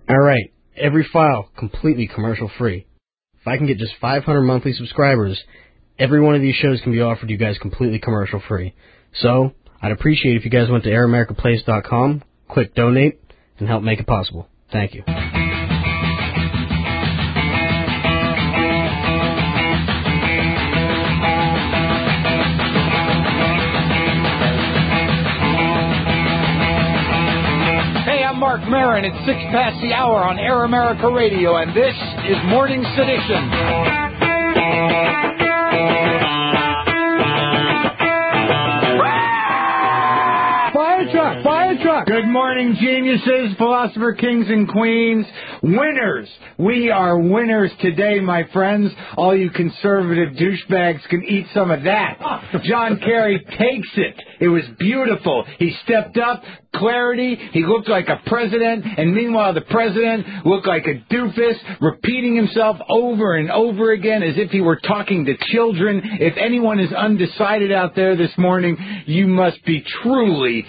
All right, every file completely commercial-free. If I can get just 500 monthly subscribers, every one of these shows can be offered you guys completely commercial-free. So, I'd appreciate if you guys went to AirAmericaPlace.com, click Donate, and help make it possible. Thank you. Mark Maron, it's 6 past the hour on Air America Radio, and this is Morning Sedition. Fire truck. Good morning, geniuses, philosopher kings and queens, winners. We are winners today, my friends. All you conservative douchebags can eat some of that. John Kerry takes it. It was beautiful. He stepped up, clarity, he looked like a president, and meanwhile the president looked like a doofus, repeating himself over and over again as if he were talking to children. If anyone is undecided out there this morning, you must be truly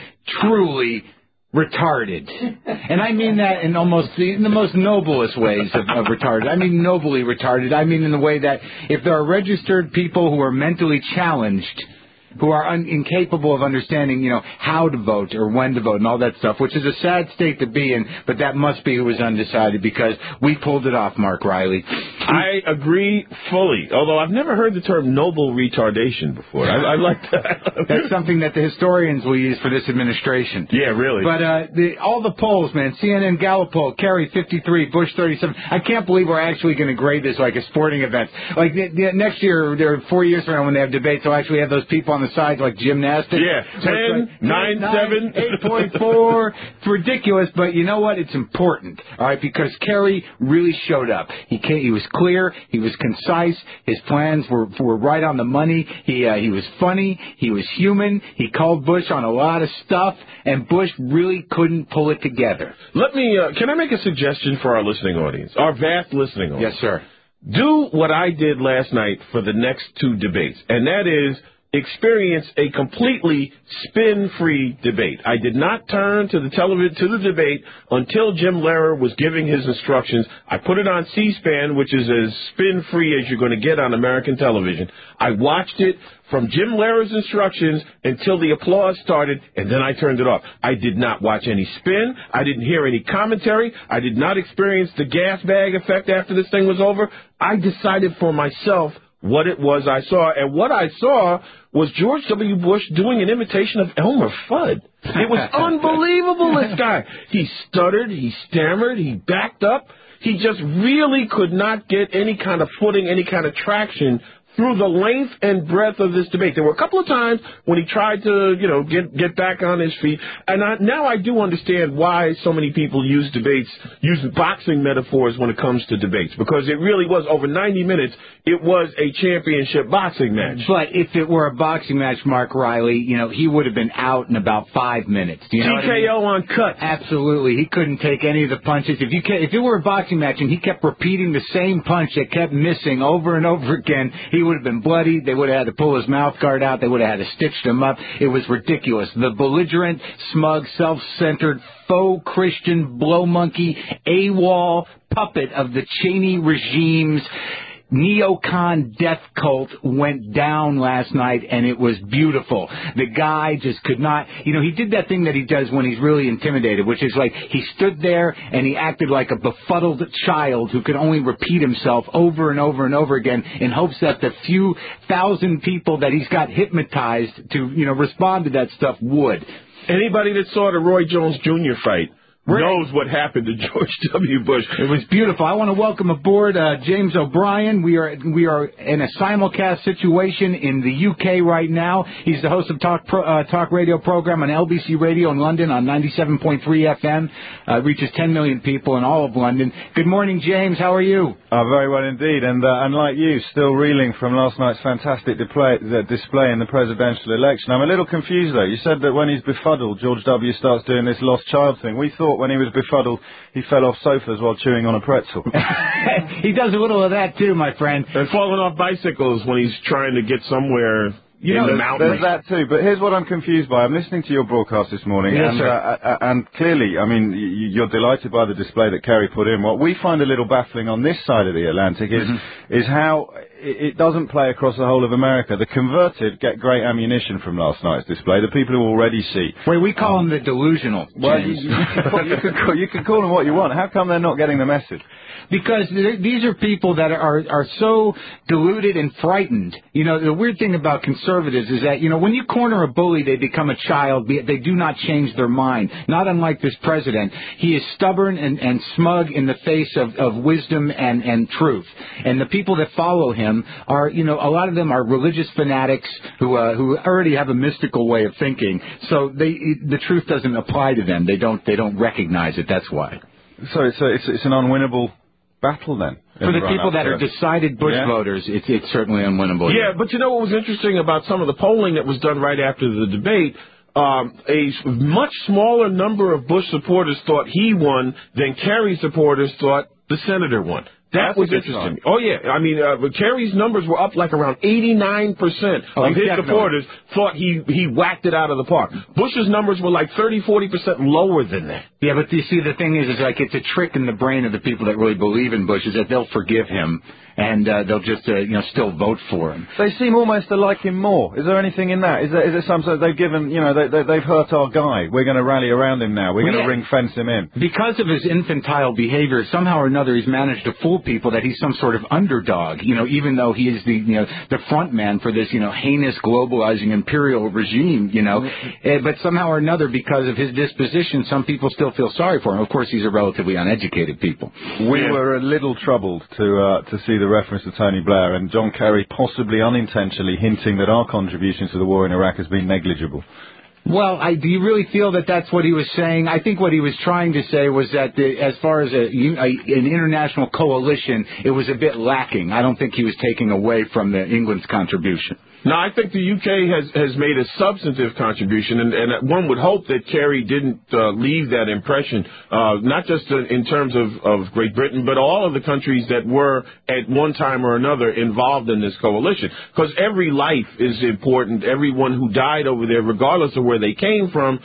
retarded. And I mean that in the most noblest ways of retarded. I mean nobly retarded. I mean in the way that if there are registered people who are mentally challenged, who are incapable of understanding, how to vote or when to vote and all that stuff, which is a sad state to be in, but that must be who was undecided because we pulled it off, Mark Riley. I agree fully, although I've never heard the term noble retardation before. I like that. That's something that the historians will use for this administration. Yeah, really. But all the polls, man, CNN Gallup poll, Kerry 53, Bush 37. I can't believe we're actually going to grade this like a sporting event. Like next year, there are 4 years from now when they have debates, they'll actually have those people on the sides like gymnastics. Yeah, 10, 9, 7. 8.4. It's ridiculous, but you know what? It's important, all right, because Kerry really showed up. He was clear. He was concise. His plans were right on the money. He was funny. He was human. He called Bush on a lot of stuff, and Bush really couldn't pull it together. Can I make a suggestion for our listening audience, our vast listening audience? Yes, sir. Do what I did last night for the next two debates, and that is experience a completely spin-free debate. I did not turn to the television, to the debate until Jim Lehrer was giving his instructions. I put it on C-SPAN, which is as spin-free as you're going to get on American television. I watched it from Jim Lehrer's instructions until the applause started, and then I turned it off. I did not watch any spin. I didn't hear any commentary. I did not experience the gas bag effect after this thing was over. I decided for myself what it was I saw, and what I saw was George W. Bush doing an imitation of Elmer Fudd. It was unbelievable, this guy. He stuttered, he stammered, he backed up. He just really could not get any kind of footing, any kind of traction through the length and breadth of this debate. There were a couple of times when he tried to, get back on his feet. And now I do understand why so many people use boxing metaphors when it comes to debates, because it really was over 90 minutes. It was a championship boxing match. But if it were a boxing match, Mark Riley, he would have been out in about 5 minutes. Do you know TKO on cut. Absolutely. He couldn't take any of the punches. If it were a boxing match and he kept repeating the same punch that kept missing over and over again, he would have been bloody. They would have had to pull his mouth guard out. They would have had to stitch him up. It was ridiculous. The belligerent, smug, self-centered, faux Christian, blow monkey, AWOL puppet of the Cheney regime's neocon death cult went down last night, and it was beautiful. The guy just could not, he did that thing that he does when he's really intimidated, which is like he stood there and he acted like a befuddled child who could only repeat himself over and over and over again in hopes that the few thousand people that he's got hypnotized to, respond to that stuff would. Anybody that saw the Roy Jones Jr. fight knows what happened to George W. Bush. It was beautiful. I want to welcome aboard James O'Brien. We are in a simulcast situation in the UK right now. He's the host of talk radio program on LBC Radio in London on 97.3 FM. Reaches 10 million people in all of London. Good morning, James. How are you? Very well indeed. And like you, still reeling from last night's fantastic display in the presidential election. I'm a little confused, though. You said that when he's befuddled, George W. starts doing this lost child thing. We thought when he was befuddled, he fell off sofas while chewing on a pretzel. He does a little of that too, my friend. And falling off bicycles when he's trying to get somewhere in the mountains. There's that too, but here's what I'm confused by. I'm listening to your broadcast this morning, and clearly, I mean, you're delighted by the display that Kerry put in. What we find a little baffling on this side of the Atlantic is how it doesn't play across the whole of America. The converted get great ammunition from last night's display. The people who already see. Wait, we call them the delusional. Well, you can call them what you want. How come they're not getting the message? Because these are people that are so deluded and frightened. You know, the weird thing about conservatives is that, you know, when you corner a bully, they become a child. They do not change their mind. Not unlike this president. He is stubborn and smug in the face of wisdom and truth. And the people that follow him are, you know, a lot of them are religious fanatics who already have a mystical way of thinking. So the truth doesn't apply to them. They don't recognize it. That's why. So it's an unwinnable battle then. For the people that are decided Bush voters, it's certainly unwinnable. Yeah, but you know what was interesting about some of the polling that was done right after the debate? A much smaller number of Bush supporters thought he won than Kerry supporters thought the senator won. That was interesting. Oh, yeah. I mean, Kerry's numbers were up like around 89% of his supporters thought he whacked it out of the park. Bush's numbers were like 30-40% lower than that. Yeah, but you see, the thing is like it's a trick in the brain of the people that really believe in Bush is that they'll forgive him and they'll just still vote for him. They seem almost to like him more. Is there anything in that? Is there some sort of, they've given, you know, they've hurt our guy. We're going to rally around him now. We're going to ring fence him in. Because of his infantile behavior, somehow or another, he's managed to fool people that he's some sort of underdog. You know, even though he is the front man for this heinous globalizing imperial regime. You know, but somehow or another, because of his disposition, some people still feel sorry for him. Of course, these are relatively uneducated people. We were a little troubled to see the reference to Tony Blair and John Kerry possibly unintentionally hinting that our contribution to the war in Iraq has been negligible. Well, do you really feel that that's what he was saying? I think what he was trying to say was that as far as an international coalition, it was a bit lacking. I don't think he was taking away from England's contribution. No, I think the UK has made a substantive contribution, and one would hope that Kerry didn't leave that impression, not just in terms of Great Britain, but all of the countries that were at one time or another involved in this coalition. Because every life is important. Everyone who died over there, regardless of where they came from,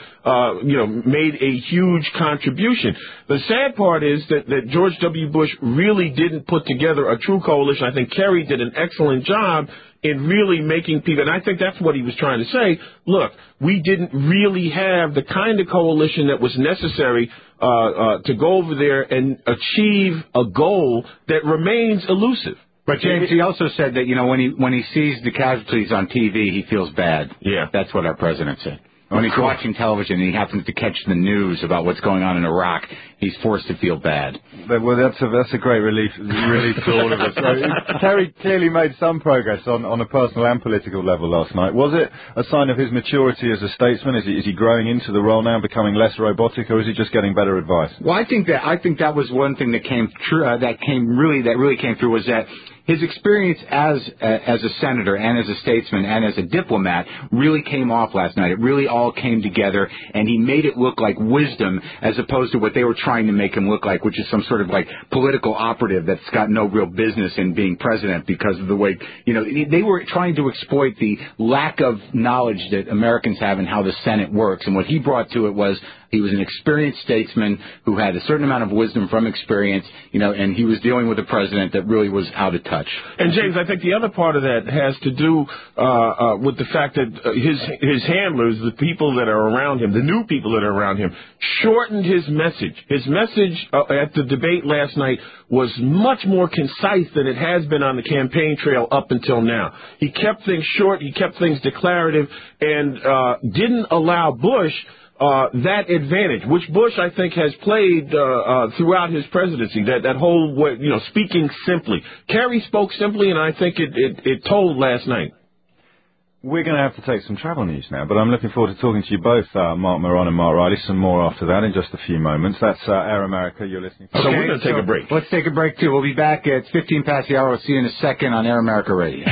made a huge contribution. The sad part is that George W. Bush really didn't put together a true coalition. I think Kerry did an excellent job in really making people, and I think that's what he was trying to say, look, we didn't really have the kind of coalition that was necessary to go over there and achieve a goal that remains elusive. But James, he also said that, when he sees the casualties on TV, he feels bad. Yeah. That's what our president said. When he's watching television and he happens to catch the news about what's going on in Iraq, he's forced to feel bad. Well, that's a great relief to all of us. Kerry clearly made some progress on a personal and political level last night. Was it a sign of his maturity as a statesman? Is he growing into the role now, becoming less robotic, or is he just getting better advice? Well, I think that was one thing that came true. That really came through was that his experience as a senator and as a statesman and as a diplomat really came off last night. It really all came together, and he made it look like wisdom as opposed to what they were trying to make him look like, which is some sort of like political operative that's got no real business in being president because of the way, they were trying to exploit the lack of knowledge that Americans have in how the Senate works. And what he brought to it was he was an experienced statesman who had a certain amount of wisdom from experience, and he was dealing with a president that really was out of touch. And James, I think the other part of that has to do with the fact that his handlers, the people that are around him, the new people that are around him, shortened his message. His message at the debate last night was much more concise than it has been on the campaign trail up until now. He kept things short, he kept things declarative, and didn't allow Bush that advantage, which Bush, I think, has played throughout his presidency, that whole way, speaking simply. Kerry spoke simply, and I think it told last night. We're going to have to take some travel news now, but I'm looking forward to talking to you both, Mark Moron and Mark Riley, some more after that in just a few moments. That's Air America you're listening to. So we're going to take a break. Let's take a break, too. We'll be back at 15 past the hour. We'll see you in a second on Air America Radio.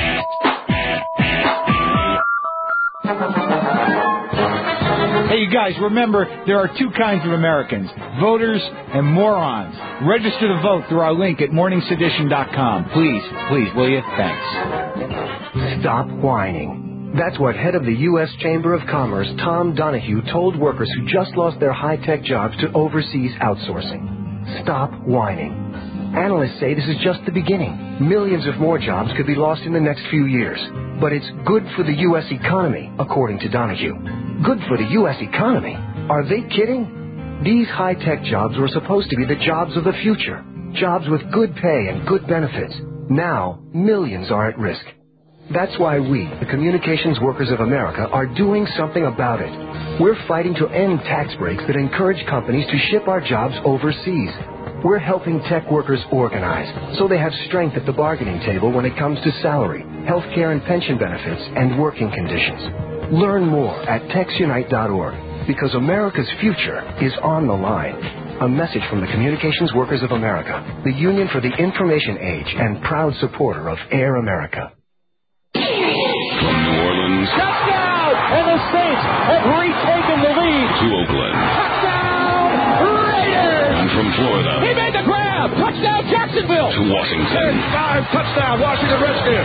Hey, you guys, remember, there are two kinds of Americans, voters and morons. Register to vote through our link at morningsedition.com. Please, will you? Thanks. Stop whining. That's what head of the U.S. Chamber of Commerce, Tom Donahue, told workers who just lost their high-tech jobs to overseas outsourcing. Stop whining. Analysts say this is just the beginning. Millions of more jobs could be lost in the next few years. But it's good for the U.S. economy, according to Donahue. Good for the U.S. economy? Are they kidding? These high-tech jobs were supposed to be the jobs of the future. Jobs with good pay and good benefits. Now, millions are at risk. That's why we, the Communications Workers of America, are doing something about it. We're fighting to end tax breaks that encourage companies to ship our jobs overseas. We're helping tech workers organize so they have strength at the bargaining table when it comes to salary, health care and pension benefits, and working conditions. Learn more at TexUnite.org, because America's future is on the line. A message from the Communications Workers of America, the Union for the Information Age and proud supporter of Air America. From New Orleans. Touchdown! And the Saints have retaken the lead. To Oakland. Touchdown! Raiders! And from Florida. He made the grab! Touchdown Jacksonville! To Washington. 5 touchdown Washington Redskins!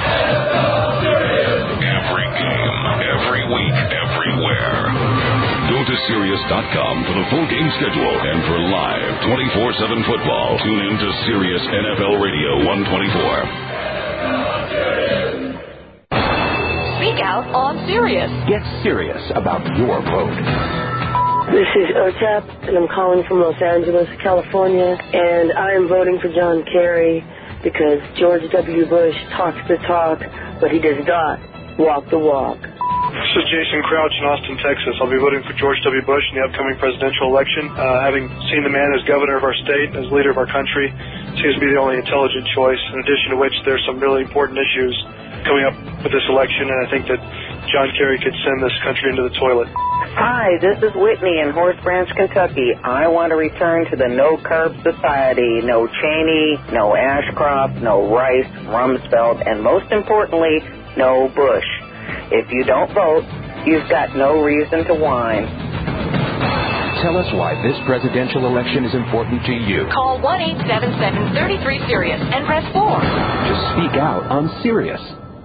Every game, every week, everywhere. Go to Sirius.com for the full game schedule and for live 24/7 football. Tune in to Sirius NFL Radio 124. Speak out on Sirius. Get serious about your vote. This is Otep, and I'm calling from Los Angeles, California, and I am voting for John Kerry because George W. Bush talks the talk, but he does not walk the walk. This is Jason Crouch in Austin, Texas. I'll be voting for George W. Bush in the upcoming presidential election. Having seen the man as governor of our state, as leader of our country, seems to be the only intelligent choice, in addition to which there's some really important issues coming up with this election, and I think that John Kerry could send this country into the toilet. Hi, this is Whitney in Horse Branch, Kentucky. I want to return to the no-carb society. No Cheney, no Ashcroft, no Rice, Rumsfeld, and most importantly, no Bush. If you don't vote, you've got no reason to whine. Tell us why this presidential election is important to you. Call 1-877-33-SIRIUS and press 4. Just speak out on Sirius.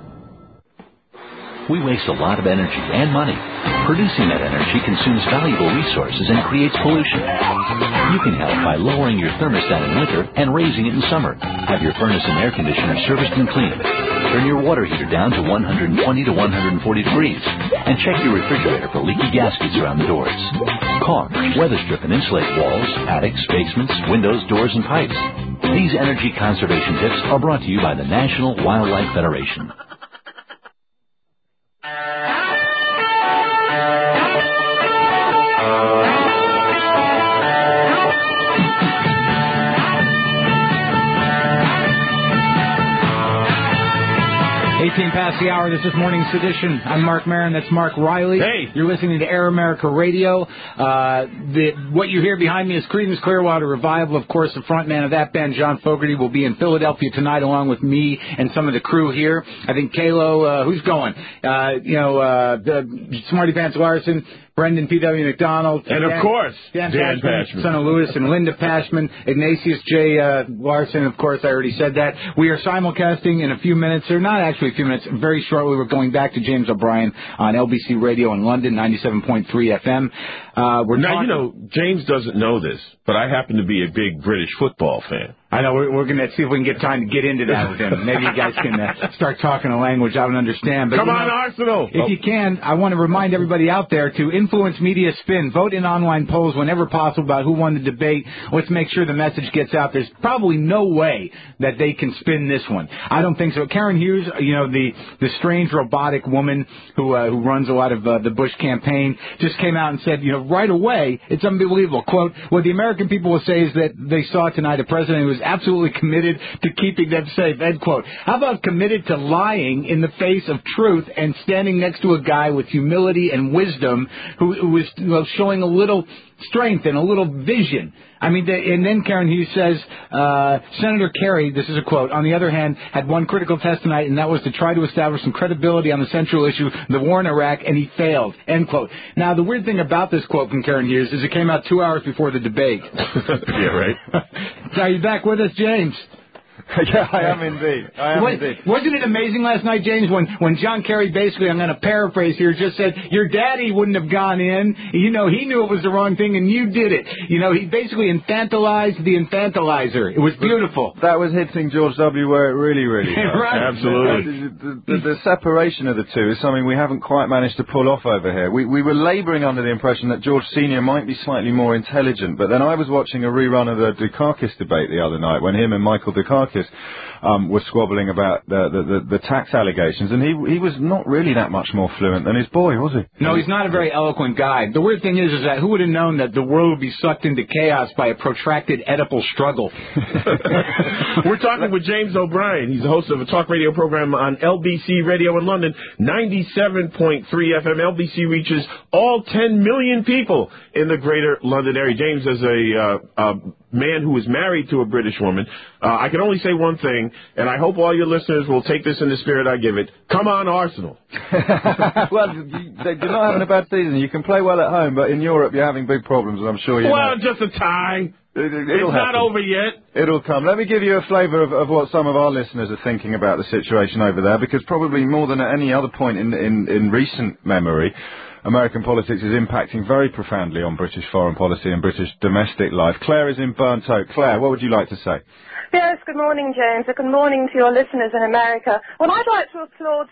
We waste a lot of energy and money. Producing that energy consumes valuable resources and creates pollution. You can help by lowering your thermostat in winter and raising it in summer. Have your furnace and air conditioner serviced and cleaned. Turn your water heater down to 120 to 140 degrees. And check your refrigerator for leaky gaskets around the doors. Caulk, weather strip, and insulate walls, attics, basements, windows, doors, and pipes. These energy conservation tips are brought to you by the National Wildlife Federation. Past the hour. This is Morning Sedition. I'm Mark Maron. That's Mark Riley. Hey. You're listening to Air America Radio. What you hear behind me is Creedence Clearwater Revival. Of course, the front man of that band, John Fogerty, will be in Philadelphia tonight along with me and some of the crew here. I think Kalo, who's going? Smarty Pants Larson, Brendan P.W. McDonald. And, of course, Dan Pashman. Son of Lewis, and Linda Pashman. Ignatius J. Larson, of course, I already said that. We are simulcasting in a few minutes, or not actually a few minutes, very shortly. We're going back to James O'Brien on LBC Radio in London, 97.3 FM. James doesn't know this, but I happen to be a big British football fan. I know. We're going to see if we can get time to get into that with him. Maybe you guys can start talking a language I don't understand. But Come on, Arsenal! If you can, I want to remind everybody out there to influence media spin. Vote in online polls whenever possible about who won the debate. Let's make sure the message gets out. There's probably no way that they can spin this one. I don't think so. Karen Hughes, the strange robotic woman who runs a lot of the Bush campaign, just came out and said, right away, it's unbelievable. Quote, what the American people will say is that they saw tonight a president who was absolutely committed to keeping them safe, end quote. How about committed to lying in the face of truth and standing next to a guy with humility and wisdom who was showing a little strength and a little vision? I mean, and then Karen Hughes says, Senator Kerry, this is a quote, on the other hand, had one critical test tonight, and that was to try to establish some credibility on the central issue, the war in Iraq, and he failed, end quote. Now, the weird thing about this quote from Karen Hughes is it came out 2 hours before the debate. Yeah, right. So are you back with us, James? Yeah, I am indeed. Wasn't it amazing last night, James, when John Kerry basically, I'm going to paraphrase here, just said, your daddy wouldn't have gone in. You know, he knew it was the wrong thing, and you did it. You know, he basically infantilized the infantilizer. It was beautiful. That was hitting George W. where it really, really hurt. Right. Absolutely. The separation of the two is something we haven't quite managed to pull off over here. We were labouring under the impression that George Sr. might be slightly more intelligent, but then I was watching a rerun of the Dukakis debate the other night when him and Michael Dukakis were squabbling about the tax allegations, and he was not really that much more fluent than his boy, was he? No, he's not a very eloquent guy. The weird thing is that who would have known that the world would be sucked into chaos by a protracted Oedipal struggle? We're talking with James O'Brien. He's the host of a talk radio program on LBC Radio in London, 97.3 FM. LBC reaches all 10 million people in the greater London area. James, as a man who is married to a British woman, I can only say one thing, and I hope all your listeners will take this in the spirit I give it. Come on, Arsenal. Well, they're not having a bad season. You can play well at home, but in Europe you're having big problems, and I'm sure you know. Well, just a tie. It's not over yet. It'll come. Let me give you a flavour of what some of our listeners are thinking about the situation over there, because probably more than at any other point in recent memory, American politics is impacting very profoundly on British foreign policy and British domestic life. Claire is in Burnt Oak. Claire, what would you like to say? Yes, good morning, James. Good morning to your listeners in America. Well, I'd like to applaud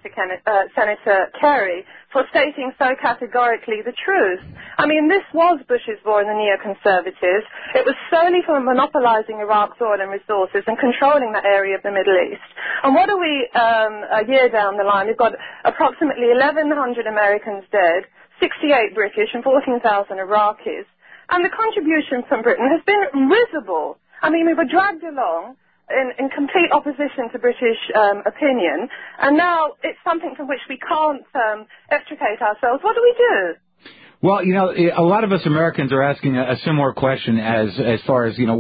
Senator Kerry for stating so categorically the truth. I mean, this was Bush's war in the neoconservatives. It was solely for monopolizing Iraq's oil and resources and controlling that area of the Middle East. And what are we, a year down the line? We've got approximately 1,100 Americans dead, 68 British and 14,000 Iraqis. And the contribution from Britain has been risible. I mean, we were dragged along in complete opposition to British opinion, and now it's something from which we can't extricate ourselves. What do we do? Well, you know, a lot of us Americans are asking a similar question as far as, you know,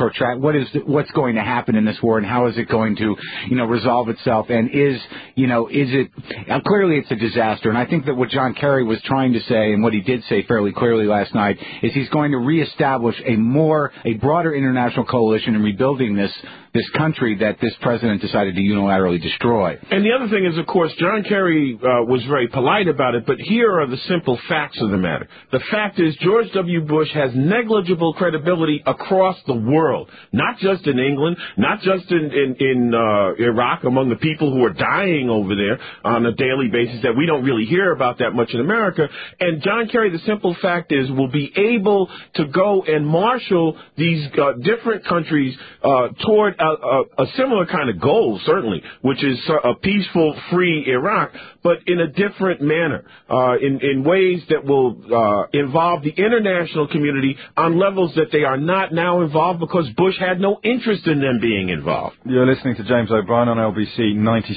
what's going to happen in this war and how is it going to, you know, resolve itself, and is it clearly it's a disaster. And I think that what John Kerry was trying to say, and what he did say fairly clearly last night, is he's going to reestablish a broader international coalition in rebuilding this country that this president decided to unilaterally destroy. And the other thing is, of course, John Kerry was very polite about it, but here are the simple facts of the matter. The fact is George W. Bush has negligible credibility across the world, not just in England, not just in Iraq, among the people who are dying over there on a daily basis that we don't really hear about that much in America. And John Kerry, the simple fact is, will be able to go and marshal these different countries toward a similar kind of goal, certainly, which is a peaceful, free Iraq, but in a different manner, in ways that will involve the international community on levels that they are not now involved because Bush had no interest in them being involved. You're listening to James O'Brien on LBC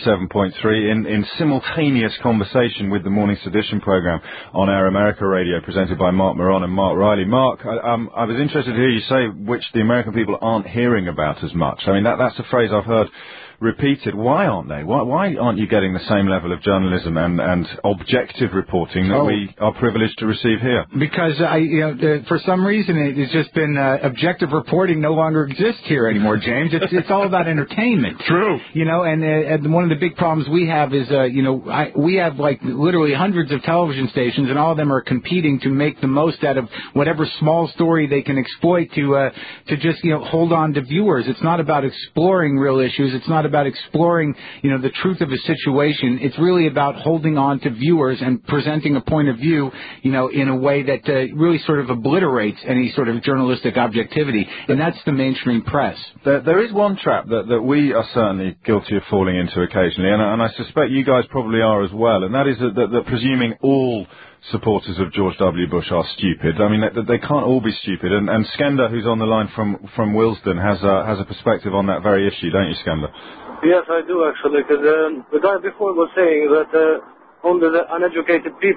97.3 in simultaneous conversation with the Morning Sedition programme on Air America Radio, presented by Mark Moron and Mark Riley. Mark, I was interested to hear you say which the American people aren't hearing about as much. I mean, that's a phrase I've heard repeated. Why aren't they? Why aren't you getting the same level of journalism and objective reporting that we are privileged to receive here? Because for some reason it's just been objective reporting no longer exists here anymore, James. It's all about entertainment. True. You know, and one of the big problems we have is we have like literally hundreds of television stations, and all of them are competing to make the most out of whatever small story they can exploit to just hold on to viewers. It's not about exploring real issues. It's not about exploring, the truth of a situation. It's really about holding on to viewers and presenting a point of view, in a way that really sort of obliterates any sort of journalistic objectivity. And that's the mainstream press. There is one trap that we are certainly guilty of falling into occasionally, and I suspect you guys probably are as well, and that is that presuming all supporters of George W. Bush are stupid. I mean, they can't all be stupid. And Skender, who's on the line from Willesden, has a perspective on that very issue, don't you, Skender? Yes, I do, actually, because the guy before was saying that only the uneducated people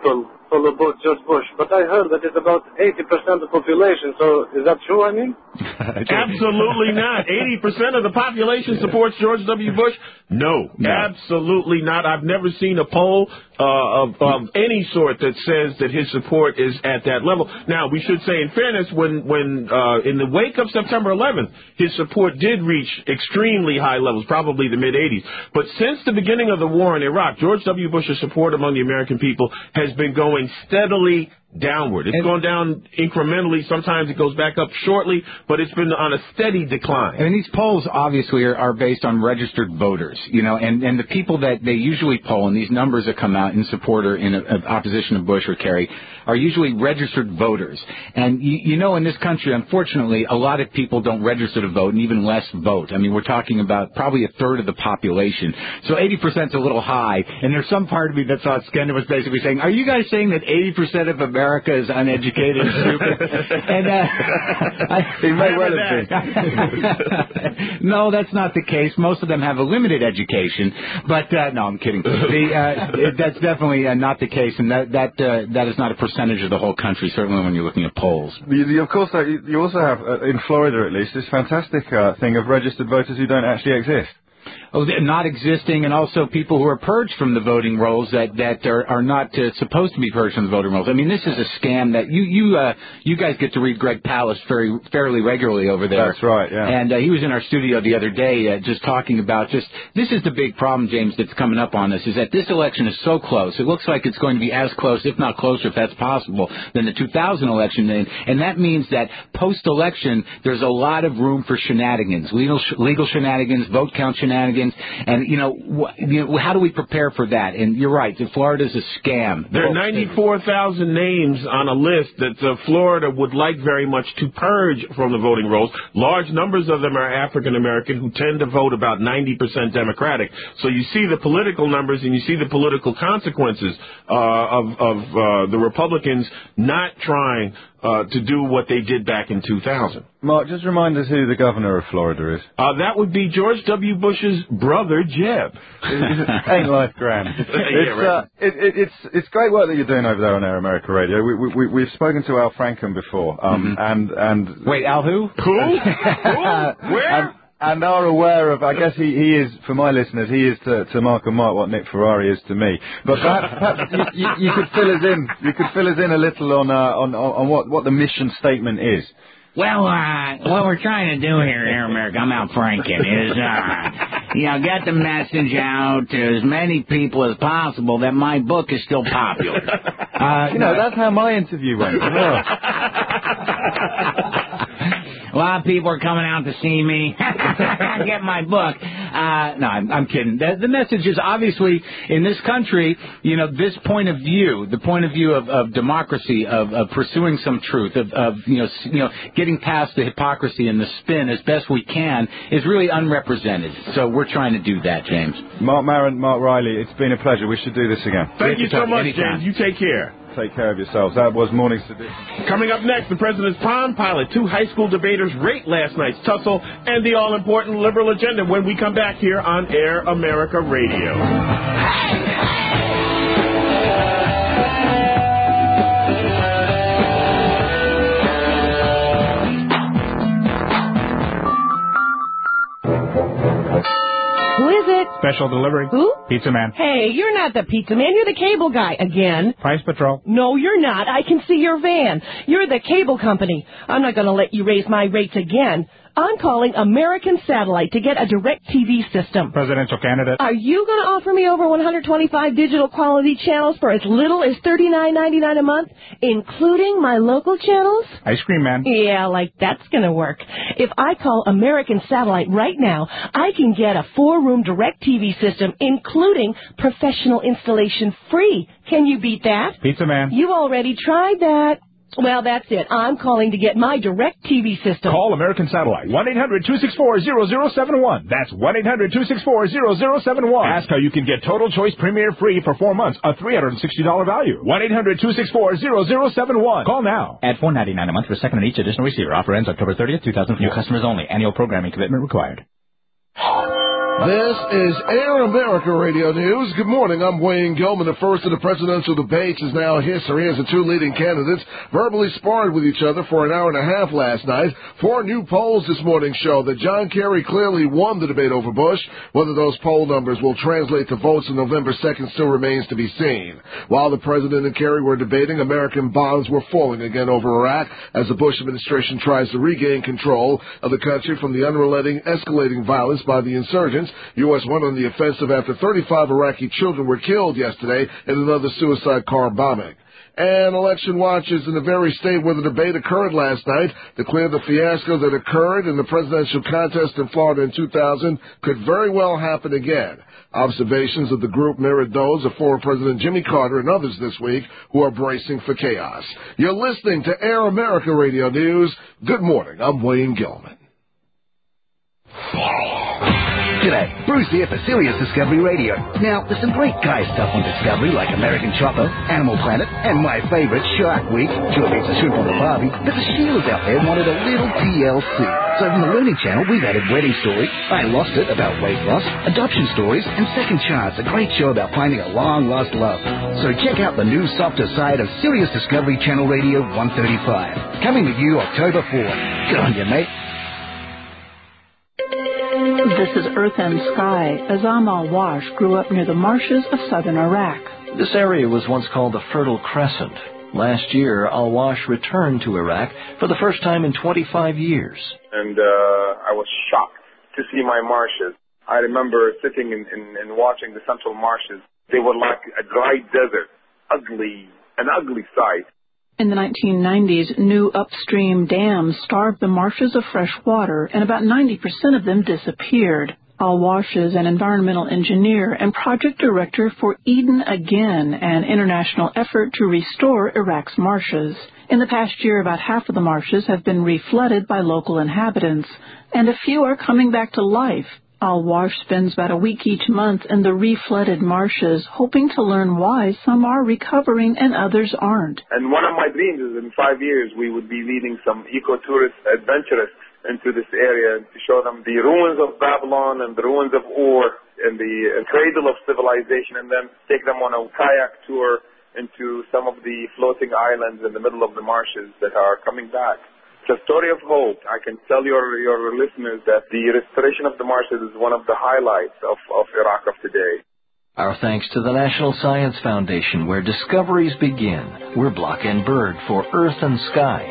all about George Bush, but I heard that it's about 80% of the population. So is that true, I mean? Absolutely not. 80% of the population supports George W. Bush? No, absolutely not. I've never seen a poll of any sort that says that his support is at that level. Now, we should say, in fairness, when in the wake of September 11th, his support did reach extremely high levels, probably the mid-80s. But since the beginning of the war in Iraq, George W. Bush's support among the American people has been going steadily downward. It's gone down incrementally. Sometimes it goes back up shortly, but it's been on a steady decline. And these polls obviously are based on registered voters, you know, and the people that they usually poll, and these numbers that come out in support or in opposition of Bush or Kerry, are usually registered voters. And, you know, in this country, unfortunately, a lot of people don't register to vote and even less vote. I mean, we're talking about probably a third of the population. So 80% is a little high. And there's some part of me that thought Skender was basically saying, are you guys saying that 80% of America is uneducated and stupid? And he may well have been. No, that's not the case. Most of them have a limited education. But, no, I'm kidding. That's definitely not the case. And that is not a percentage of the whole country, certainly when you're looking at polls. Of course, you also have, in Florida at least, this fantastic thing of registered voters who don't actually exist. Oh, they're not existing, and also people who are purged from the voting rolls that are not supposed to be purged from the voting rolls. I mean, this is a scam that you guys get to read Greg Palast fairly regularly over there. That's right, yeah. And he was in our studio the other day just talking about this is the big problem, James, that's coming up on us, is that this election is so close. It looks like it's going to be as close, if not closer, if that's possible, than the 2000 election. And that means that post-election, there's a lot of room for shenanigans, legal shenanigans, vote count shenanigans. And, you know, how do we prepare for that? And you're right, Florida's a scam. There are 94,000 names on a list that Florida would like very much to purge from the voting rolls. Large numbers of them are African American who tend to vote about 90% Democratic. So you see the political numbers and you see the political consequences of the Republicans not trying to do what they did back in 2000. Mark, just remind us who the governor of Florida is. That would be George W. Bush's brother, Jeb. Ain't life grand? It's great work that you're doing over there on Air America Radio. We've spoken to Al Franken before. And wait, Al who? Who? Where? And are aware of, I guess he is, for my listeners, he is to Mark and Mark what Nick Ferrari is to me. But perhaps you could fill us in. You could fill us in a little on what the mission statement is. Well, what we're trying to do here at Air America, I'm Al Franken, is, get the message out to as many people as possible that my book is still popular. That's how my interview went. A lot of people are coming out to see me, get my book. No, I'm kidding. The message is obviously in this country, you know, this point of view, the point of view of democracy, of pursuing some truth, of getting past the hypocrisy and the spin as best we can is really unrepresented. So we're trying to do that, James. Mark Maron, Mark Riley, it's been a pleasure. We should do this again. Thank you so much, James. You take care. Take care of yourselves. That was Morning Sedition. Coming up next, the president's Palm Pilot. 2 high school debaters rate last night's tussle and the all-important liberal agenda when we come back here on Air America Radio. Who is it? Special delivery. Who? Pizza Man. Hey, you're not the pizza man. You're the cable guy again. Price Patrol. No, you're not. I can see your van. You're the cable company. I'm not going to let you raise my rates again. I'm calling American Satellite to get a direct TV system. Presidential candidate. Are you going to offer me over 125 digital quality channels for as little as $39.99 a month, including my local channels? Ice Cream Man. Yeah, like that's going to work. If I call American Satellite right now, I can get a 4-room direct TV system, including professional installation free. Can you beat that? Pizza Man. You already tried that. Well, that's it. I'm calling to get my direct TV system. Call American Satellite. 1-800-264-0071. That's 1-800-264-0071. Ask how you can get Total Choice Premier free for 4 months, a $360 value. 1-800-264-0071. Call now. Add $4.99 a month for a second on each additional receiver. Offer ends October 30th, 2004. New customers only. Annual programming commitment required. This is Air America Radio News. Good morning. I'm Wayne Gilman. The first of the presidential debates is now history as the two leading candidates verbally sparred with each other for an hour and a half last night. 4 new polls this morning show that John Kerry clearly won the debate over Bush. Whether those poll numbers will translate to votes on November 2nd still remains to be seen. While the president and Kerry were debating, American bonds were falling again over Iraq as the Bush administration tries to regain control of the country from the unrelenting, escalating violence by the insurgents. U.S. went on the offensive after 35 Iraqi children were killed yesterday in another suicide car bombing. And election watchers in the very state where the debate occurred last night declared the fiasco that occurred in the presidential contest in Florida in 2000 could very well happen again. Observations of the group mirrored those of former President Jimmy Carter and others this week who are bracing for chaos. You're listening to Air America Radio News. Good morning. I'm Wayne Gilman. G'day, Bruce here for Sirius Discovery Radio. Now, there's some great guy stuff on Discovery like American Chopper, Animal Planet, and my favorite, Shark Week. Sure beats a shrimp on the Barbie, but the Sheilas out there wanted a little TLC. So from the Learning Channel, we've added Wedding Story, I Lost It about weight loss, Adoption Stories, and Second Chance, a great show about finding a long-lost love. So check out the new softer side of Sirius Discovery Channel Radio 135. Coming to you October 4th. Good on you, mate. This is Earth and Sky, as Amal Wash grew up near the marshes of southern Iraq. This area was once called the Fertile Crescent. Last year, Al-Wash returned to Iraq for the first time in 25 years. And I was shocked to see my marshes. I remember sitting and watching the central marshes. They were like a dry desert, an ugly sight. In the 1990s, new upstream dams starved the marshes of fresh water, and about 90% of them disappeared. Al-Wash is an environmental engineer and project director for Eden Again, an international effort to restore Iraq's marshes. In the past year, about half of the marshes have been reflooded by local inhabitants, and a few are coming back to life. Al-Wash spends about a week each month in the reflooded marshes, hoping to learn why some are recovering and others aren't. And one of my dreams is in 5 years we would be leading some eco-tourist adventurists into this area to show them the ruins of Babylon and the ruins of Ur and the cradle of civilization, and then take them on a kayak tour into some of the floating islands in the middle of the marshes that are coming back. It's a story of hope. I can tell your listeners that the restoration of the marshes is one of the highlights of Iraq of today. Our thanks to the National Science Foundation, where discoveries begin. We're Block and Bird for Earth and Sky.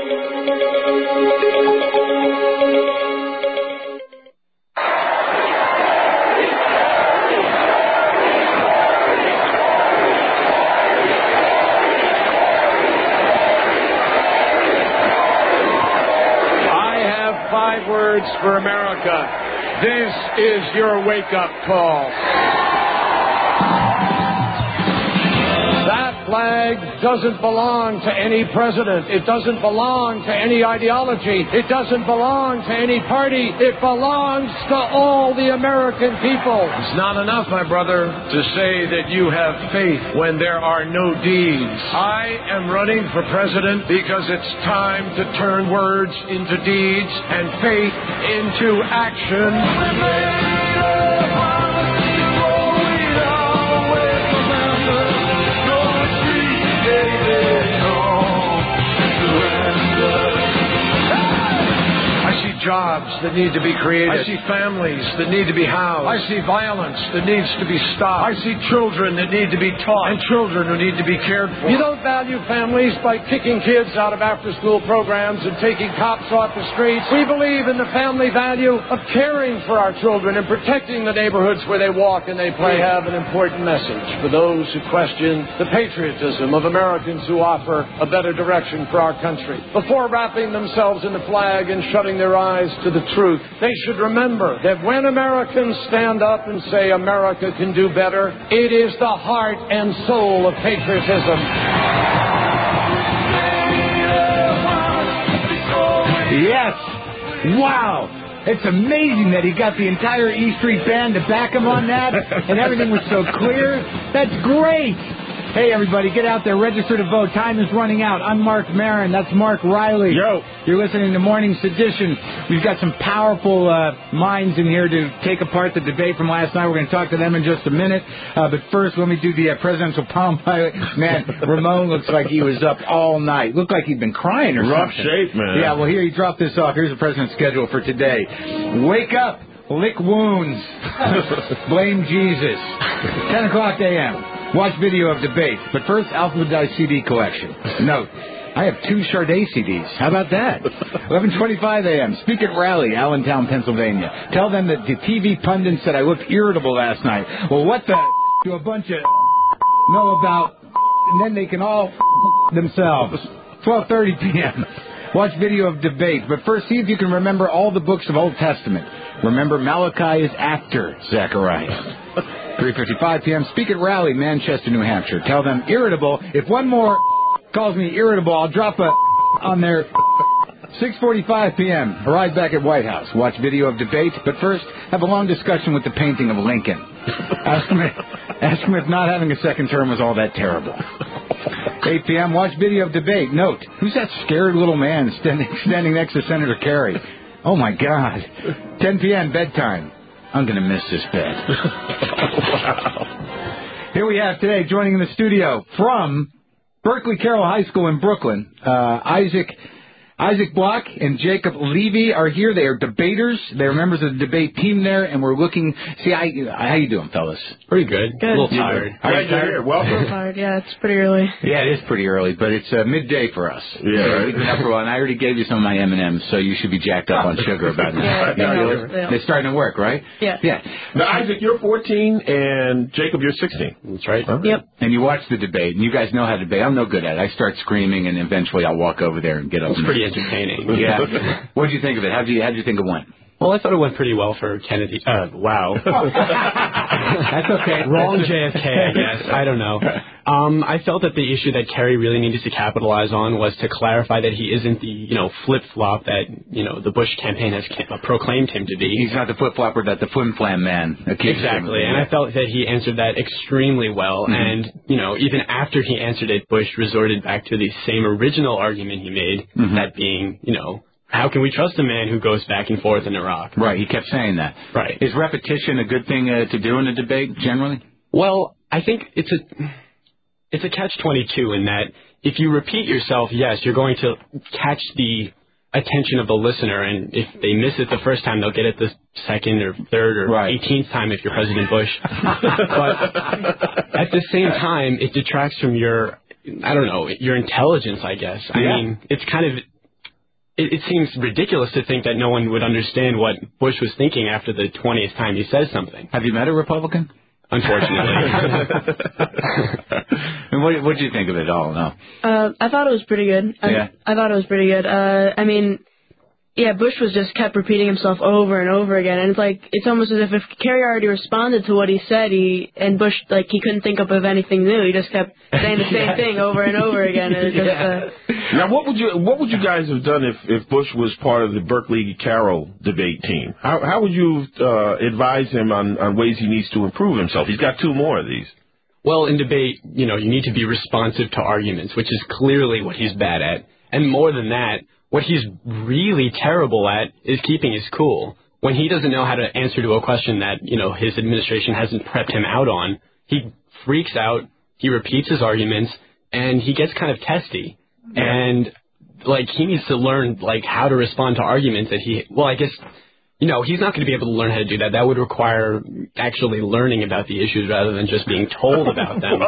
Words for America. This is your wake-up call. That flag doesn't belong to any president. It doesn't belong to any ideology. It doesn't belong to any party. It belongs to all the American people. It's not enough, my brother, to say that you have faith when there are no deeds. I am running for president because it's time to turn words into deeds and faith into action. Jobs that need to be created. I see families that need to be housed. I see violence that needs to be stopped. I see children that need to be taught and children who need to be cared for. You don't value families by kicking kids out of after-school programs and taking cops off the streets. We believe in the family value of caring for our children and protecting the neighborhoods where they walk and they play. We have an important message for those who question the patriotism of Americans who offer a better direction for our country. Before wrapping themselves in the flag and shutting their eyes to the truth, they should remember that when Americans stand up and say America can do better, it is the heart and soul of patriotism. Yes! Wow! It's amazing that he got the entire E Street Band to back him on that, and everything was so clear. That's great! Hey, everybody, get out there, register to vote. Time is running out. I'm Mark Maron. That's Mark Riley. Yo. You're listening to Morning Sedition. We've got some powerful minds in here to take apart the debate from last night. We're going to talk to them in just a minute. But first, let me do the presidential palm pilot. Man, Ramon looks like he was up all night. Looked like he'd been crying or Rough something. shape, man. Yeah, well, here, he dropped this off. Here's the president's schedule for today. Wake up. Lick wounds. Blame Jesus. 10 o'clock a.m. Watch video of debate. But first, alphabetized CD collection. Note, I have 2 Sade CDs. How about that? 11:25 a.m. Speak at rally, Allentown, Pennsylvania. Tell them that the TV pundits said I looked irritable last night. Well, what the do a bunch of know about, and then they can all themselves. 12:30 p.m. Watch video of debate. But first, see if you can remember all the books of Old Testament. Remember, Malachi is after Zechariah. 3:55 p.m. Speak at rally, Manchester, New Hampshire. Tell them irritable. If one more calls me irritable, I'll drop a on their 6:45 p.m. Arrive back at White House. Watch video of debate. But first, have a long discussion with the painting of Lincoln. Ask him if not having a second term was all that terrible. 8 p.m. Watch video of debate. Note, who's that scared little man standing next to Senator Kerry? Oh, my God. 10 p.m. bedtime. I'm going to miss this bed. Wow. Here we have today, joining in the studio from Berkeley Carroll High School in Brooklyn, Isaac Block and Jacob Levy are here. They are debaters. They're members of the debate team there, and we're looking. See, how you doing, fellas? Pretty good. Good. A little tired. Glad you're here. Welcome. A little tired. Yeah, it's pretty early. Yeah, it is pretty early, but it's midday for us. Yeah, right. We've been up for a while, and I already gave you some of my M&Ms, so you should be jacked up on sugar about now. Yeah. It's starting to work, right? Yeah. Yeah. Now, Isaac, you're 14, and Jacob, you're 16. That's right. Yep. And you watch the debate, and you guys know how to debate. I'm no good at it. I start screaming, and eventually I'll walk over there and get up. It's pretty entertaining. Yeah. What did you think of it? How did you think it went? Well, I thought it went pretty well for Kennedy. Wow. That's okay. Wrong JFK, I guess. I don't know. I felt that the issue that Kerry really needed to capitalize on was to clarify that he isn't the, flip-flop that, the Bush campaign has proclaimed him to be. He's not the flip-flopper that the flim-flam man accused Exactly, him. And I felt that he answered that extremely well. Mm-hmm. And, even after he answered it, Bush resorted back to the same original argument he made, that being, how can we trust a man who goes back and forth in Iraq? Right, he kept saying that. Right. Is repetition a good thing to do in a debate, generally? Well, I think it's a catch-22 in that if you repeat yourself, yes, you're going to catch the attention of the listener, and if they miss it the first time, they'll get it the second or third or 18th time if you're President Bush. But at the same time, it detracts from your intelligence, I guess. I mean, it's kind of... It seems ridiculous to think that no one would understand what Bush was thinking after the 20th time he says something. Have you met a Republican? Unfortunately. And what did you think of it all? No. I thought it was pretty good. I thought it was pretty good. Bush was just kept repeating himself over and over again, and it's almost as if Kerry already responded to what he said, and Bush, he couldn't think up of anything new. He just kept saying the same thing over and over again. And Now, what would you guys have done if Bush was part of the Berkeley Carroll debate team? How would you advise him on ways he needs to improve himself? He's got 2 more of these. Well, in debate, you need to be responsive to arguments, which is clearly what he's bad at. And more than that, what he's really terrible at is keeping his cool. When he doesn't know how to answer to a question that, his administration hasn't prepped him out on, he freaks out, he repeats his arguments, and he gets kind of testy. Yeah. And, he needs to learn, how to respond to arguments that he's not going to be able to learn how to do that. That would require actually learning about the issues rather than just being told about them.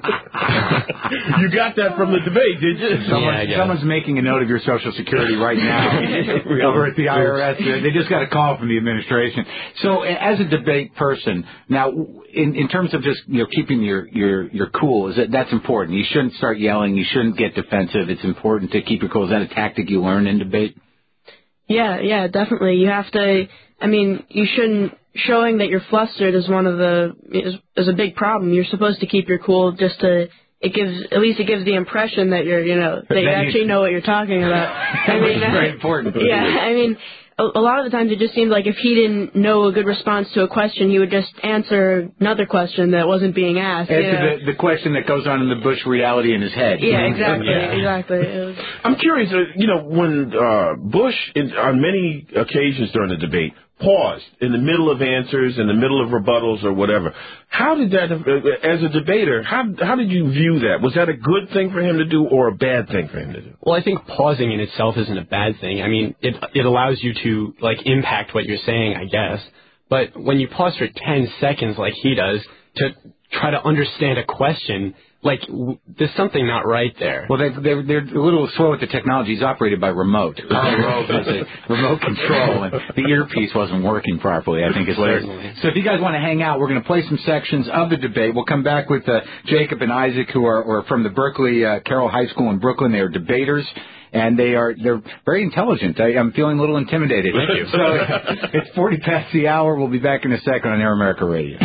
You got that from the debate, did you? Someone's making a note of your Social Security right now over at the IRS. They just got a call from the administration. So as a debate person, now, in terms of just keeping your cool, that's important. You shouldn't start yelling. You shouldn't get defensive. It's important to keep your cool. Is that a tactic you learn in debate? Yeah, definitely. You have to, you shouldn't, showing that you're flustered is is a big problem. You're supposed to keep your cool it gives the impression that you're, that you actually know what you're talking about. It's very important. Yeah, a lot of the times it just seemed like if he didn't know a good response to a question, he would just answer another question that wasn't being asked. Answer the question that goes on in the Bush reality in his head. Yeah, exactly, exactly. I'm curious, when Bush, on many occasions during the debate, paused in the middle of answers, in the middle of rebuttals or whatever. How did that, as a debater, how did you view that? Was that a good thing for him to do or a bad thing for him to do? Well, I think pausing in itself isn't a bad thing. I mean, it allows you to, impact what you're saying, I guess. But when you pause for 10 seconds like he does to try to understand a question, there's something not right there. Well, they're a little slow with the technology. He's operated by remote. Remote control, and the earpiece wasn't working properly, I think is what it is. So if you guys want to hang out, we're going to play some sections of the debate. We'll come back with Jacob and Isaac, who are from the Berkeley Carroll High School in Brooklyn. They are debaters. And they're very intelligent. I'm feeling a little intimidated. Thank you. So it's 40 past the hour. We'll be back in a second on Air America Radio.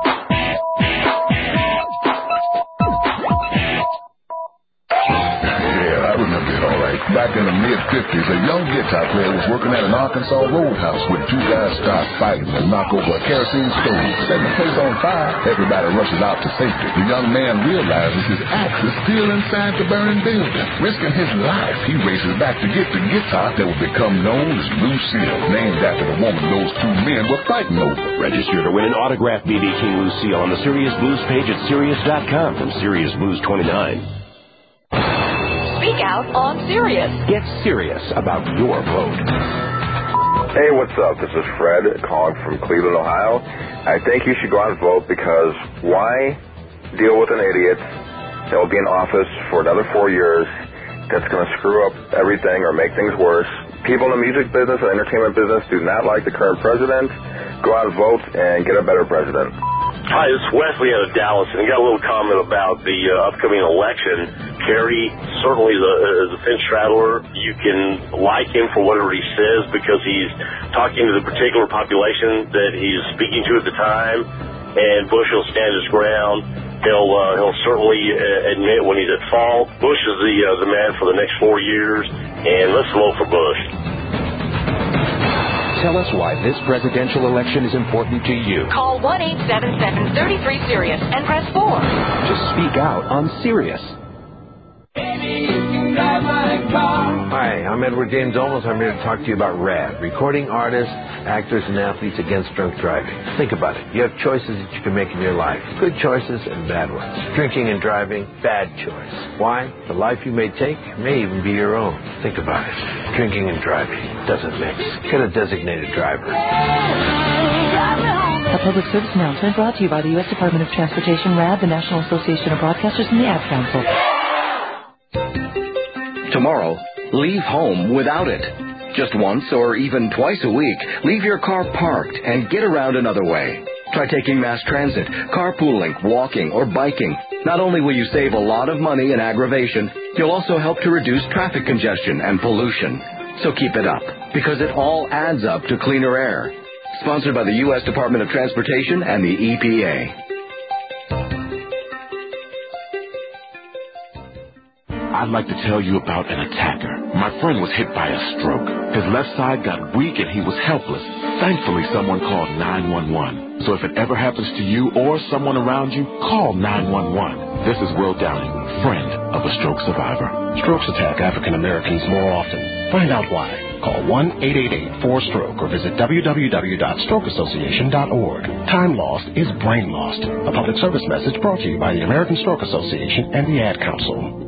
Back in the mid-50s, a young guitar player was working at an Arkansas roadhouse when two guys start fighting and knock over a kerosene stove, setting the place on fire. Everybody rushes out to safety. The young man realizes his axe is still inside the burning building. Risking his life, he races back to get the guitar that will become known as Lucille, named after the woman those two men were fighting over. Register to win an autographed B.B. King Lucille on the Sirius Blues page at Sirius.com from Sirius Blues 29. Speak out on Sirius. Get serious about your vote. Hey, what's up? This is Fred calling from Cleveland, Ohio. I think you should go out and vote because why deal with an idiot that will be in office for another 4 years that's going to screw up everything or make things worse? People in the music business and entertainment business do not like the current president. Go out and vote and get a better president. Hi, this is Wesley out of Dallas, and I got a little comment about the upcoming election. Kerry, certainly as a fence straddler, you can like him for whatever he says because he's talking to the particular population that he's speaking to at the time, and Bush will stand his ground. He'll certainly admit when he's at fault. Bush is the man for the next 4 years, and let's vote for Bush. Tell us why this presidential election is important to you. Call 1-877-33-SIRIUS and press 4. To speak out on Sirius. Hi, I'm Edward James Olmos. I'm here to talk to you about RAD, recording artists, actors, and athletes against drunk driving. Think about it. You have choices that you can make in your life. Good choices and bad ones. Drinking and driving, bad choice. Why? The life you may take may even be your own. Think about it. Drinking and driving doesn't mix. Get a designated driver. A public service announcement brought to you by the U.S. Department of Transportation, RAD, the National Association of Broadcasters, and the Ad Council. Tomorrow, leave home without it. Just once or even twice a week, leave your car parked and get around another way. Try taking mass transit, carpooling, walking, or biking. Not only will you save a lot of money and aggravation, you'll also help to reduce traffic congestion and pollution. So keep it up, because it all adds up to cleaner air. Sponsored by the U.S. Department of Transportation and the EPA. I'd like to tell you about an attacker. My friend was hit by a stroke. His left side got weak and he was helpless. Thankfully, someone called 911. So if it ever happens to you or someone around you, call 911. This is Will Downing, friend of a stroke survivor. Strokes attack African Americans more often. Find out why. Call 1-888-4STROKE or visit www.strokeassociation.org. Time lost is brain lost. A public service message brought to you by the American Stroke Association and the Ad Council.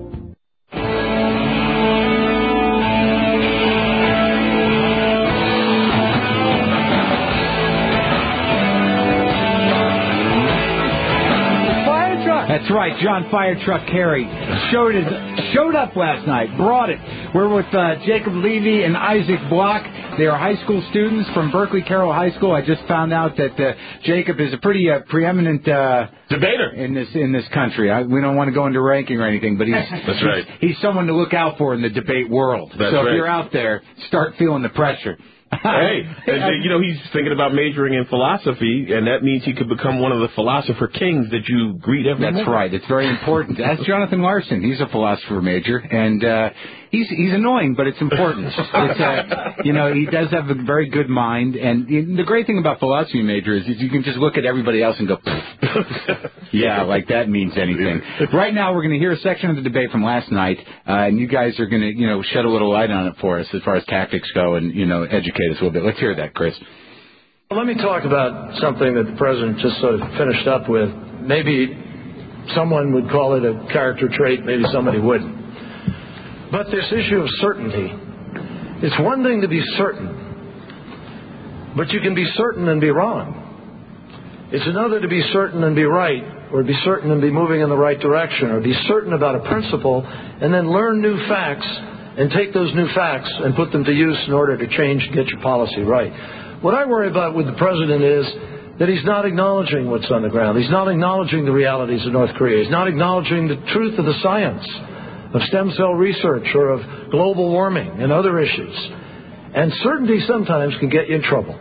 That's right, John Fire Truck Kerry showed up last night, brought it. We're with Jacob Levy and Isaac Block. They are high school students from Berkeley Carroll High School. I just found out that Jacob is a pretty preeminent debater in this country. We don't want to go into ranking or anything, but that's right. He's someone to look out for in the debate world. That's so right. If you're out there, start feeling the pressure. Hey, he's thinking about majoring in philosophy, and that means he could become one of the philosopher kings that you greet every morning. That's right. It's very important. That's Jonathan Larson. He's a philosopher major, and He's annoying, but it's important. It's, he does have a very good mind, and the great thing about philosophy majors is you can just look at everybody else and go, yeah, like that means anything. Right now, we're going to hear a section of the debate from last night, and you guys are going to, shed a little light on it for us as far as tactics go, and educate us a little bit. Let's hear that, Chris. Well, let me talk about something that the president just sort of finished up with. Maybe someone would call it a character trait, maybe somebody wouldn't. But this issue of certainty, it's one thing to be certain, but you can be certain and be wrong. It's another to be certain and be right, or be certain and be moving in the right direction, or be certain about a principle and then learn new facts and take those new facts and put them to use in order to change and get your policy right. What I worry about with the president is that he's not acknowledging what's on the ground. He's not acknowledging the realities of North Korea. He's not acknowledging the truth of the science of stem cell research or of global warming and other issues. And certainty sometimes can get you in trouble.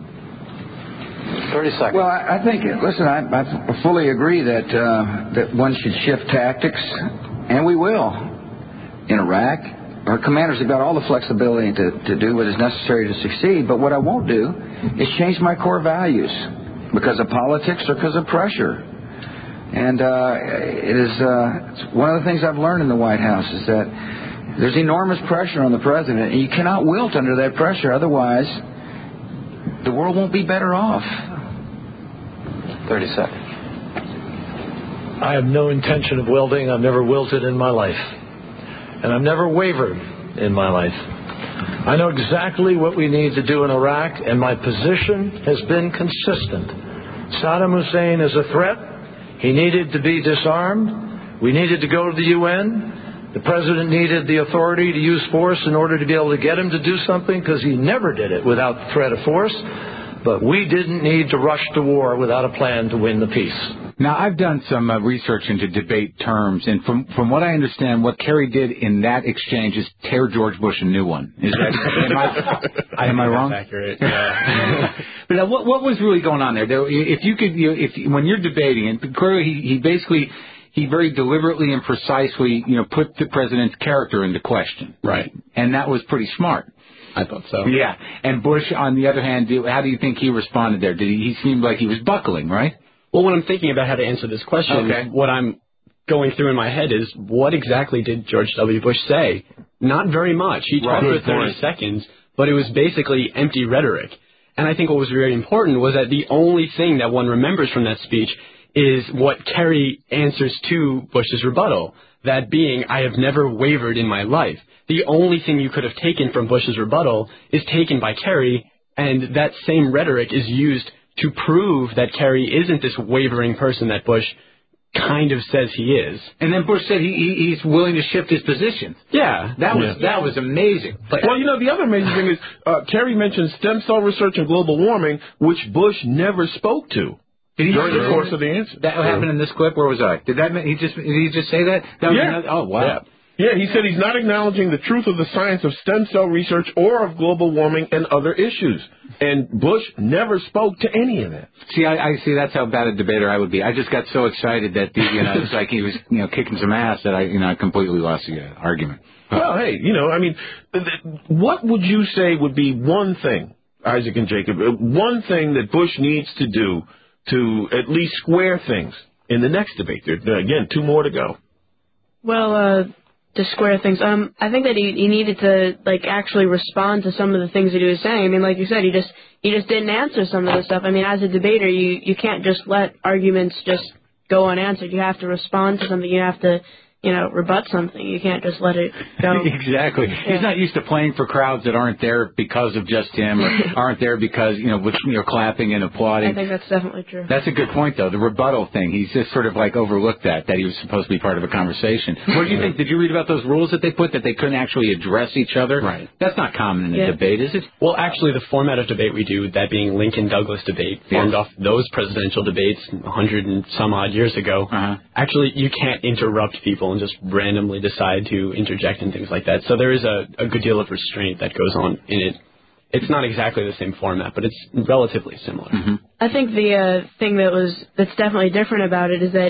30 seconds. Well, I think, listen, I fully agree that one should shift tactics, and we will in Iraq. Our commanders have got all the flexibility to do what is necessary to succeed, but what I won't do is change my core values because of politics or because of pressure. And it's one of the things I've learned in the White House is that there's enormous pressure on the president, and you cannot wilt under that pressure. Otherwise, the world won't be better off. 30 seconds. I have no intention of wilting. I've never wilted in my life. And I've never wavered in my life. I know exactly what we need to do in Iraq, and my position has been consistent. Saddam Hussein is a threat. He needed to be disarmed. We needed to go to the UN. The president needed the authority to use force in order to be able to get him to do something, because he never did it without the threat of force. But we didn't need to rush to war without a plan to win the peace. Now, I've done some research into debate terms, and from what I understand, what Kerry did in that exchange is tear George Bush a new one. Is that am I wrong? That's accurate. Yeah. But what was really going on there? If you could, when you're debating, and clearly he very deliberately and precisely, put the president's character into question. Right. And that was pretty smart. I thought so. Yeah. And Bush, on the other hand, how do you think he responded there? He seemed like he was buckling, right? Well, when I'm thinking about how to answer this question, what I'm going through in my head is, what exactly did George W. Bush say? Not very much. He talked for 30 seconds, but it was basically empty rhetoric. And I think what was very important was that the only thing that one remembers from that speech is what Kerry answers to Bush's rebuttal, that being, I have never wavered in my life. The only thing you could have taken from Bush's rebuttal is taken by Kerry, and that same rhetoric is used to prove that Kerry isn't this wavering person that Bush kind of says he is. And then Bush said he's willing to shift his position. Yeah. That was amazing. Well, the other amazing thing is Kerry mentioned stem cell research and global warming, which Bush never spoke to. During the course of the answer. That happened in this clip? Where was I? Did he just say that? Oh, wow. Yeah. Yeah, he said he's not acknowledging the truth of the science of stem cell research or of global warming and other issues. And Bush never spoke to any of that. See, I see. That's how bad a debater I would be. I just got so excited that it's like he was kicking some ass that I completely lost the argument. Well, hey, what would you say would be one thing, Isaac and Jacob, one thing that Bush needs to do to at least square things in the next debate? There, again, 2 more to go. Well, to square things, I think that he needed to actually respond to some of the things that he was saying. I mean, like you said, he just didn't answer some of the stuff. I mean, as a debater, you can't just let arguments just go unanswered. You have to respond to something. You have to rebut something. You can't just let it go. Exactly. Yeah. He's not used to playing for crowds that aren't there because of just him, or aren't there because, with clapping and applauding. I think that's definitely true. That's a good point, though. The rebuttal thing, he's just sort of overlooked that he was supposed to be part of a conversation. What do you think? Did you read about those rules that they put, that they couldn't actually address each other? Right. That's not common in a debate, is it? Well, actually, the format of debate we do, that being Lincoln-Douglas debate, formed off those presidential debates 100 and some odd years ago. Actually, you can't interrupt people and just randomly decide to interject and things like that. So there is a good deal of restraint that goes on in it. It's not exactly the same format, but it's relatively similar. I think the thing that's definitely different about it is that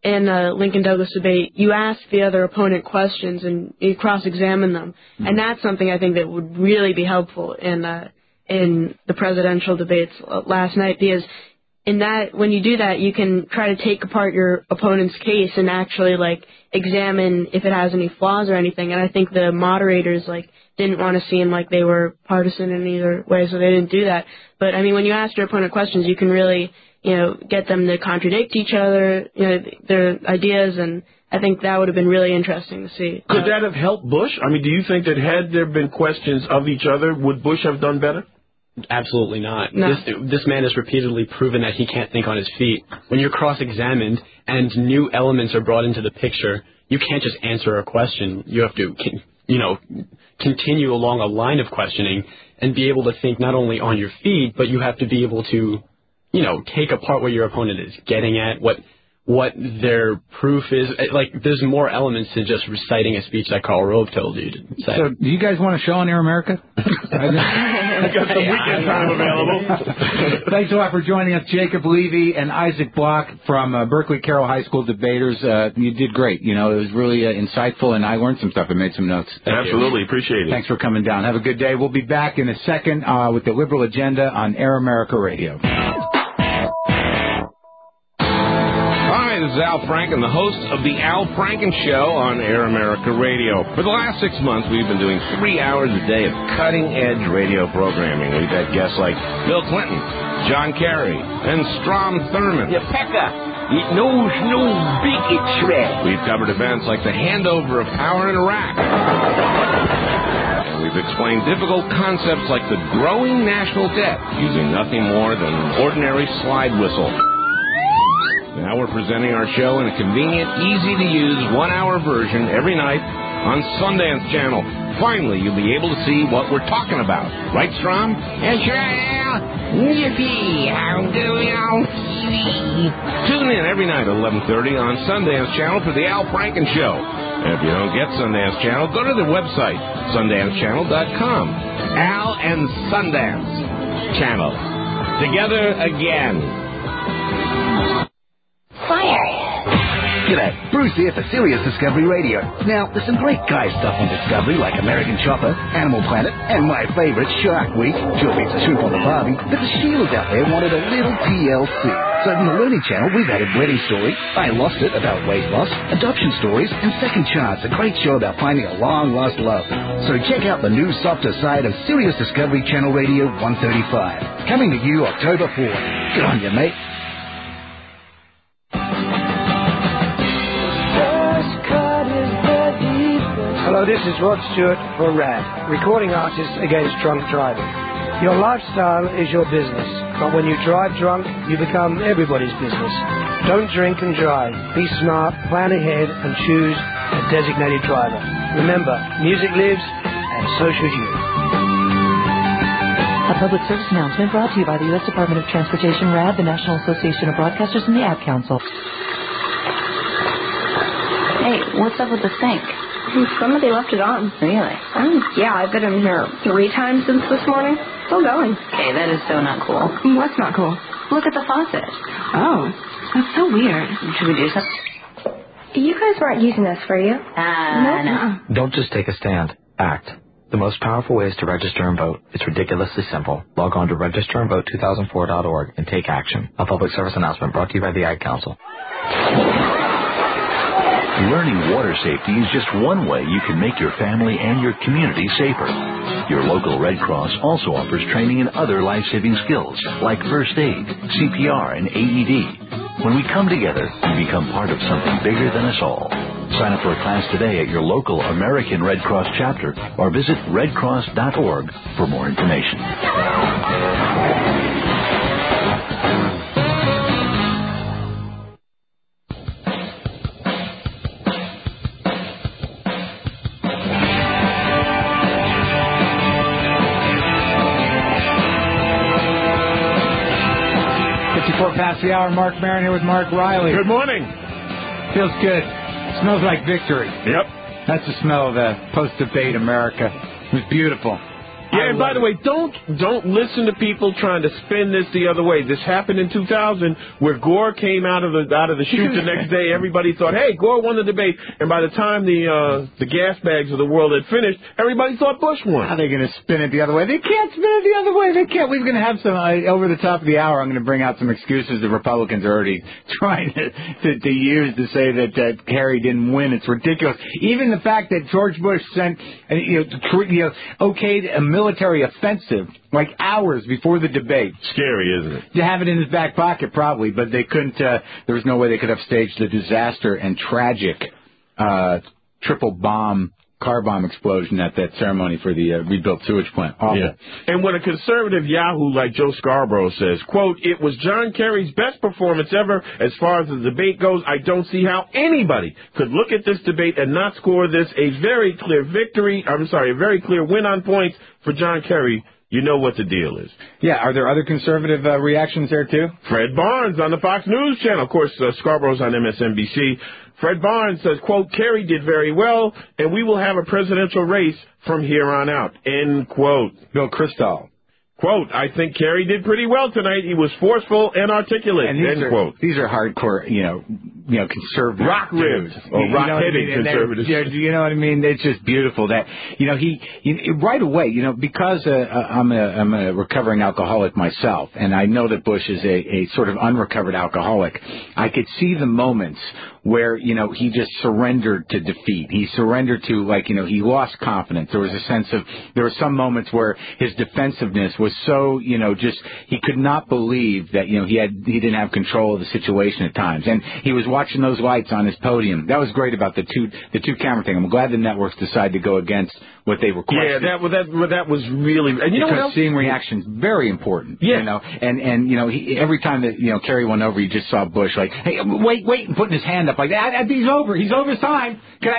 in a Lincoln Douglas debate, you ask the other opponent questions and you cross-examine them, and that's something I think that would really be helpful in the presidential debates last night, because in that, when you do that, you can try to take apart your opponent's case and actually like examine if it has any flaws or anything. And I think the moderators like didn't want to seem like they were partisan in either way, so they didn't do that. But I mean, when you ask your opponent questions, you can really, get them to contradict each other, their ideas, and I think that would have been really interesting to see. Could that have helped Bush? I mean, do you think that had there been questions of each other, would Bush have done better? Absolutely not. No. This man has repeatedly proven that he can't think on his feet. When you're cross-examined and new elements are brought into the picture, you can't just answer a question. You have to, continue along a line of questioning and be able to think not only on your feet, but you have to be able to, take apart what your opponent is getting at, what their proof is. Like, there's more elements than just reciting a speech that Karl Rove told you to say. So, do you guys want a show on Air America? I got some weekend time available. Thanks a lot for joining us, Jacob Levy and Isaac Block from Berkeley Carroll High School debaters. You did great. It was really insightful, and I learned some stuff and made some notes. Absolutely. Appreciate it. Thanks for coming down. Have a good day. We'll be back in a second with the Liberal Agenda on Air America Radio. This is Al Franken, the host of The Al Franken Show on Air America Radio. For the last 6 months, we've been doing 3 hours a day of cutting-edge radio programming. We've had guests like Bill Clinton, John Kerry, and Strom Thurmond. Yeah, Pekka, it knows no bigotry. We've covered events like the handover of power in Iraq. And we've explained difficult concepts like the growing national debt using nothing more than an ordinary slide whistle. Now we're presenting our show in a convenient, easy-to-use 1-hour version every night on Sundance Channel. Finally, you'll be able to see what we're talking about. Right, Strom? Yes, sir. Yippee! I'm going on TV. Tune in every night at 11:30 on Sundance Channel for The Al Franken Show. And if you don't get Sundance Channel, go to their website, sundancechannel.com. Al and Sundance Channel. Together again. G'day, Bruce here for Sirius Discovery Radio. Now, there's some great guy stuff on Discovery like American Chopper, Animal Planet, and my favorite, Shark Week. Sure beats a shrimp on the barbie, but the Shields out there wanted a little TLC. So from the Learning Channel, we've added Wedding Story, I Lost It about weight loss, Adoption Stories, and Second Chance, a great show about finding a long-lost love. So check out the new softer side of Sirius Discovery Channel Radio 135. Coming to you October 4th. Good on you, mate. Hello, this is Rod Stewart for RAD, recording artist against drunk driving. Your lifestyle is your business, but when you drive drunk, you become everybody's business. Don't drink and drive. Be smart, plan ahead, and choose a designated driver. Remember, music lives, and so should you. A public service announcement brought to you by the U.S. Department of Transportation, RAD, the National Association of Broadcasters, and the Ad Council. Hey, what's up with the sink? Somebody left it on. Really? Yeah, I've been in here 3 times since this morning. Still going. Okay, that is so not cool. What's not cool? Look at the faucet. Oh, that's so weird. Should we do something? You guys weren't using this, were you? No. Don't just take a stand. Act. The most powerful way is to register and vote. It's ridiculously simple. Log on to registerandvote2004.org and take action. A public service announcement brought to you by the Ad Council. Learning water safety is just one way you can make your family and your community safer. Your local Red Cross also offers training in other life-saving skills like first aid, CPR, and AED. When we come together, we become part of something bigger than us all. Sign up for a class today at your local American Red Cross chapter or visit redcross.org for more information. 54 past the hour. Mark Maron here with Mark Riley. Good morning. Feels good. Smells like victory. Yep. That's the smell of post-debate America. It was beautiful. Yeah, and by the way, don't listen to people trying to spin this the other way. This happened in 2000, where Gore came out of the chute the next day. Everybody thought, hey, Gore won the debate, and by the time the gas bags of the world had finished, everybody thought Bush won. How are they going to spin it the other way? They can't spin it the other way. They can't. We're going to have some over the top of the hour. I'm going to bring out some excuses the Republicans are already trying to use to say that Kerry didn't win. It's ridiculous. Even the fact that George Bush sent okayed a military offensive like hours before the debate. Scary, isn't it? To have it in his back pocket, probably, but they couldn't. There was no way they could have staged the disaster and tragic triple car bomb explosion at that ceremony for the rebuilt sewage plant. Awful. Yeah. And when a conservative yahoo like Joe Scarborough says, quote, it was John Kerry's best performance ever as far as the debate goes, I don't see how anybody could look at this debate and not score this a very clear win on points for John Kerry. You know what the deal is. Yeah, are there other conservative reactions there, too? Fred Barnes on the Fox News channel. Of course, Scarborough's on MSNBC. Fred Barnes says, quote, Kerry did very well, and we will have a presidential race from here on out, end quote. Bill Kristol. Quote, I think Kerry did pretty well tonight. He was forceful and articulate, end quote. These are hardcore, conservative. Rock ribbed or rock-headed conservatives. You know what I mean? It's just beautiful that, he right away, because I'm a recovering alcoholic myself, and I know that Bush is a sort of unrecovered alcoholic, I could see the moments where, he just surrendered to defeat. He surrendered to, he lost confidence. There was a sense of, there were some moments where his defensiveness was so, he could not believe that, he didn't have control of the situation at times. And he was watching those lights on his podium. That was great about the two camera thing. I'm glad the networks decided to go against what they requested. Yeah, that was really, and because seeing reactions very important. Yeah. And every time that Kerry went over, you just saw Bush like, hey, wait, and putting his hand up like that. He's over. He's over his time.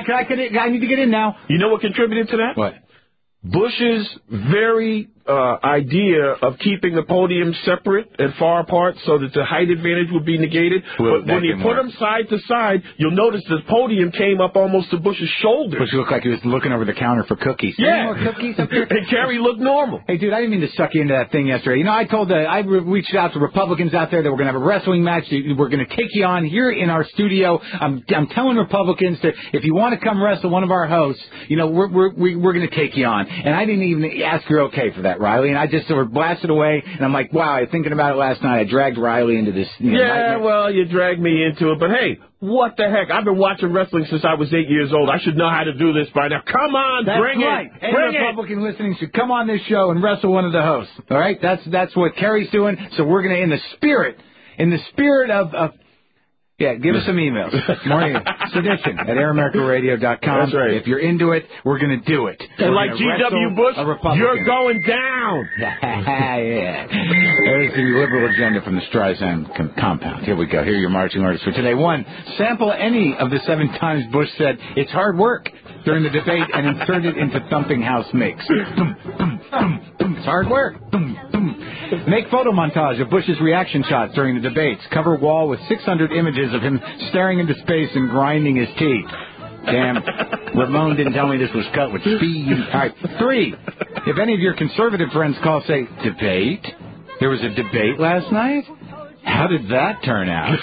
I need to get in now. You know what contributed to that? What? Bush's very idea of keeping the podium separate and far apart so that the height advantage would be negated. But when you put them side to side, you'll notice the podium came up almost to Bush's shoulders. Bush looked like he was looking over the counter for cookies. Yeah. More cookies up there? And Kerry looked normal. Hey, dude, I didn't mean to suck you into that thing yesterday. I reached out to Republicans out there that we're going to have a wrestling match. We're going to take you on here in our studio. I'm telling Republicans that if you want to come wrestle one of our hosts, we're going to take you on. And I didn't even ask your okay for that, Riley, and I just sort of blasted away, and I'm like, wow, thinking about it last night, I dragged Riley into this. Nightmare. Well, you dragged me into it, but hey, what the heck? I've been watching wrestling since I was 8 years old. I should know how to do this by now. Come on, bring it. Any Republican listening should come on this show and wrestle one of the hosts. All right, that's what Kerry's doing. So we're gonna, in the spirit of. Yeah, give us some emails. Morning sedition at AirAmericaRadio.com. That's right. If you're into it, we're going to do it. And like G.W. Bush, you're going down. Yeah. There's the liberal agenda from the Streisand compound. Here we go. Here are your marching orders for today. 1, sample any of the 7 times Bush said it's hard work during the debate and insert it into thumping house mix. It's hard work. Make photo montage of Bush's reaction shots during the debates. Cover wall with 600 images of him staring into space and grinding his teeth. Damn, Ramon didn't tell me this was cut with speed. All right, 3, if any of your conservative friends call, say, debate? There was a debate last night? How did that turn out?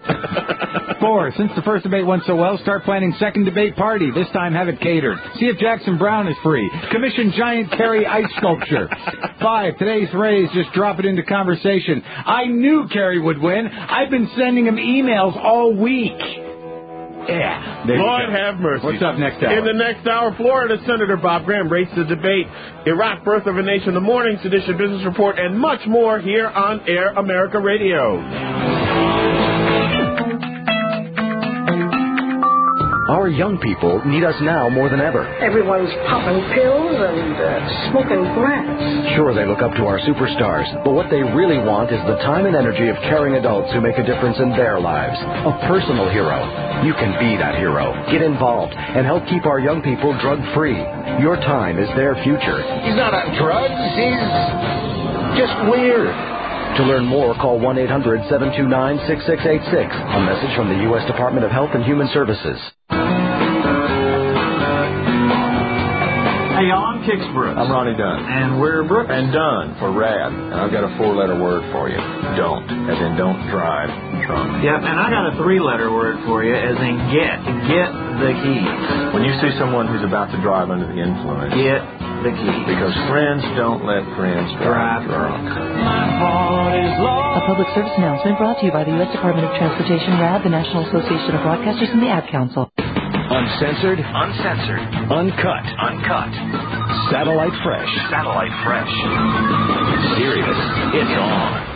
4, since the first debate went so well, start planning second debate party. This time have it catered. See if Jackson Brown is free. Commission giant Kerry ice sculpture. 5, today's phrase, just drop it into conversation. I knew Kerry would win. I've been sending him emails all week. Yeah. Lord have mercy. What's up next hour? In the next hour, Florida Senator Bob Graham rates the debate, Iraq, Birth of a Nation, the Morning Sedition Business Report, and much more here on Air America Radio. Our young people need us now more than ever. Everyone's popping pills and smoking grass. Sure, they look up to our superstars, but what they really want is the time and energy of caring adults who make a difference in their lives. A personal hero. You can be that hero. Get involved and help keep our young people drug-free. Your time is their future. He's not on drugs. He's just weird. To learn more, call 1-800-729-6686. A message from the U.S. Department of Health and Human Services. Hey, Leon Kicksbrook. I'm Ronnie Dunn. And we're Brooks. And Dunn for Rad. And I've got a 4-letter word for you. Don't. As in don't drive drunk. Yep, and I got a 3-letter word for you, as in get. Get the keys. When you see someone who's about to drive under the influence, get the keys. Because friends don't let friends drive drunk. A public service announcement brought to you by the U.S. Department of Transportation, RAD, the National Association of Broadcasters, and the Ad Council. Uncensored. Uncensored. Uncut. Uncut. Satellite fresh. Satellite fresh. Sirius. It's on.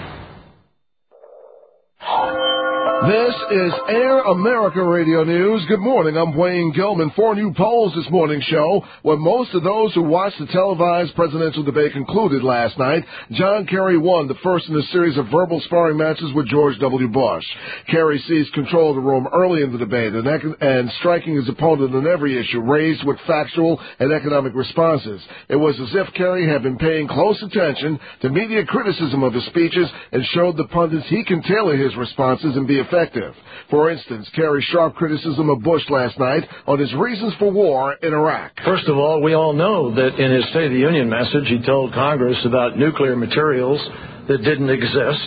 This is Air America Radio News. Good morning. I'm Wayne Gilman. 4 new polls this morning show where most of those who watched the televised presidential debate concluded last night. John Kerry won, the first in a series of verbal sparring matches with George W. Bush. Kerry seized control of the room early in the debate and striking his opponent on every issue raised with factual and economic responses. It was as if Kerry had been paying close attention to media criticism of his speeches and showed the pundits he can tailor his responses and be effective. For instance, Kerry's sharp criticism of Bush last night on his reasons for war in Iraq. First of all, we all know that in his State of the Union message, he told Congress about nuclear materials that didn't exist.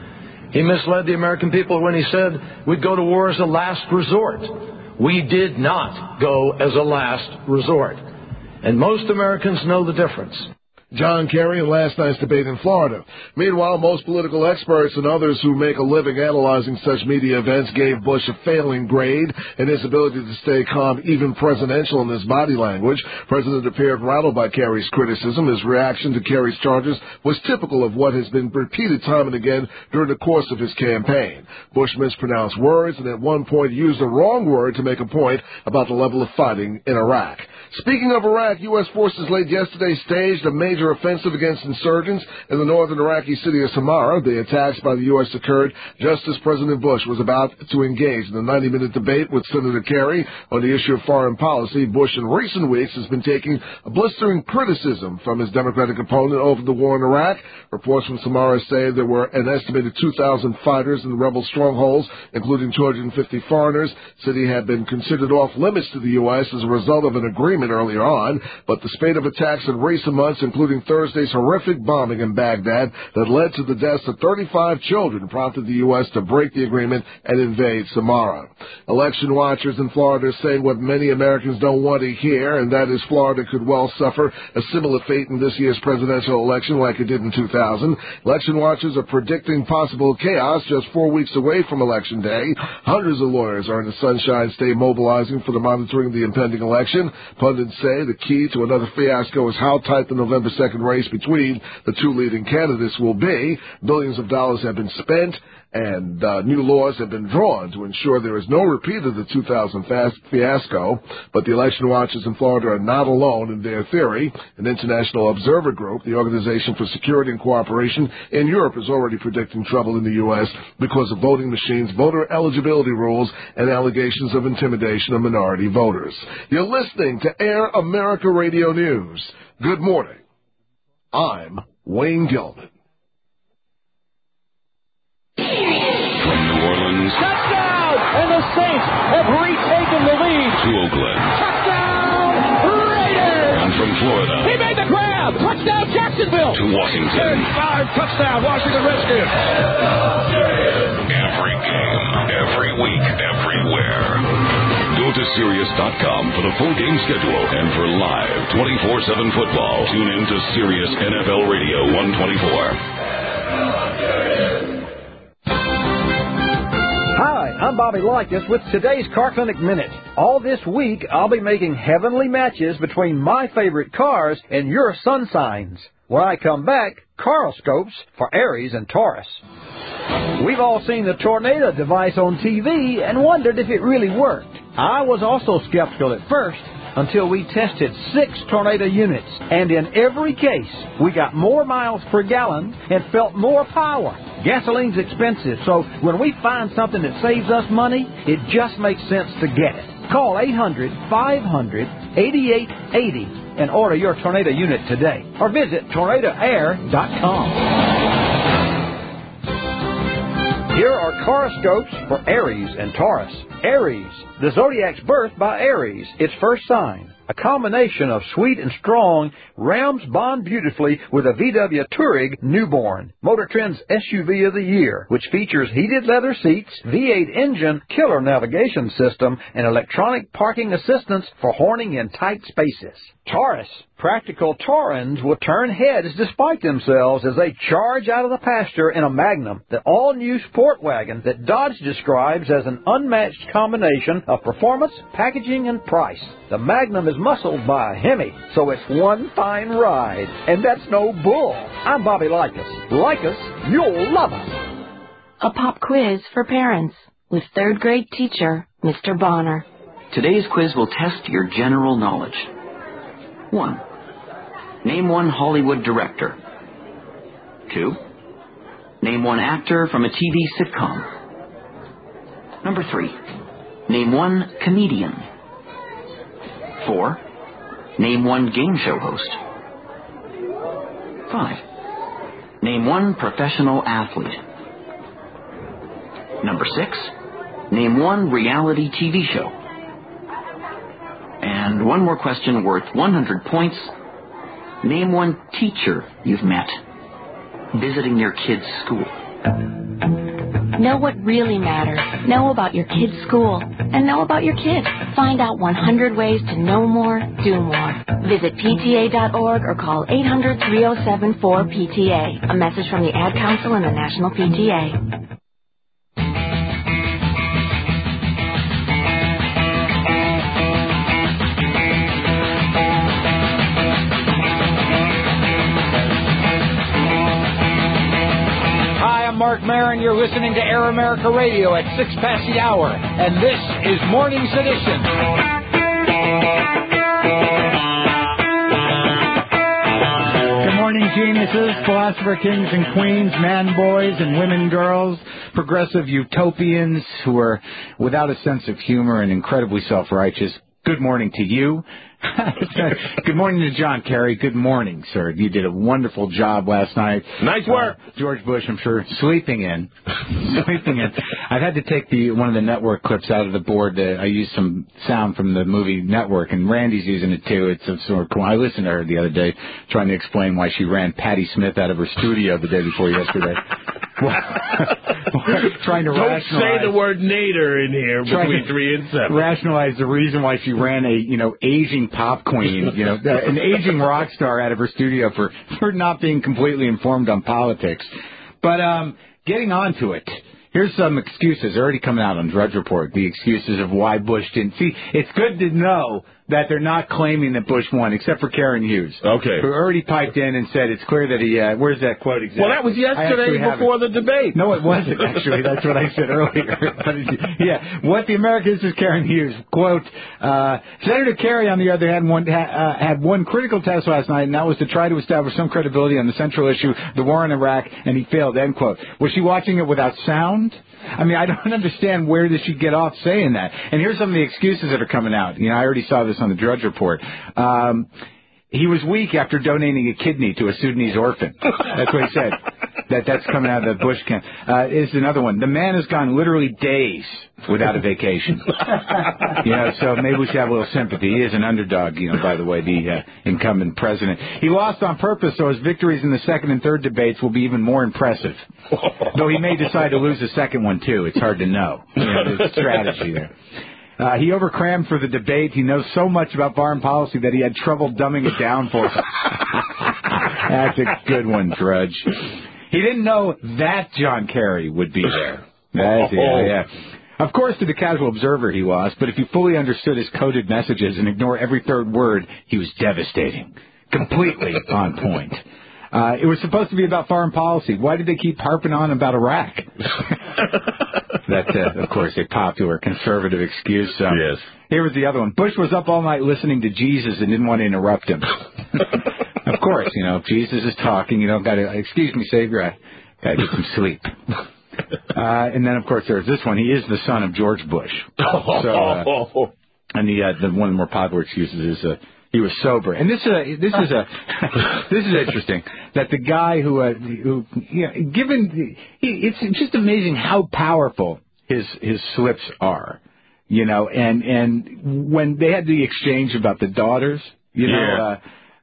He misled the American people when he said we'd go to war as a last resort. We did not go as a last resort. And most Americans know the difference. John Kerry in last night's debate in Florida. Meanwhile, most political experts and others who make a living analyzing such media events gave Bush a failing grade in his ability to stay calm, even presidential in his body language. The president appeared rattled by Kerry's criticism. His reaction to Kerry's charges was typical of what has been repeated time and again during the course of his campaign. Bush mispronounced words and at one point used the wrong word to make a point about the level of fighting in Iraq. Speaking of Iraq, U.S. forces late yesterday staged a major offensive against insurgents in the northern Iraqi city of Samarra. The attacks by the U.S. occurred just as President Bush was about to engage in a 90-minute debate with Senator Kerry on the issue of foreign policy. Bush in recent weeks has been taking a blistering criticism from his Democratic opponent over the war in Iraq. Reports from Samarra say there were an estimated 2,000 fighters in the rebel strongholds, including 250 foreigners. The city had been considered off limits to the U.S. as a result of an agreement earlier on, but the spate of attacks in recent months, including Thursday's horrific bombing in Baghdad that led to the deaths of 35 children, prompted the U.S. to break the agreement and invade Samarra. Election watchers in Florida are saying what many Americans don't want to hear, and that is Florida could well suffer a similar fate in this year's presidential election like it did in 2000. Election watchers are predicting possible chaos just 4 weeks away from Election Day. Hundreds of lawyers are in the Sunshine State mobilizing for the monitoring of the impending election. Pundits say the key to another fiasco is how tight the November 2nd race between the two leading candidates will be. Billions of dollars have been spent, and new laws have been drawn to ensure there is no repeat of the 2000 fiasco. But the election watchers in Florida are not alone in their theory. An international observer group, the Organization for Security and Cooperation in Europe, is already predicting trouble in the U.S. because of voting machines, voter eligibility rules, and allegations of intimidation of minority voters. You're listening to Air America Radio News. Good morning. I'm Wayne Gilman. From New Orleans. Touchdown! And the Saints have retaken the lead. To Oakland. Touchdown! Raiders! And from Florida. He made the grab! Touchdown Jacksonville! To Washington. 5 touchdown Washington Redskins! Every game, every week, everywhere. Go to Sirius.com for the full game schedule and for live 24/7 football. Tune in to Sirius NFL Radio 124. Hi, I'm Bobby Likas with today's Car Clinic Minute. All this week, I'll be making heavenly matches between my favorite cars and your sun signs. When I come back, Caroscopes for Aries and Taurus. We've all seen the tornado device on TV and wondered if it really worked. I was also skeptical at first until we tested 6 tornado units, and in every case, we got more miles per gallon and felt more power. Gasoline's expensive, so when we find something that saves us money, it just makes sense to get it. Call 800-500-8880 and order your tornado unit today, or visit tornadoair.com. Here are Caroscopes for Aries and Taurus. Aries, the zodiac's birth by Aries, its first sign. A combination of sweet and strong, Rams bond beautifully with a VW Touareg newborn. Motor Trend's SUV of the year, which features heated leather seats, V8 engine, killer navigation system, and electronic parking assistance for horning in tight spaces. Taurus. Practical Taurans will turn heads despite themselves as they charge out of the pasture in a Magnum, the all-new sport wagon that Dodge describes as an unmatched combination of performance, packaging, and price. The Magnum is muscled by a Hemi, so it's one fine ride. And that's no bull. I'm Bobby Likas. Like us, you'll love us. A pop quiz for parents with third-grade teacher, Mr. Bonner. Today's quiz will test your general knowledge. 1. Name one Hollywood director. 2. Name one actor from a TV sitcom. Number 3. Name one comedian. 4. Name one game show host. 5. Name one professional athlete. Number 6. Name one reality TV show. And one more question worth 100 points. Name one teacher you've met visiting your kid's school. Know what really matters. Know about your kid's school. And know about your kids. Find out 100 ways to know more, do more. Visit PTA.org or call 800-307-4PTA. A message from the Ad Council and the National PTA. Mark Maron, you're listening to Air America Radio at 6 past the hour, and this is Morning Sedition. Good morning, geniuses, philosopher kings and queens, man boys and women girls, progressive utopians who are without a sense of humor and incredibly self-righteous. Good morning to you. Good morning to John Kerry. Good morning, sir. You did a wonderful job last night. Nice work. George Bush, I'm sure, sleeping in. I've had to take one of the network clips out of the board. I used some sound from the movie Network, and Randy's using it too. It's sort of cool. I listened to her the other day trying to explain why she ran Patti Smith out of her studio the day before yesterday. Trying to Don't say the word nader in here between 3 and 7. Rationalize the reason why she ran a aging pop queen, an aging rock star out of her studio for not being completely informed on politics. But getting on to it. Here's some excuses already coming out on Drudge Report. The excuses of why Bush didn't. See, it's good to know that they're not claiming that Bush won, except for Karen Hughes. Okay. Who already piped in and said it's clear that he, where's that quote exactly? Well, that was yesterday before the debate. No, it wasn't, actually. That's what I said earlier. But yeah, what the Americans is Karen Hughes. Quote, Senator Kerry, on the other hand, had one critical test last night, and that was to try to establish some credibility on the central issue, the war in Iraq, and he failed, end quote. Was she watching it without sound? I mean, I don't understand where did she get off saying that. And here's some of the excuses that are coming out. I already saw this on the Drudge Report. He was weak after donating a kidney to a Sudanese orphan. That's what he said. That's coming out of the Bush camp. Is another one. The man has gone literally days without a vacation. So maybe we should have a little sympathy. He is an underdog, by the way, the incumbent president. He lost on purpose, so his victories in the second and third debates will be even more impressive. Though he may decide to lose the second one, too. It's hard to know. There's a strategy there. He overcrammed for the debate. He knows so much about foreign policy that he had trouble dumbing it down for us. That's a good one, Drudge. He didn't know that John Kerry would be there. Yeah. Of course, to the casual observer, he lost, but if you fully understood his coded messages and ignore every third word, he was devastating. Completely on point. It was supposed to be about foreign policy. Why did they keep harping on about Iraq? That's, of course, a popular conservative excuse. Yes. Here was the other one. Bush was up all night listening to Jesus and didn't want to interrupt him. Of course, if Jesus is talking, you don't got to, excuse me, Savior, I got to get some sleep. And then, of course, there's this one. He is the son of George Bush. And the one of the more popular excuses is he was sober. And this is interesting that the guy it's just amazing how powerful his slips are. You know, and when they had the exchange about the daughters, you know,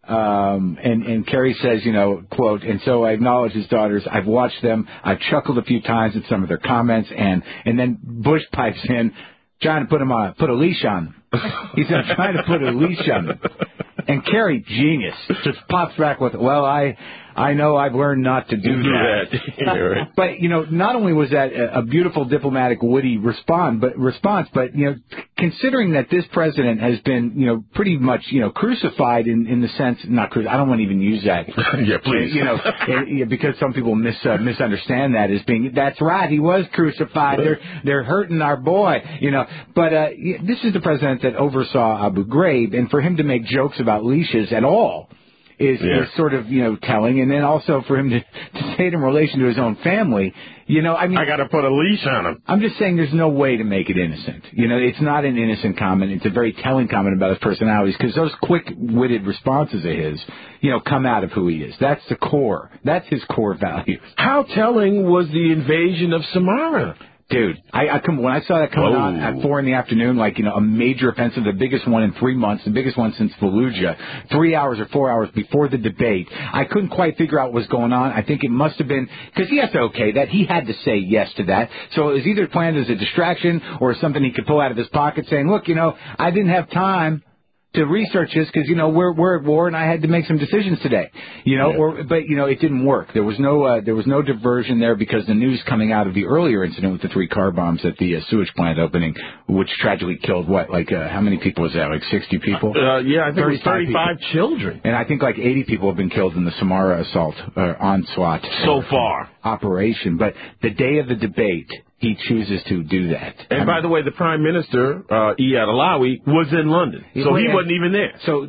and Kerry says, you know, quote, and so I acknowledge his daughters. I've watched them. I've chuckled a few times at some of their comments, and then Bush pipes in, trying to put a leash on them. He said, I'm trying to put a leash on them. And Kerry, genius, just pops back with, well, I know I've learned not to do that. But, you know, not only was that a beautiful diplomatic, witty response, but, you know, considering that this president has been, you know, pretty much, you know, crucified in the sense, I don't want to even use that. Yeah, please. You know, because some people misunderstand that as being, that's right, he was crucified. They're hurting our boy, you know. But this is the president that oversaw Abu Ghraib, and for him to make jokes about leashes at all is sort of, you know, telling. And then also for him to say it in relation to his own family, you know, I mean, I got to put a leash on him. I'm just saying there's no way to make it innocent. You know, it's not an innocent comment. It's a very telling comment about his personalities, because those quick-witted responses of his, you know, come out of who he is. That's the core. That's his core values. How telling was the invasion of Samarra? Dude, when I saw that coming on at 4 in the afternoon, like, you know, a major offensive, the biggest one in 3 months, the biggest one since Fallujah, 3 hours or 4 hours before the debate, I couldn't quite figure out what was going on. I think it must have been, because he has to okay that. He had to say yes to that. So it was either planned as a distraction or something he could pull out of his pocket saying, look, you know, I didn't have time to research this because, you know, we're at war and I had to make some decisions today, you know, but, you know, it didn't work. There was no diversion there, because the news coming out of the earlier incident with the 3 car bombs at the sewage plant opening, which tragically killed how many people was that? Like 60 people? I think it was 35 children. And I think like 80 people have been killed in the Samarra assault onslaught so far operation. But the day of the debate, he chooses to do that. And by the way, the Prime Minister, Iyad Alawi, was in London, so he wasn't even there. So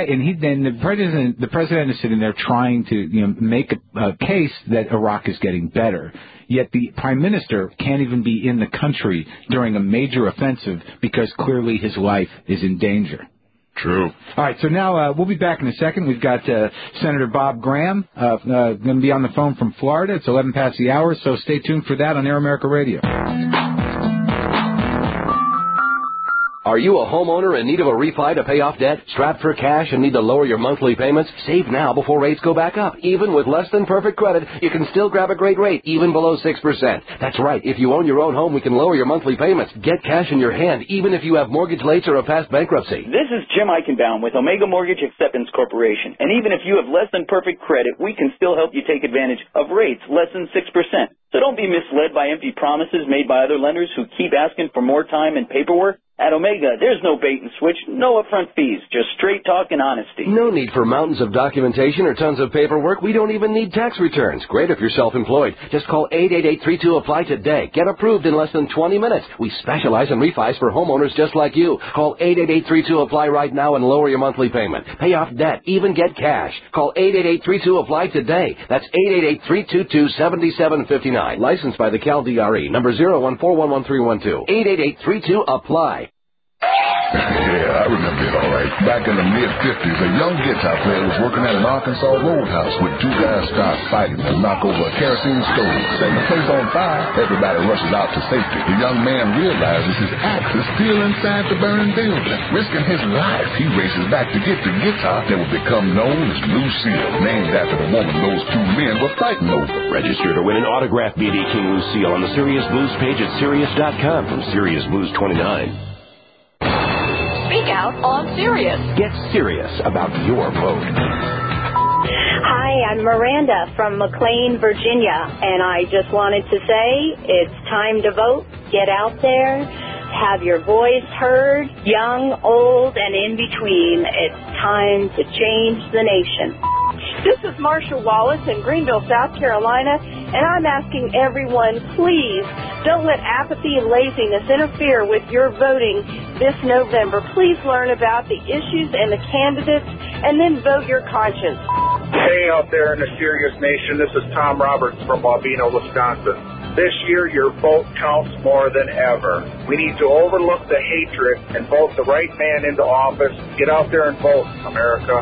the president is sitting there trying to, you know, make a case that Iraq is getting better. Yet the Prime Minister can't even be in the country during a major offensive because clearly his life is in danger. True. All right, so now we'll be back in a second. We've got Senator Bob Graham going to be on the phone from Florida. It's 11 past the hour, so stay tuned for that on Air America Radio. Are you a homeowner in need of a refi to pay off debt, strapped for cash, and need to lower your monthly payments? Save now before rates go back up. Even with less than perfect credit, you can still grab a great rate, even below 6%. That's right. If you own your own home, we can lower your monthly payments. Get cash in your hand, even if you have mortgage lates or a past bankruptcy. This is Jim Eichenbaum with Omega Mortgage Acceptance Corporation. And even if you have less than perfect credit, we can still help you take advantage of rates less than 6%. So don't be misled by empty promises made by other lenders who keep asking for more time and paperwork. At Omega, there's no bait and switch, no upfront fees, just straight talk and honesty. No need for mountains of documentation or tons of paperwork. We don't even need tax returns. Great if you're self-employed. Just call 888-32-APPLY today. Get approved in less than 20 minutes. We specialize in refis for homeowners just like you. Call 888-32-APPLY right now and lower your monthly payment. Pay off debt, even get cash. Call 888-32-APPLY today. That's 888-322-7759. Licensed by the Cal DRE, number 014113112. 888-32-APPLY. Yeah, I remember it all right. Back in the mid-50s, a young guitar player was working at an Arkansas roadhouse with 2 guys start fighting and knock over a kerosene stove, setting the place on fire. Everybody rushes out to safety. The young man realizes his axe is still inside the burning building. Risking his life, he races back to get the guitar that would become known as Lucille, named after the woman those 2 men were fighting over. Register to win an autographed B.B. King Lucille on the Sirius Blues page at Sirius.com from Sirius Blues 29. Speak out on Sirius. Get serious about your vote. Hi, I'm Miranda from McLean, Virginia, and I just wanted to say it's time to vote. Get out there. Have your voice heard. Young, old, and in between. It's time to change the nation. This is Marsha Wallace in Greenville, South Carolina, and I'm asking everyone, please don't let apathy and laziness interfere with your voting this November. Please learn about the issues and the candidates, and then vote your conscience. Hey, out there in the Sirius Nation, this is Tom Roberts from Wabena, Wisconsin. This year, your vote counts more than ever. We need to overlook the hatred and vote the right man into office. Get out there and vote, America.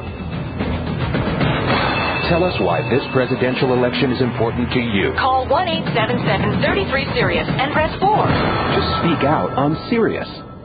Tell us why this presidential election is important to you. Call 1-877-33-SIRIUS and press 4. To speak out on Sirius.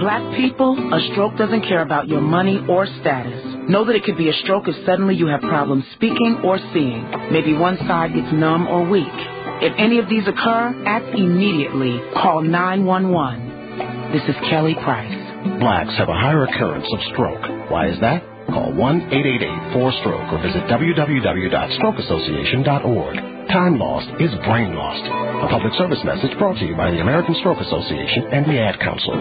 Black people, a stroke doesn't care about your money or status. Know that it could be a stroke if suddenly you have problems speaking or seeing. Maybe one side gets numb or weak. If any of these occur, act immediately. Call 911. This is Kelly Price. Blacks have a higher occurrence of stroke. Why is that? Call 1-888-4STROKE or visit www.strokeassociation.org. Time lost is brain lost. A public service message brought to you by the American Stroke Association and the Ad Council.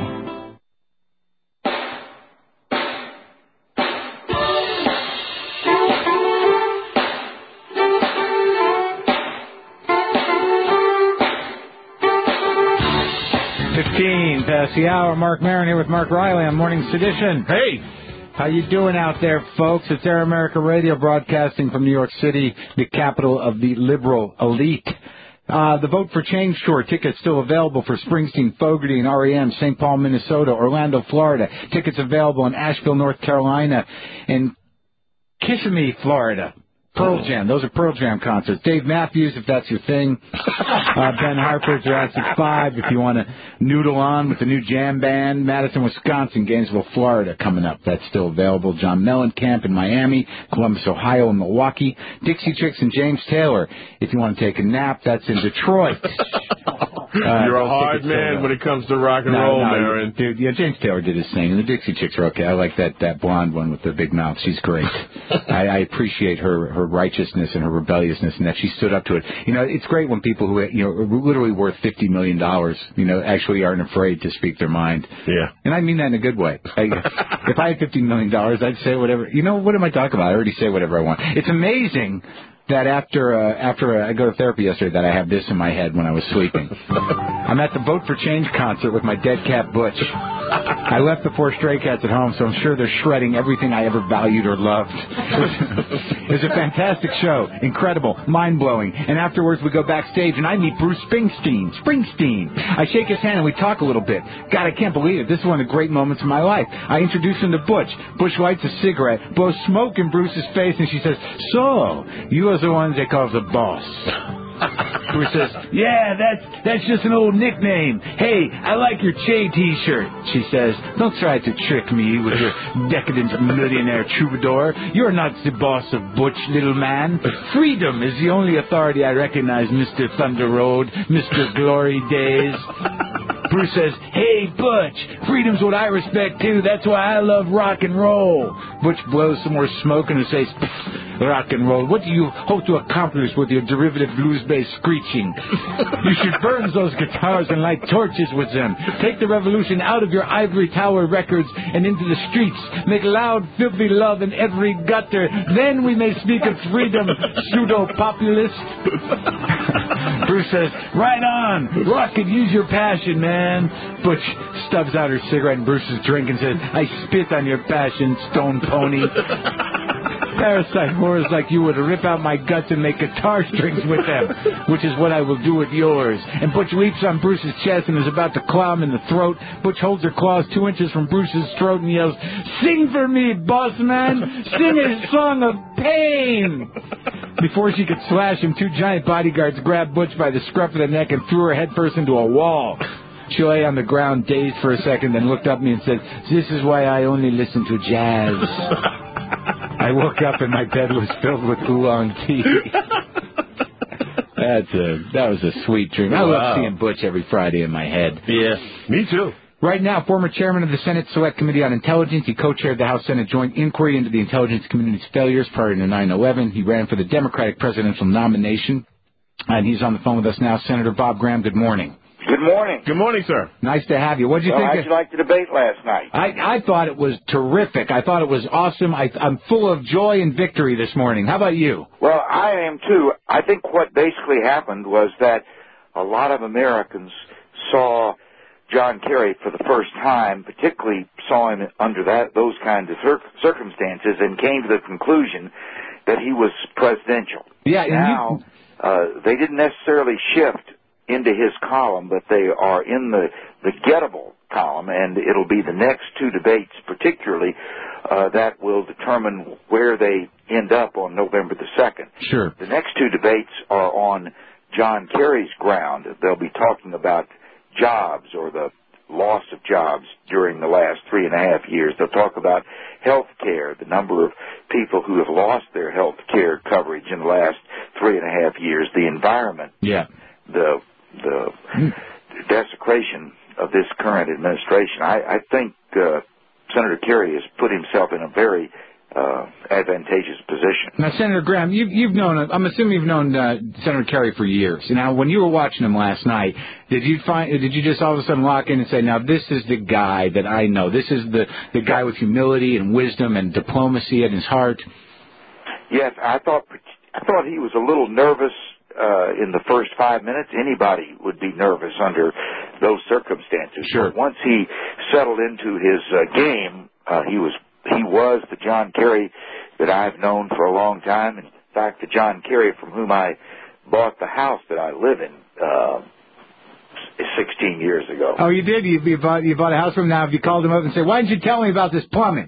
Past the hour. Mark Maron here with Mark Riley on Morning Sedition. Hey! How you doing out there, folks? It's Air America Radio broadcasting from New York City, the capital of the liberal elite. The Vote for Change tour tickets still available for Springsteen, Fogerty, and REM, St. Paul, Minnesota, Orlando, Florida. Tickets available in Asheville, North Carolina, and Kissimmee, Florida. Pearl Jam. Those are Pearl Jam concerts. Dave Matthews, if that's your thing. Ben Harper, Jurassic 5, if you want to noodle on with the new jam band. Madison, Wisconsin, Gainesville, Florida coming up. That's still available. John Mellencamp in Miami, Columbus, Ohio, and Milwaukee. Dixie Chicks and James Taylor, if you want to take a nap, that's in Detroit. You're a hard man when it comes to rock and roll, Maron. Dude, yeah, James Taylor did his thing, and the Dixie Chicks are okay. I like that blonde one with the big mouth. She's great. I appreciate her righteousness and her rebelliousness, and that she stood up to it. You know, it's great when people who are literally worth $50 million, actually aren't afraid to speak their mind. Yeah. And I mean that in a good way. If I had $50 million, I'd say whatever. What am I talking about? I already say whatever I want. It's amazing that after I go to therapy yesterday that I have this in my head when I was sleeping. I'm at the Vote for Change concert with my dead cat Butch. I left the 4 stray cats at home, so I'm sure they're shredding everything I ever valued or loved. It was a fantastic show. Incredible. Mind-blowing. And afterwards we go backstage and I meet Bruce Springsteen. I shake his hand and we talk a little bit. God, I can't believe it. This is one of the great moments of my life. I introduce him to Butch. Butch lights a cigarette, blows smoke in Bruce's face, and she says, "So, you are the one they call the boss." Bruce says, "Yeah, that's just an old nickname. Hey, I like your Che t-shirt." She says, "Don't try to trick me with your decadent millionaire troubadour. You're not the boss of Butch, little man. Freedom is the only authority I recognize, Mr. Thunder Road, Mr. Glory Days." Bruce says, "Hey, Butch, freedom's what I respect, too. That's why I love rock and roll." Butch blows some more smoke and says, "Rock and roll. What do you hope to accomplish with your derivative blues-based screeching? You should burn those guitars and light torches with them. Take the revolution out of your ivory tower records and into the streets. Make loud, filthy love in every gutter. Then we may speak of freedom, pseudo-populist." Bruce says, "Right on. Rock could use your passion, man." Butch stubs out her cigarette and Bruce's drink and says, "I spit on your passion, stone pony." Parasite whores like you would rip out my guts and make guitar strings with them, which is what I will do with yours. And Butch leaps on Bruce's chest and is about to claw him in the throat. Butch holds her claws 2 inches from Bruce's throat and yells, "Sing for me, boss man! Sing a song of pain!" Before she could slash him, 2 giant bodyguards grabbed Butch by the scruff of the neck and threw her headfirst into a wall. She lay on the ground, dazed for a second, then looked up at me and said, "This is why I only listen to jazz." I woke up and my bed was filled with oolong tea. That was a sweet dream. I love seeing Butch every Friday in my head. Yeah, me too. Right now, former chairman of the Senate Select Committee on Intelligence, he co-chaired the House-Senate Joint Inquiry into the intelligence community's failures prior to 9/11. He ran for the Democratic presidential nomination, and he's on the phone with us now. Senator Bob Graham, good morning. Good morning. Good morning, sir. Nice to have you. What did you think? How'd you like the debate last night? I thought it was terrific. I thought it was awesome. I'm full of joy and victory this morning. How about you? Well, I am too. I think what basically happened was that a lot of Americans saw John Kerry for the first time, particularly saw him under those kinds of circumstances, and came to the conclusion that he was presidential. Yeah. Now, they didn't necessarily shift into his column, but they are in the gettable column, and it'll be the next 2 debates particularly that will determine where they end up on November the 2nd. Sure. The next 2 debates are on John Kerry's ground. They'll be talking about jobs or the loss of jobs during the last 3.5 years. They'll talk about health care, the number of people who have lost their health care coverage in the last 3.5 years, the environment, the desecration of this current administration. I think Senator Kerry has put himself in a very advantageous position. Now, Senator Graham, you've known, I'm assuming you've known Senator Kerry for years. Now, when you were watching him last night, did you just all of a sudden walk in and say, now this is the guy that I know, this is the guy with humility and wisdom and diplomacy in his heart? Yes, I thought he was a little nervous in the first 5 minutes. Anybody would be nervous under those circumstances. Sure. But once he settled into his game, he was the John Kerry that I've known for a long time. In fact, the John Kerry from whom I bought the house that I live in 16 years ago. Oh, you did? You bought a house from him. Now have you called him up and said, why didn't you tell me about this plumbing?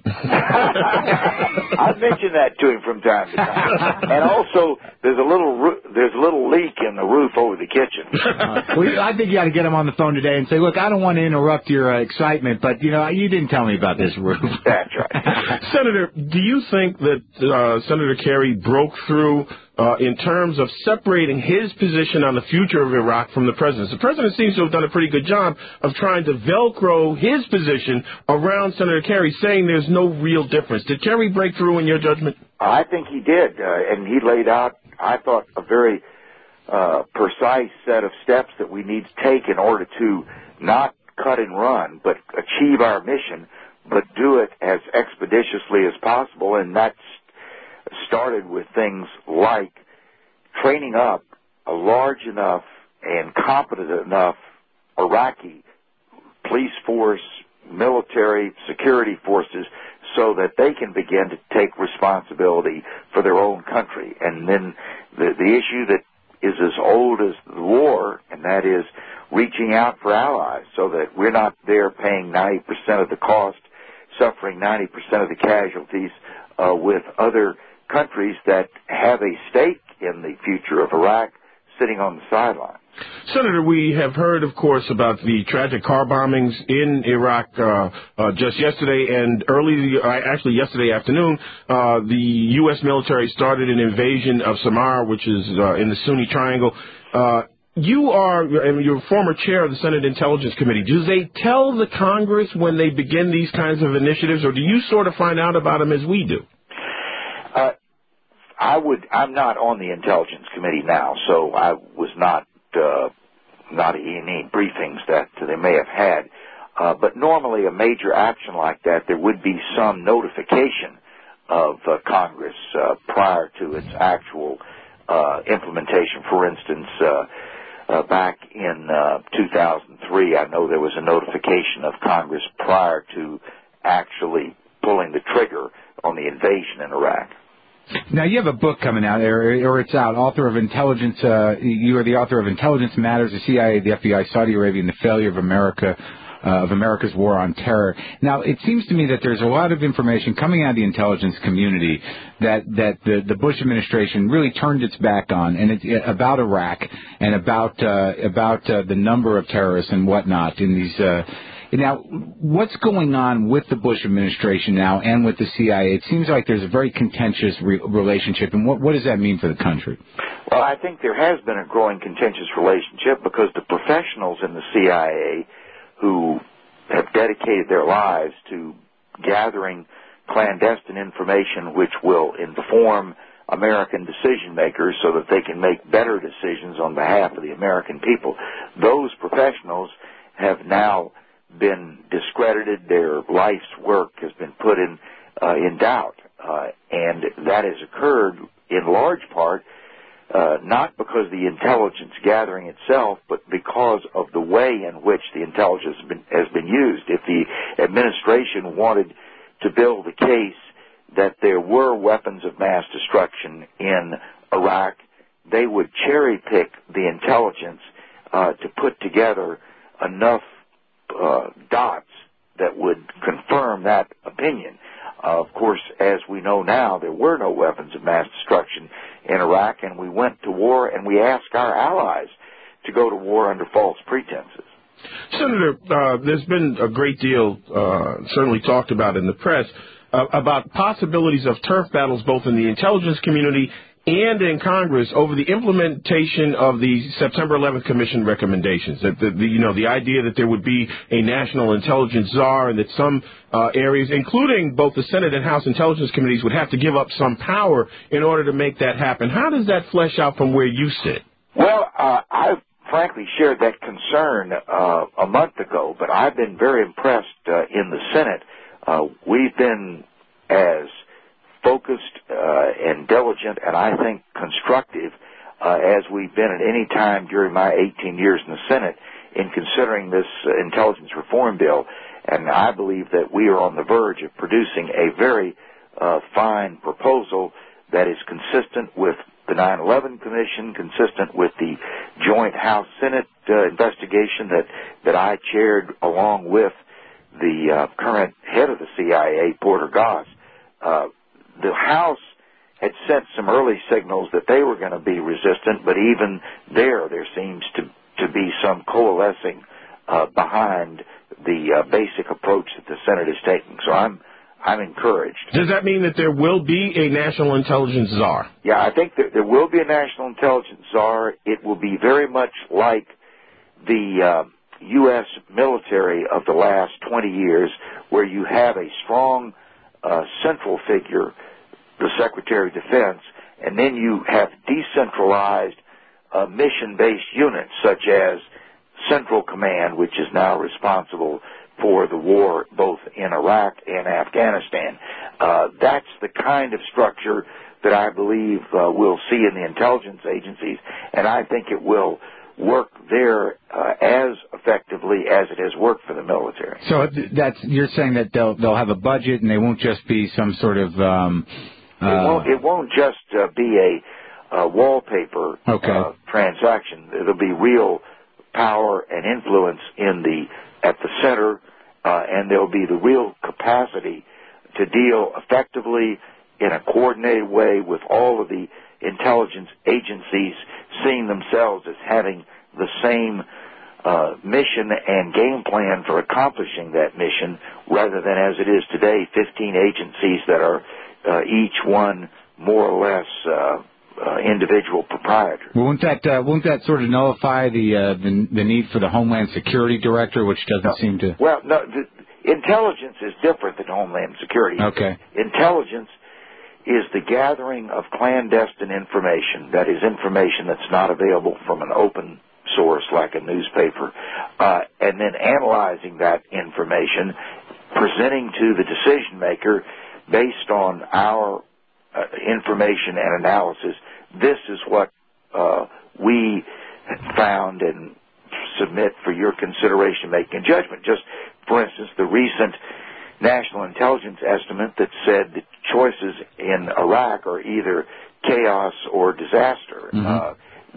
I mentioned that to him from time to time. And also, there's a little leak in the roof over the kitchen. Well, I think you ought to get him on the phone today and say, look, I don't want to interrupt your excitement, but, you didn't tell me about this roof. That's right. Senator, do you think that Senator Kerry broke through in terms of separating his position on the future of Iraq from the president's? The president seems to have done a pretty good job of trying to Velcro his position around Senator Kerry, saying there's no real difference. Did Kerry break through in your judgment? I think he did, and he laid out, I thought, a very precise set of steps that we need to take in order to not cut and run, but achieve our mission, but do it as expeditiously as possible, and that's started with things like training up a large enough and competent enough Iraqi police force, military, security forces, so that they can begin to take responsibility for their own country. And then the issue that is as old as the war, and that is reaching out for allies so that we're not there paying 90% of the cost, suffering 90% of the casualties with other countries that have a stake in the future of Iraq sitting on the sidelines. Senator, we have heard, of course, about the tragic car bombings in Iraq just yesterday and actually yesterday afternoon. The U.S. military started an invasion of Samara, which is in the Sunni Triangle. You're former chair of the Senate Intelligence Committee. Do they tell the Congress when they begin these kinds of initiatives, or do you sort of find out about them as we do? I'm not on the Intelligence Committee now, so I was not any briefings that they may have had. But normally a major action like that, there would be some notification of Congress prior to its actual implementation. For instance, back in 2003, I know there was a notification of Congress prior to actually pulling the trigger on the invasion in Iraq. Now, you have a book coming out, or it's out, author of Intelligence, you are the author of Intelligence Matters, the CIA, the FBI, Saudi Arabia, and the Failure of America, of America's War on Terror. Now, it seems to me that there's a lot of information coming out of the intelligence community that the Bush administration really turned its back on, and it's about Iraq and about the number of terrorists and whatnot in these. Now, what's going on with the Bush administration now and with the CIA? It seems like there's a very contentious relationship, and what does that mean for the country? Well, I think there has been a growing contentious relationship because the professionals in the CIA who have dedicated their lives to gathering clandestine information which will inform American decision makers so that they can make better decisions on behalf of the American people, those professionals have now been discredited. Their life's work has been put in doubt, and that has occurred in large part not because of the intelligence gathering itself, but because of the way in which the intelligence has been used. If the administration wanted to build a case that there were weapons of mass destruction in Iraq, they would cherry pick the intelligence to put together enough dots that would confirm that opinion. Of course, as we know now, there were no weapons of mass destruction in Iraq, and we went to war, and we asked our allies to go to war under false pretenses. Senator, there's been a great deal certainly talked about in the press about possibilities of turf battles both in the intelligence community and in Congress over the implementation of the September 11th Commission recommendations. That the idea that there would be a national intelligence czar, and that some areas, including both the Senate and House Intelligence Committees, would have to give up some power in order to make that happen. How does that flesh out from where you sit? Well, I've frankly shared that concern a month ago, but I've been very impressed in the Senate. We've been as focused and diligent and I think constructive as we've been at any time during my 18 years in the Senate in considering this intelligence reform bill. And I believe that we are on the verge of producing a very fine proposal that is consistent with the 9/11 Commission, consistent with the joint House-Senate investigation that I chaired along with the current head of the CIA, Porter Goss. The House had sent some early signals that they were going to be resistant, but even there seems to be some coalescing behind the basic approach that the Senate is taking. So I'm encouraged. Does that mean that there will be a national intelligence czar? Yeah, I think that there will be a national intelligence czar. It will be very much like the U.S. military of the last 20 years, where you have a strong central figure, the Secretary of Defense, and then you have decentralized mission-based units such as Central Command, which is now responsible for the war both in Iraq and Afghanistan. That's the kind of structure that I believe we'll see in the intelligence agencies, and I think it will work there as effectively as it has worked for the military. So you're saying that they'll have a budget and they won't just be some sort of it won't just be a wallpaper transaction. It'll be real power and influence at the center, and there'll be the real capacity to deal effectively in a coordinated way with all of the intelligence agencies, seeing themselves as having the same mission and game plan for accomplishing that mission, rather than as it is today, 15 agencies that are each one more or less individual proprietor. Won't that sort of nullify the need for the Homeland Security Director, which doesn't seem to? Well, no. Intelligence is different than Homeland Security. Okay. Intelligence is the gathering of clandestine information, that is information that's not available from an open source like a newspaper, and then analyzing that information, presenting to the decision maker based on our information and analysis. This is what we found and submit for your consideration, making a judgment. Just, for instance, the recent national intelligence estimate that said the choices in Iraq are either chaos or disaster. Mm-hmm.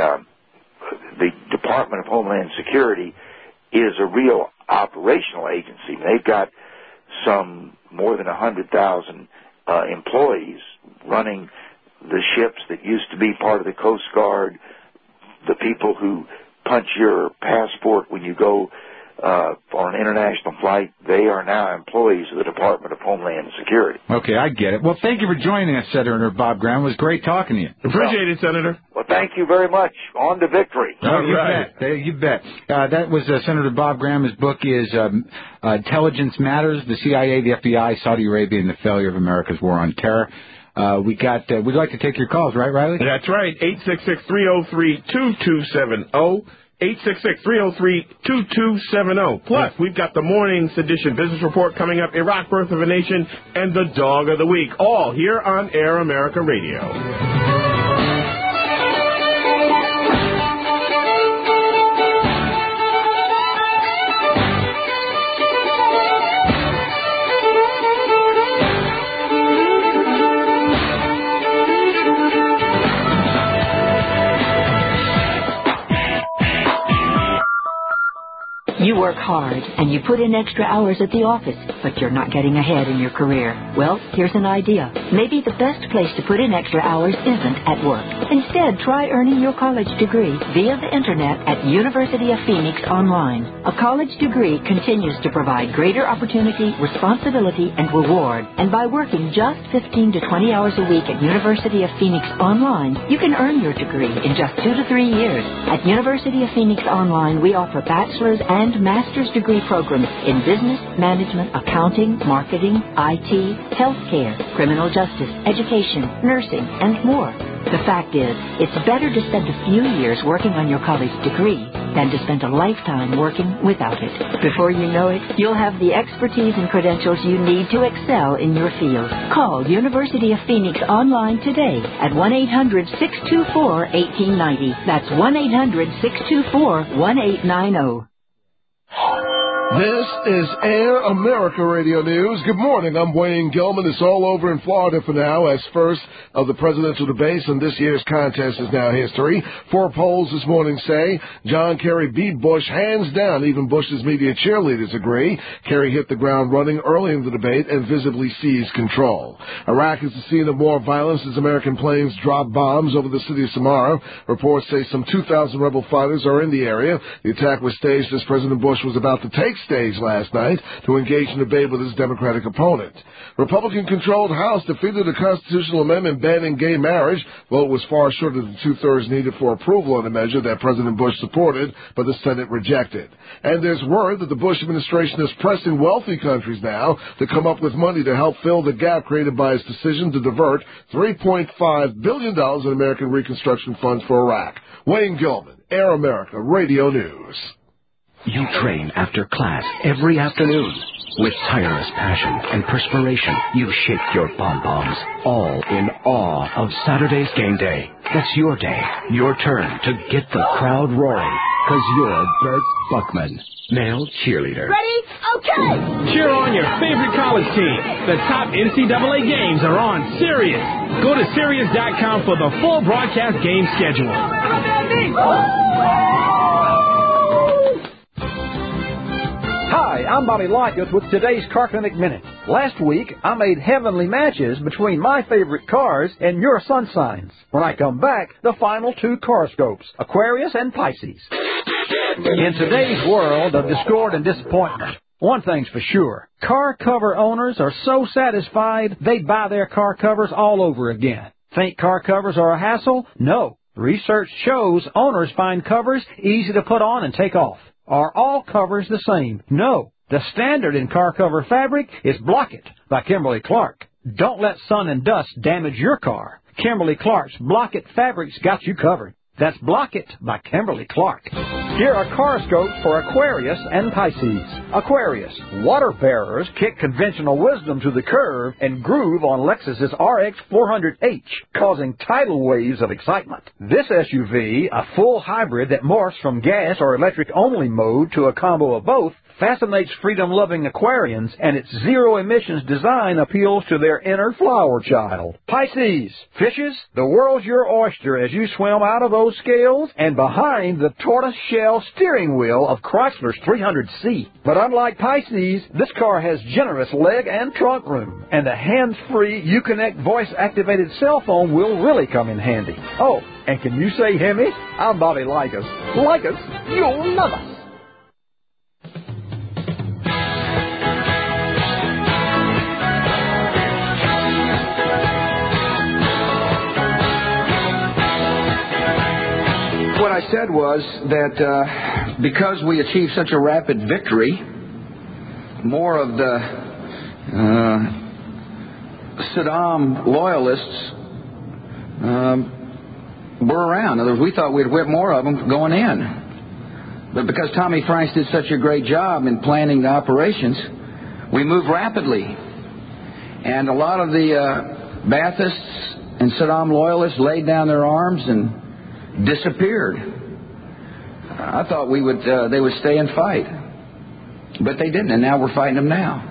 The Department of Homeland Security is a real operational agency. They've got some more than 100,000 employees running the ships that used to be part of the Coast Guard, the people who punch your passport when you go on an international flight. They are now employees of the Department of Homeland Security. Okay, I get it. Well, thank you for joining us, Senator Bob Graham. It was great talking to you. Appreciate it, Senator. Well, thank you very much. On to victory. Oh, you bet. That was Senator Bob Graham. His book is Intelligence Matters, the CIA, the FBI, Saudi Arabia, and the Failure of America's War on Terror. We'd like to take your calls, right, Riley? That's right. 866-303-2270. 866-303-2270. Plus, we've got the morning Sedition Business Report coming up, Iraq Birth of a Nation, and the Dog of the Week, all here on Air America Radio. You work hard, and you put in extra hours at the office, but you're not getting ahead in your career. Well, here's an idea. Maybe the best place to put in extra hours isn't at work. Instead, try earning your college degree via the Internet at University of Phoenix Online. A college degree continues to provide greater opportunity, responsibility, and reward. And by working just 15 to 20 hours a week at University of Phoenix Online, you can earn your degree in just 2 to 3 years. At University of Phoenix Online, we offer bachelor's and master's degree programs in business, management, accounting, marketing, IT, healthcare, criminal justice, education, nursing, and more. The fact is, it's better to spend a few years working on your college degree than to spend a lifetime working without it. Before you know it, you'll have the expertise and credentials you need to excel in your field. Call University of Phoenix Online today at 1-800-624-1890. That's 1-800-624-1890. This is Air America Radio News. Good morning. I'm Wayne Gilman. It's all over in Florida for now as first of the presidential debates, and this year's contest is now history. 4 polls this morning say John Kerry beat Bush hands down. Even Bush's media cheerleaders agree. Kerry hit the ground running early in the debate and visibly seized control. Iraq is the scene of more violence as American planes drop bombs over the city of Samarra. Reports say some 2,000 rebel fighters are in the area. The attack was staged as President Bush was about to take stage last night to engage in debate with his Democratic opponent. Republican-controlled House defeated a constitutional amendment banning gay marriage. Vote was far short of the 2/3 needed for approval on a measure that President Bush supported, but the Senate rejected. And there's word that the Bush administration is pressing wealthy countries now to come up with money to help fill the gap created by its decision to divert $3.5 billion in American reconstruction funds for Iraq. Wayne Gilman, Air America Radio News. You train after class every afternoon. With tireless passion and perspiration, you shake your pom-poms, all in awe of Saturday's game day. That's your day, your turn to get the crowd roaring, because you're Bert Buckman, male cheerleader. Ready? Okay! Cheer on your favorite college team. The top NCAA games are on Sirius. Go to Sirius.com for the full broadcast game schedule. Hi, I'm Bobby Likus with today's Car Clinic Minute. Last week, I made heavenly matches between my favorite cars and your sun signs. When I come back, the final 2 horoscopes, Aquarius and Pisces. In today's world of discord and disappointment, one thing's for sure. Car cover owners are so satisfied they buy their car covers all over again. Think car covers are a hassle? No. Research shows owners find covers easy to put on and take off. Are all covers the same? No. The standard in car cover fabric is Block-It by Kimberly-Clark. Don't let sun and dust damage your car. Kimberly-Clark's Block-It fabric's got you covered. That's Block-It by Kimberly-Clark. Here are horoscopes for Aquarius and Pisces. Aquarius, water bearers kick conventional wisdom to the curb and groove on Lexus's RX 400H, causing tidal waves of excitement. This SUV, a full hybrid that morphs from gas or electric-only mode to a combo of both, fascinates freedom-loving Aquarians, and its zero-emissions design appeals to their inner flower child. Pisces, fishes, the world's your oyster as you swim out of those scales and behind the tortoise-shell steering wheel of Chrysler's 300C. But unlike Pisces, this car has generous leg and trunk room, and the hands-free Uconnect voice-activated cell phone will really come in handy. Oh, and can you say Hemi? I'm Bobby Likus. Likus, you'll love us. What I said was that because we achieved such a rapid victory, more of the Saddam loyalists were around. In other words, we thought we'd whip more of them going in. But because Tommy Franks did such a great job in planning the operations, we moved rapidly. And a lot of the Baathists and Saddam loyalists laid down their arms and disappeared. I thought they would stay and fight, but they didn't, and now we're fighting them now.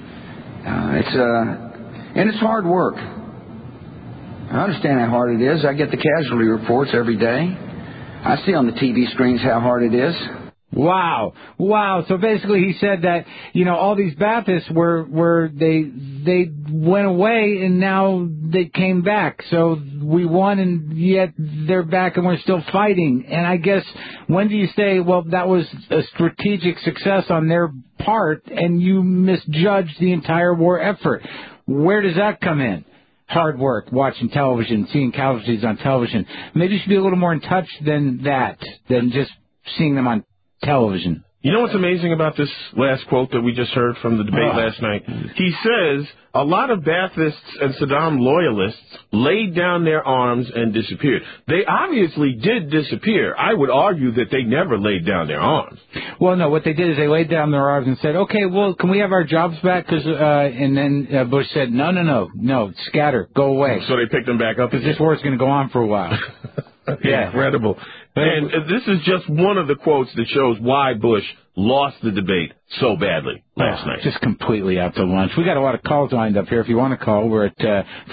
It's hard work. I understand how hard it is. I get the casualty reports every day. I see on the TV screens how hard it is. Wow. So basically he said that, all these Baathists they went away and now they came back. So we won and yet they're back and we're still fighting. And I guess, when do you say, well, that was a strategic success on their part and you misjudged the entire war effort? Where does that come in? Hard work, watching television, seeing casualties on television. Maybe you should be a little more in touch than just seeing them on television. You know what's amazing about this last quote that we just heard from the debate last night? He says a lot of Baathists and Saddam loyalists laid down their arms and disappeared. They obviously did disappear. I would argue that they never laid down their arms. Well, no, what they did is they laid down their arms and said, okay, well, can we have our jobs back? And then Bush said, no, scatter, go away. So they picked them back up. Because this war is going to go on for a while. Yeah. Incredible. And this is just one of the quotes that shows why Bush lost the debate so badly last night. Just completely out to lunch. We got a lot of calls lined up here. If you want to call, we're at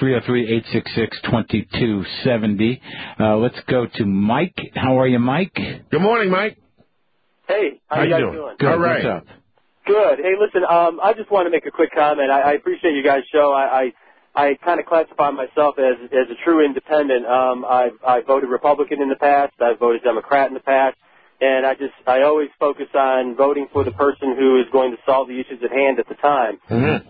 303-866-2270. Let's go to Mike. How are you, Mike? Good morning, Mike. Hey, how you guys doing? Good. All right. What's up? Good. Hey, listen, I just want to make a quick comment. I appreciate you guys' show. I kind of classify myself as a true independent. I voted Republican in the past. I've voted Democrat in the past. And I always focus on voting for the person who is going to solve the issues at hand at the time. Mm-hmm.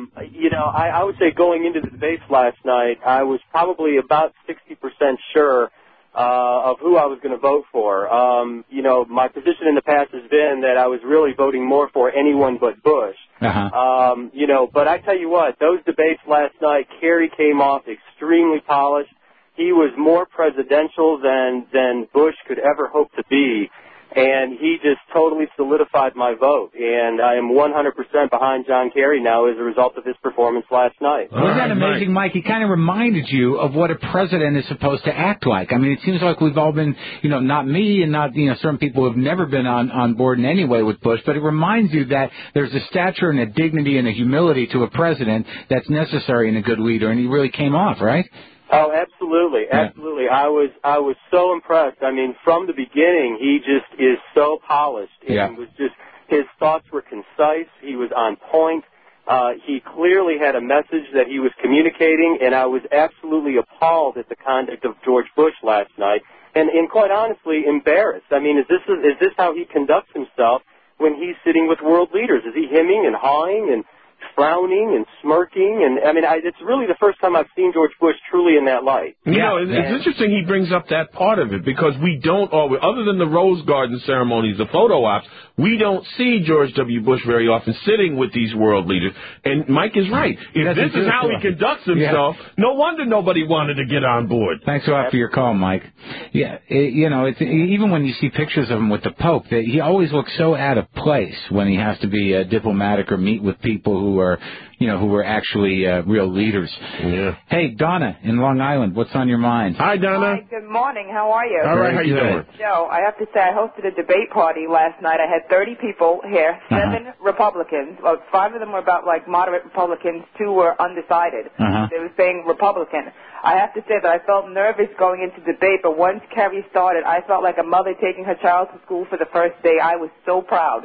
I would say going into the debates last night, I was probably about 60% sure of who I was going to vote for. My position in the past has been that I was really voting more for anyone but Bush. But I tell you what, those debates last night, Kerry came off extremely polished. He was more presidential than Bush could ever hope to be, and he just totally solidified my vote. And I am 100% behind John Kerry now as a result of his performance last night. Wasn't that amazing, Mike? He kind of reminded you of what a president is supposed to act like. I mean, it seems like we've all been, not me and not, certain people who have never been on board in any way with Bush, but it reminds you that there's a stature and a dignity and a humility to a president that's necessary in a good leader, and he really came off, right? Oh, absolutely, absolutely. I was so impressed. I mean, from the beginning, he just is so polished. And was just, his thoughts were concise. He was on point. He clearly had a message that he was communicating, and I was absolutely appalled at the conduct of George Bush last night, and quite honestly, embarrassed. I mean, is this how he conducts himself when he's sitting with world leaders? Is he hemming and hawing and frowning and smirking? And I mean, it's really the first time I've seen George Bush truly in that light. It's interesting he brings up that part of it, because we don't always, other than the Rose Garden ceremonies, the photo ops, we don't see George W. Bush very often sitting with these world leaders. And Mike is right. If this is how he conducts himself, no wonder nobody wanted to get on board. Thanks a lot for your call, Mike. Yeah, it's even when you see pictures of him with the Pope, he always looks so out of place when he has to be diplomatic or meet with people who are actually real leaders. Yeah. Hey, Donna in Long Island, what's on your mind? Hi, Donna. Hi, good morning. How are you? All right, how you doing? Joe, I have to say I hosted a debate party last night. I had 30 people here, 7 Republicans. Well, 5 of them were about like moderate Republicans, 2 were undecided. They were saying Republican. I have to say that I felt nervous going into debate, but once Kerry started, I felt like a mother taking her child to school for the first day. I was so proud.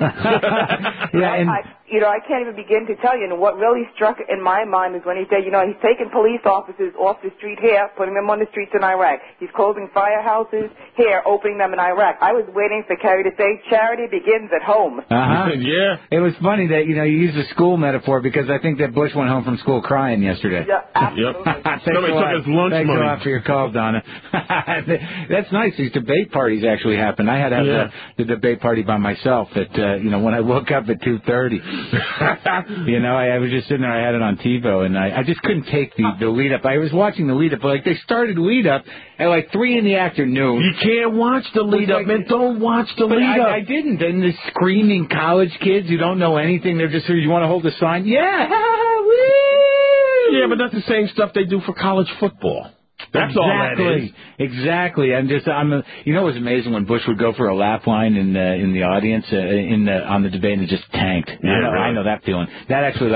I can't even begin to tell you. And what really struck in my mind is when he said, he's taking police officers off the street here, putting them on the streets in Iraq. He's closing firehouses here, opening them in Iraq. I was waiting for Kerry to say, charity begins at home. Yeah. It was funny that, you used a school metaphor, because I think that Bush went home from school crying yesterday. Yeah, absolutely. Somebody took his lunch Thanks money. a lot for your call, Donna. That's nice. These debate parties actually happen. I had to have the debate party by myself at, when I woke up at 2:30. I was just sitting there. I had it on TiVo, and I just couldn't take the lead up. I was watching the lead up, but they started lead up at like 3 in the afternoon. You can't watch the lead up, man. Don't watch the lead up. I didn't. And the screaming college kids who don't know anything, they're just, you want to hold a sign? Yeah, woo! Yeah, but that's the same stuff they do for college football. That's all that is. Exactly. It was amazing when Bush would go for a lap line in the audience on the debate, and it just tanked. Yeah, I know that feeling. That actually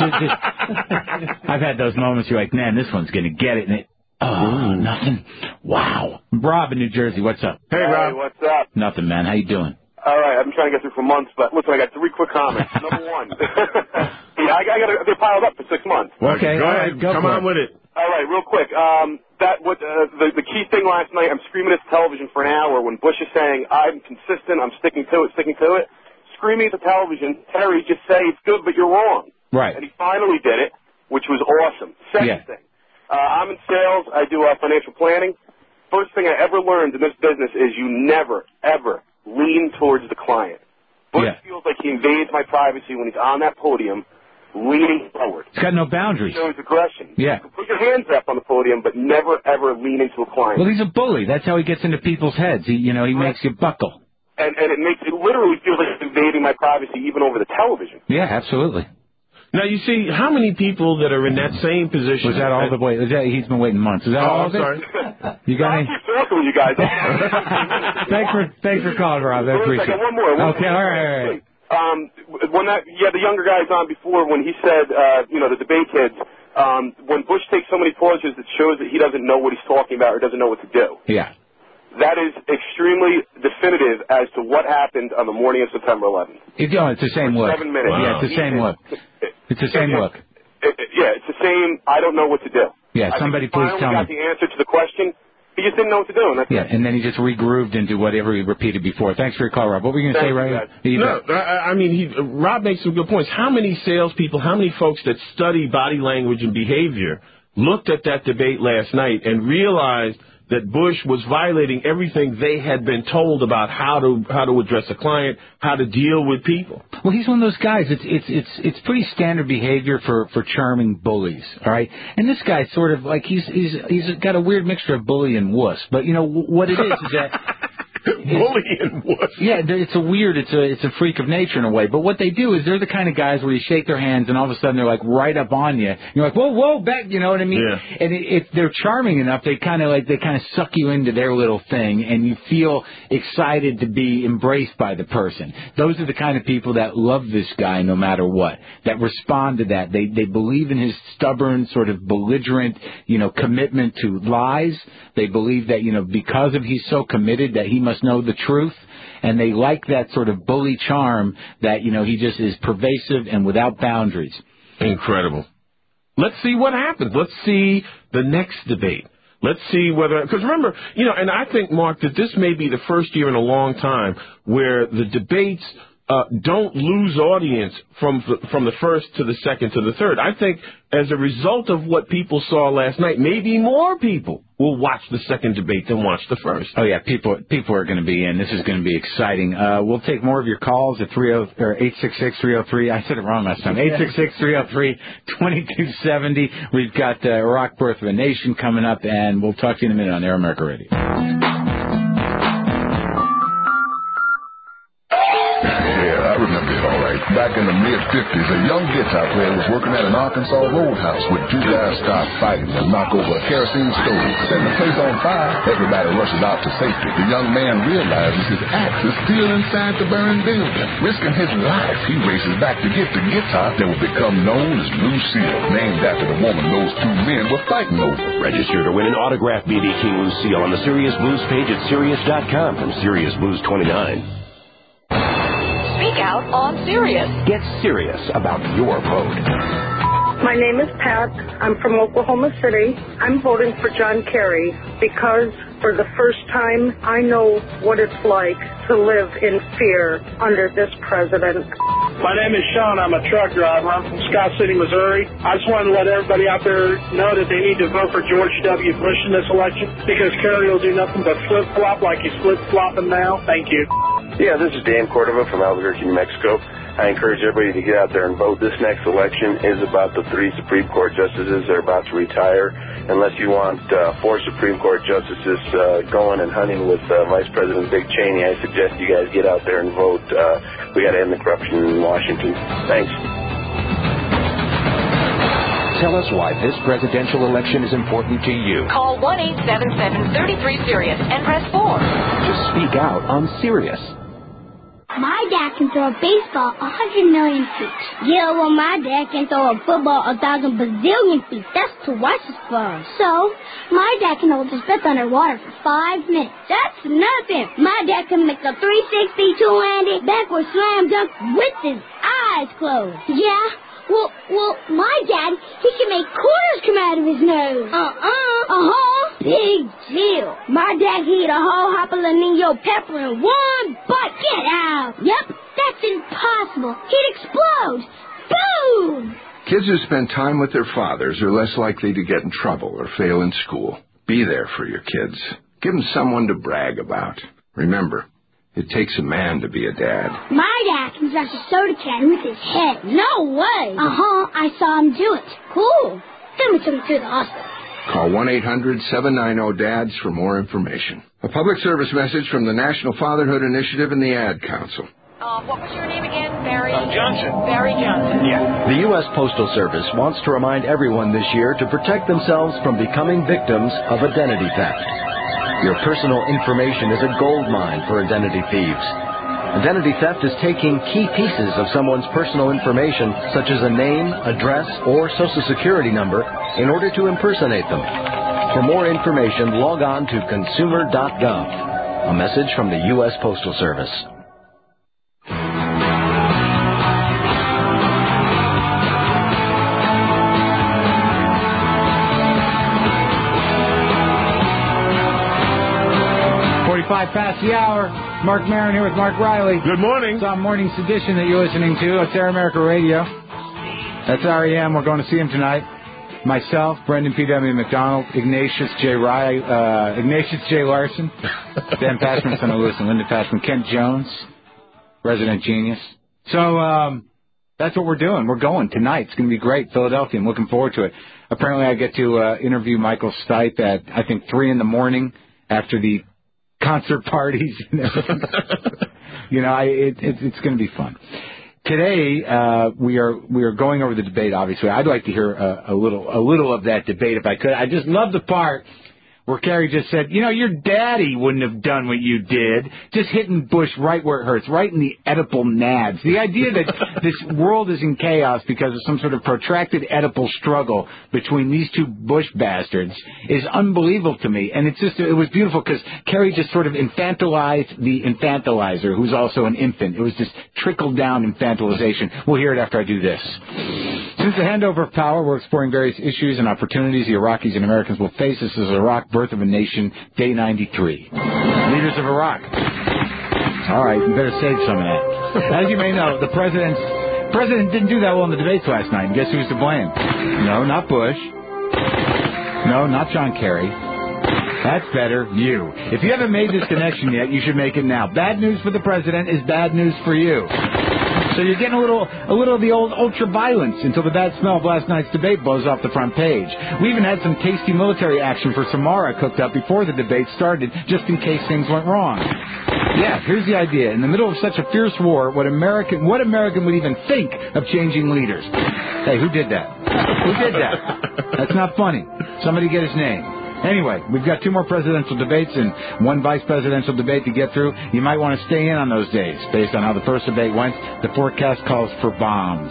I've had those moments. You're like, man, this one's gonna get it, and nothing. Wow. Rob in New Jersey, what's up? Hey, Rob. What's up? Nothing, man. How you doing? All right, I've been trying to get through for months, but listen, I got 3 quick comments. Number one, they piled up for 6 months. Okay, go ahead, come on with it. All right, real quick. The key thing last night, I'm screaming at the television for an hour when Bush is saying, I'm consistent, I'm sticking to it. Screaming at the television, Terry, just say it's good, but you're wrong. Right. And he finally did it, which was awesome. Second thing, I'm in sales. I do financial planning. First thing I ever learned in this business is you never, ever lean towards the client. Bush feels like he invades my privacy when he's on that podium, leaning forward. He's got no boundaries. He shows aggression. Yeah. You can put your hands up on the podium, but never, ever lean into a client. Well, he's a bully. That's how he gets into people's heads. He makes you buckle. And it literally feels like he's invading my privacy even over the television. Yeah, absolutely. Now, you see, how many people that are in that same position... Was that all the way? He's been waiting months. Is that all of it? Sorry. You got any? I keep circling you guys. Thanks for calling, Rob. I appreciate it. One more. Okay, all right. The younger guys on before when he said, the debate kids, when Bush takes so many pauses, it shows that he doesn't know what he's talking about or doesn't know what to do. Yeah. That is extremely definitive as to what happened on the morning of September 11th. It's the same look. 7 minutes. Wow. Yeah, it's the same look. It's the same look. It's the same, I don't know what to do. Yeah, somebody please tell me. He finally got the answer to the question. He just didn't know what to do. And then he just regrooved into whatever he repeated before. Thanks for your call, Rob. What were you going to say, Ray? Rob makes some good points. How many salespeople, how many folks that study body language and behavior looked at that debate last night and realized that Bush was violating everything they had been told about how to address a client, how to deal with people. Well, he's one of those guys. It's pretty standard behavior for charming bullies, all right? And this guy's sort of like he's got a weird mixture of bully and wuss. But you know what it is that bully and wuss. Yeah, it's a freak of nature in a way. But what they do is they're the kind of guys where you shake their hands and all of a sudden they're like right up on you. You're like, whoa, back, you know what I mean? Yeah. And if they're charming enough, they kind of suck you into their little thing, and you feel excited to be embraced by the person. Those are the kind of people that love this guy no matter what, that respond to that. They believe in his stubborn, sort of belligerent, commitment to lies. They believe that, because of he's so committed that he must know the truth, and they like that sort of bully charm that, he just is pervasive and without boundaries. Incredible. Let's see what happens. Let's see the next debate. Let's see whether, because remember, and I think, Mark, that this may be the first year in a long time where the debates don't lose audience from the first to the second to the third. I think as a result of what people saw last night, maybe more people will watch the second debate than watch the first. Oh, yeah, people are going to be in. This is going to be exciting. We'll take more of your calls at 866-303. I said it wrong last time. 866-303-2270. We've got Iraq Birth of a Nation coming up, and we'll talk to you in a minute on Air America Radio. I remember it all right. Back in the mid-50s, a young guitar player was working at an Arkansas roadhouse with 2 guys start fighting and knock over a kerosene stove, setting the place on fire. Everybody rushes out to safety. The young man realizes his axe is still inside the burned building. Risking his life, he races back to get the guitar that would become known as Lucille, named after the woman those 2 men were fighting over. Register to win an autographed B.B. King Lucille on the Sirius Blues page at Sirius.com from Sirius Blues 29. Speak out on Sirius. Get serious about your vote. My name is Pat. I'm from Oklahoma City. I'm voting for John Kerry because for the first time I know what it's like to live in fear under this president. My name is Sean. I'm a truck driver. I'm from Scott City, Missouri. I just wanted to let everybody out there know that they need to vote for George W. Bush in this election because Kerry will do nothing but flip-flop like he's flip-flopping now. Thank you. Yeah, this is Dan Cordova from Albuquerque, New Mexico. I encourage everybody to get out there and vote. This next election is about the 3 Supreme Court justices that are about to retire. Unless you want 4 Supreme Court justices going and hunting with Vice President Dick Cheney, I suggest you guys get out there and vote. We got to end the corruption in Washington. Thanks. Tell us why this presidential election is important to you. Call 1-877-33-SIRIUS and press 4. To speak out on Sirius. My dad can throw a baseball 100 million feet. Yeah, well, my dad can throw a football 1,000 bazillion feet. That's twice as far. So, my dad can hold his breath underwater for 5 minutes. That's nothing. My dad can make a 360 two-handed backward slam dunk with his eyes closed. Yeah? Well, my dad, he can make quarters come out of his nose. Big deal. My dad can eat a whole jalapeno pepper in one bite. Get out. Yep, that's impossible. He'd explode. Boom! Kids who spend time with their fathers are less likely to get in trouble or fail in school. Be there for your kids. Give them someone to brag about. Remember, it takes a man to be a dad. My dad can smash a soda can with his head. No way. I saw him do it. Cool. Then we took him to the hospital. Call 1-800-790-DADS for more information. A public service message from the National Fatherhood Initiative and the Ad Council. What was your name again? Barry Johnson. Barry Johnson. Yeah. The U.S. Postal Service wants to remind everyone this year to protect themselves from becoming victims of identity theft. Your personal information is a gold mine for identity thieves. Identity theft is taking key pieces of someone's personal information, such as a name, address, or social security number, in order to impersonate them. For more information, log on to consumer.gov. A message from the U.S. Postal Service. Past the hour. Mark Maron here with Mark Riley. Good morning. It's on Morning Sedition that you're listening to. It's Air America Radio. That's REM. We're going to see him tonight. Myself, Brendan P.W. McDonald, Ignatius J. Larson, Dan Pashman, son of Lewis and Linda Pashman, Kent Jones, resident genius. So that's what we're doing. We're going tonight. It's going to be great. Philadelphia. I'm looking forward to it. Apparently I get to interview Michael Stipe at, I think, 3 in the morning after the concert parties and everything. It's going to be fun. Today we are going over the debate. Obviously, I'd like to hear a little of that debate if I could. I just love the part where Kerry just said, your daddy wouldn't have done what you did, just hitting Bush right where it hurts, right in the Oedipal nads. The idea that this world is in chaos because of some sort of protracted Oedipal struggle between these two Bush bastards is unbelievable to me. And it was beautiful because Kerry just sort of infantilized the infantilizer, who's also an infant. It was just trickle-down infantilization. We'll hear it after I do this. Since the handover of power, we're exploring various issues and opportunities the Iraqis and Americans will face. This is Iraq, Birth of a Nation, Day 93. Leaders of Iraq. All right, you better save some of that. As you may know, the president didn't do that well in the debates last night. And guess who's to blame? No, not Bush. No, not John Kerry. That's better, you. If you haven't made this connection yet, you should make it now. Bad news for the president is bad news for you. So you're getting a little of the old ultra-violence until the bad smell of last night's debate blows off the front page. We even had some tasty military action for Samara cooked up before the debate started, just in case things went wrong. Yeah, here's the idea. In the middle of such a fierce war, what American would even think of changing leaders? Hey, who did that? Who did that? That's not funny. Somebody get his name. Anyway, we've got 2 more presidential debates and 1 vice presidential debate to get through. You might want to stay in on those days. Based on how the first debate went, the forecast calls for bombs.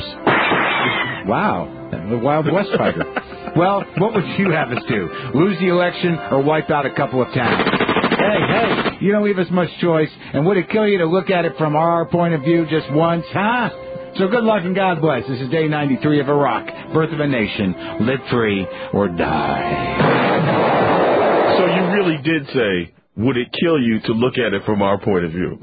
Wow. The Wild West fighter. Well, what would you have us do? Lose the election or wipe out a couple of towns? Hey, you don't leave us much choice. And would it kill you to look at it from our point of view just once, huh? So good luck and God bless. This is Day 93 of Iraq, Birth of a Nation. Live free or die. So you really did say, would it kill you to look at it from our point of view?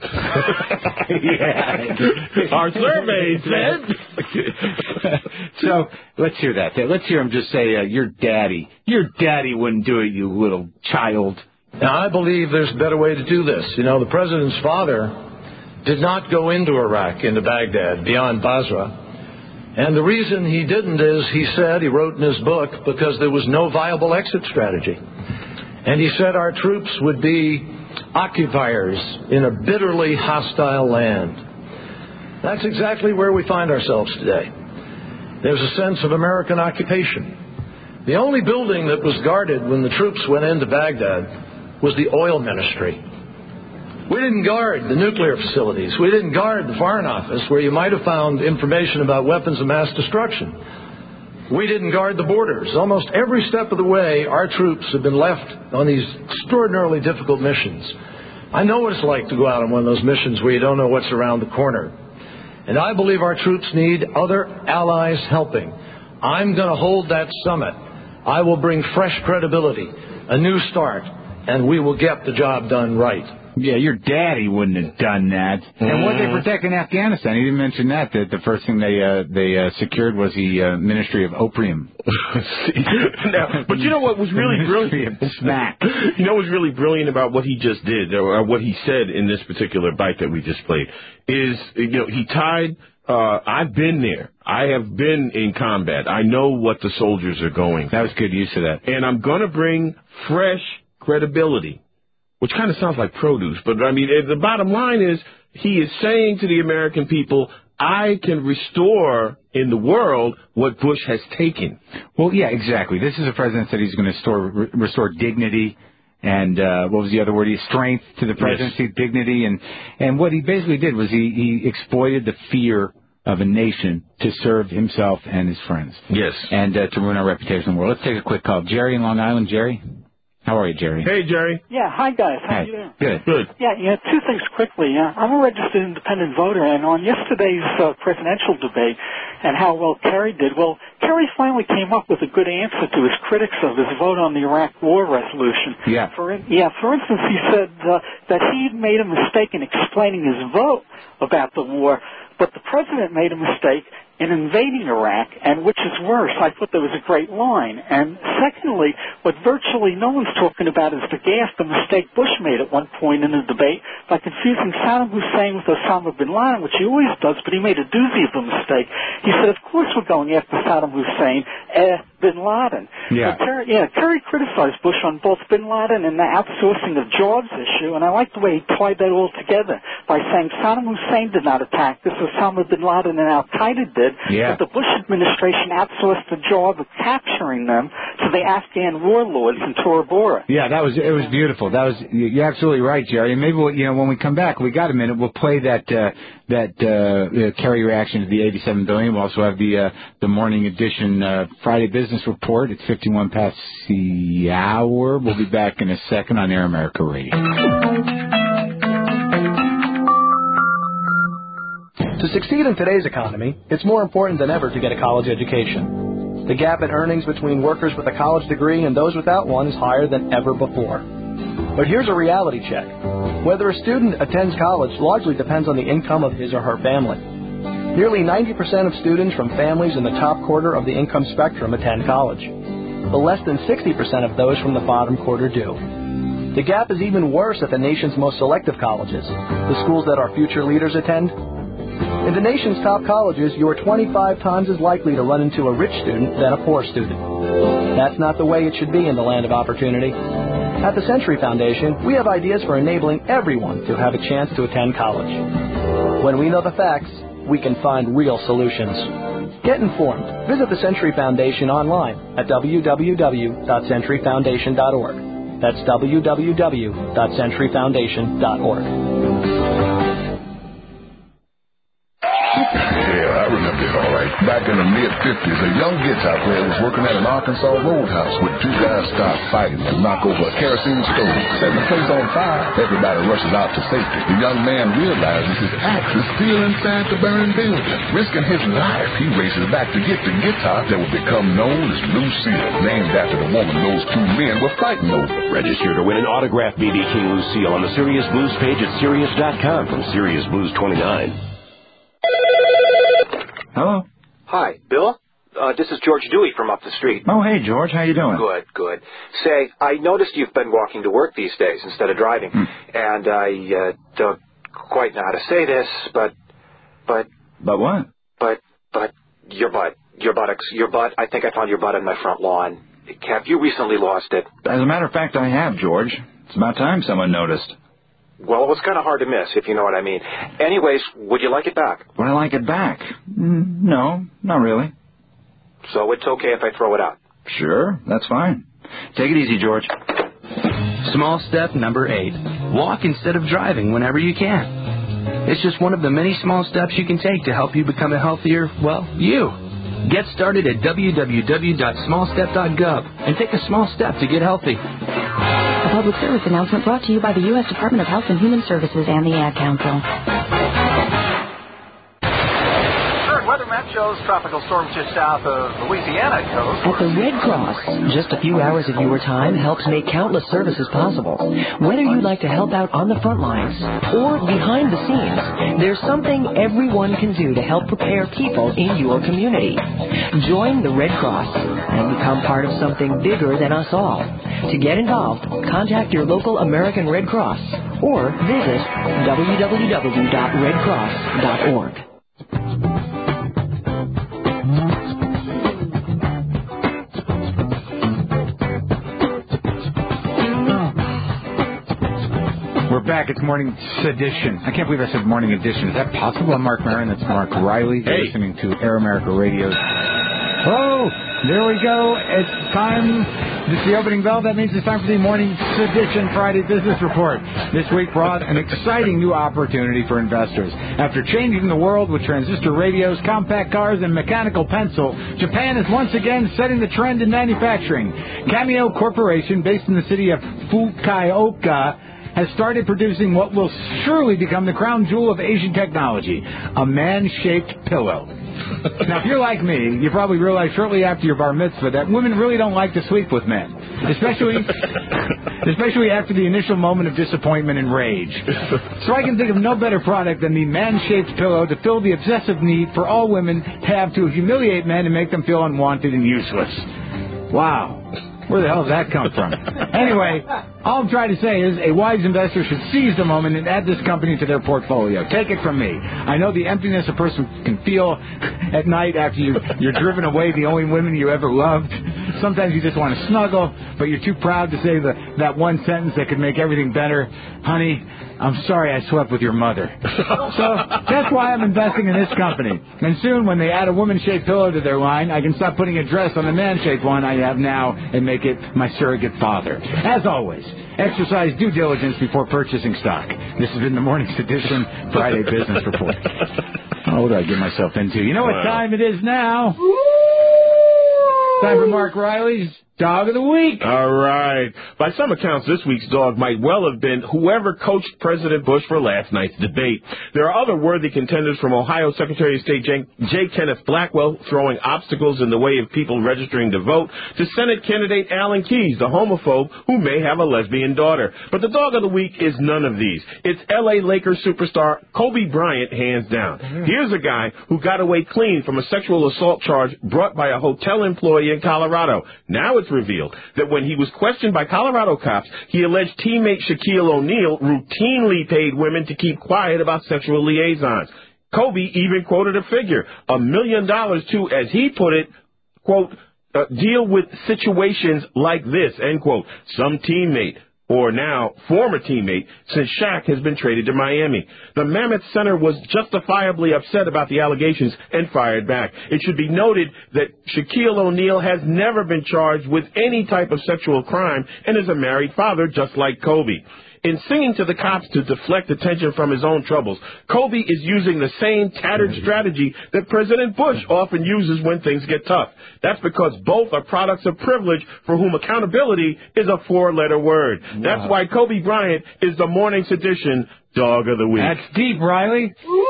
Yeah. Our survey said. So let's hear that. Let's hear him just say, your daddy wouldn't do it, you little child. Now, I believe there's a better way to do this. The president's father did not go into Iraq, into Baghdad, beyond Basra. And the reason he didn't is, he wrote in his book, because there was no viable exit strategy. And he said our troops would be occupiers in a bitterly hostile land. That's exactly where we find ourselves today. There's a sense of American occupation. The only building that was guarded when the troops went into Baghdad was the oil ministry. We didn't guard the nuclear facilities. We didn't guard the Foreign Office, where you might have found information about weapons of mass destruction. We didn't guard the borders. Almost every step of the way, our troops have been left on these extraordinarily difficult missions. I know what it's like to go out on one of those missions where you don't know what's around the corner. And I believe our troops need other allies helping. I'm going to hold that summit. I will bring fresh credibility, a new start, and we will get the job done right. Yeah, your daddy wouldn't have done that. And what they protect in Afghanistan? He didn't mention that the first thing they secured was the Ministry of Opium. Now, but you know what was really brilliant? Smack. You know what was really brilliant about what he just did, or what he said in this particular bite that we just played, is, he tied, I've been there. I have been in combat. I know what the soldiers are going through. That was good use of that. And I'm going to bring fresh credibility, which kind of sounds like produce. But, I mean, the bottom line is he is saying to the American people, I can restore in the world what Bush has taken. Well, yeah, exactly. This is a president that he's going to restore dignity and, what was the other word? Strength to the presidency, yes. Dignity. And what he basically did was he exploited the fear of a nation to serve himself and his friends. Yes. And to ruin our reputation in the world. Let's take a quick call. Jerry in Long Island. Jerry? How are you, Jerry? Hey, Jerry. Yeah, hi, guys. How are you doing? Good. Yeah, two things quickly. I'm a registered independent voter, and on yesterday's presidential debate and how well Kerry did, Kerry finally came up with a good answer to his critics of his vote on the Iraq War resolution. Yeah. For instance, he said that he'd made a mistake in explaining his vote about the war, but the president made a mistake in invading Iraq, and which is worse. I thought that was a great line. And secondly, what virtually no one's talking about is the mistake Bush made at one point in the debate by confusing Saddam Hussein with Osama bin Laden, which he always does, but he made a doozy of a mistake. He said, of course we're going after Saddam Hussein, bin Laden. Yeah. Kerry criticized Bush on both bin Laden and the outsourcing of jobs issue, and I like the way he tied that all together by saying Saddam Hussein did not attack this, Osama bin Laden and Al-Qaeda did. Yeah. But the Bush administration outsourced the job of capturing them to the Afghan warlords in Tora Bora. Yeah, it was beautiful. You're absolutely right, Jerry. And maybe when we come back, we got a minute, we'll play that Kerry reaction to the $87 billion. We'll also have the morning edition Friday business report. It's 51 past the hour. We'll be back in a second on Air America Radio. To succeed in today's economy, it's more important than ever to get a college education. The gap in earnings between workers with a college degree and those without one is higher than ever before. But here's a reality check. Whether a student attends college largely depends on the income of his or her family. Nearly 90% of students from families in the top quarter of the income spectrum attend college, but less than 60% of those from the bottom quarter do. The gap is even worse at the nation's most selective colleges, the schools that our future leaders attend. In the nation's top colleges, you are 25 times as likely to run into a rich student than a poor student. That's not the way it should be in the land of opportunity. At the Century Foundation, we have ideas for enabling everyone to have a chance to attend college. When we know the facts, we can find real solutions. Get informed. Visit the Century Foundation online at www.centuryfoundation.org. That's www.centuryfoundation.org. Yeah, I remember it all right. Back in the mid-50s, a young guitar player was working at an Arkansas roadhouse when two guys stopped fighting and knocked over a kerosene stove, setting the place on fire. Everybody rushes out to safety. The young man realizes his axe is still inside the burning building. Risking his life, he races back to get the guitar that would become known as Lucille, named after the woman those two men were fighting over. Register to win an autographed B.B. King Lucille on the Sirius Blues page at Sirius.com from Sirius Blues 29. Hello? Hi, Bill? This is George Dewey from up the street. Oh, hey, George. How you doing? Good. Say, I noticed you've been walking to work these days instead of driving. And I don't quite know how to say this, but... But what? But your butt, I think I found your butt on my front lawn. Have you recently lost it? As a matter of fact, I have, George. It's about time someone noticed. Well, it was kind of hard to miss, if you know what I mean. Anyways, would you like it back? Would I like it back? No, not really. So it's okay if I throw it out? Sure, that's fine. Take it easy, George. Small step number 8. Walk instead of driving whenever you can. It's just one of the many small steps you can take to help you become a healthier, well, you. Get started at www.smallstep.gov and take a small step to get healthy. A public service announcement brought to you by the U.S. Department of Health and Human Services and the Ad Council. WeatherMap shows tropical storm just south of Louisiana coast. At the Red Cross, just a few hours of your time helps make countless services possible. Whether you'd like to help out on the front lines or behind the scenes, there's something everyone can do to help prepare people in your community. Join the Red Cross and become part of something bigger than us all. To get involved, contact your local American Red Cross or visit www.redcross.org. We're back. It's Morning Sedition. I can't believe I said Morning Edition. Is that possible? I'm Mark Maron. That's Mark Riley. You're listening to Air America Radio. Oh, there we go. It's time. This is the opening bell. That means it's time for the Morning Sedition Friday Business Report. This week brought an exciting new opportunity for investors. After changing the world with transistor radios, compact cars, and mechanical pencil, Japan is once again setting the trend in manufacturing. Cameo Corporation, based in the city of Fukuoka, has started producing what will surely become the crown jewel of Asian technology, a man-shaped pillow. Now, if you're like me, you probably realized shortly after your bar mitzvah that women really don't like to sleep with men, especially after the initial moment of disappointment and rage. So I can think of no better product than the man-shaped pillow to fill the obsessive need for all women have to humiliate men and make them feel unwanted and useless. Wow. Where the hell does that come from? Anyway, all I'm trying to say is a wise investor should seize the moment and add this company to their portfolio. Take it from me. I know the emptiness a person can feel at night after you're driven away the only women you ever loved. Sometimes you just want to snuggle, but you're too proud to say that one sentence that could make everything better. Honey, I'm sorry I slept with your mother. So that's why I'm investing in this company. And soon, when they add a woman-shaped pillow to their line, I can stop putting a dress on the man-shaped one I have now and make it my surrogate father. As always, exercise due diligence before purchasing stock. This has been the Morning Sedition Friday Business Report. Oh, what do I get myself into? You know what time it is now? Time for Mark Riley's Dog of the Week. All right. By some accounts, this week's dog might well have been whoever coached President Bush for last night's debate. There are other worthy contenders, from Ohio Secretary of State J. Kenneth Blackwell throwing obstacles in the way of people registering to vote, to Senate candidate Alan Keyes, the homophobe who may have a lesbian daughter. But the Dog of the Week is none of these. It's L.A. Lakers superstar Kobe Bryant, hands down. Here's a guy who got away clean from a sexual assault charge brought by a hotel employee in Colorado. Now it's revealed that when he was questioned by Colorado cops, he alleged teammate Shaquille O'Neal routinely paid women to keep quiet about sexual liaisons. Kobe even quoted a figure, $1 million to, as he put it, quote, deal with situations like this, end quote. Some teammate, or now former teammate, since Shaq has been traded to Miami. The Mammoth Center was justifiably upset about the allegations and fired back. It should be noted that Shaquille O'Neal has never been charged with any type of sexual crime and is a married father just like Kobe. In singing to the cops to deflect attention from his own troubles, Kobe is using the same tattered strategy that President Bush often uses when things get tough. That's because both are products of privilege for whom accountability is a four-letter word. Wow. That's why Kobe Bryant is the Morning Sedition Dog of the Week. That's deep, Riley.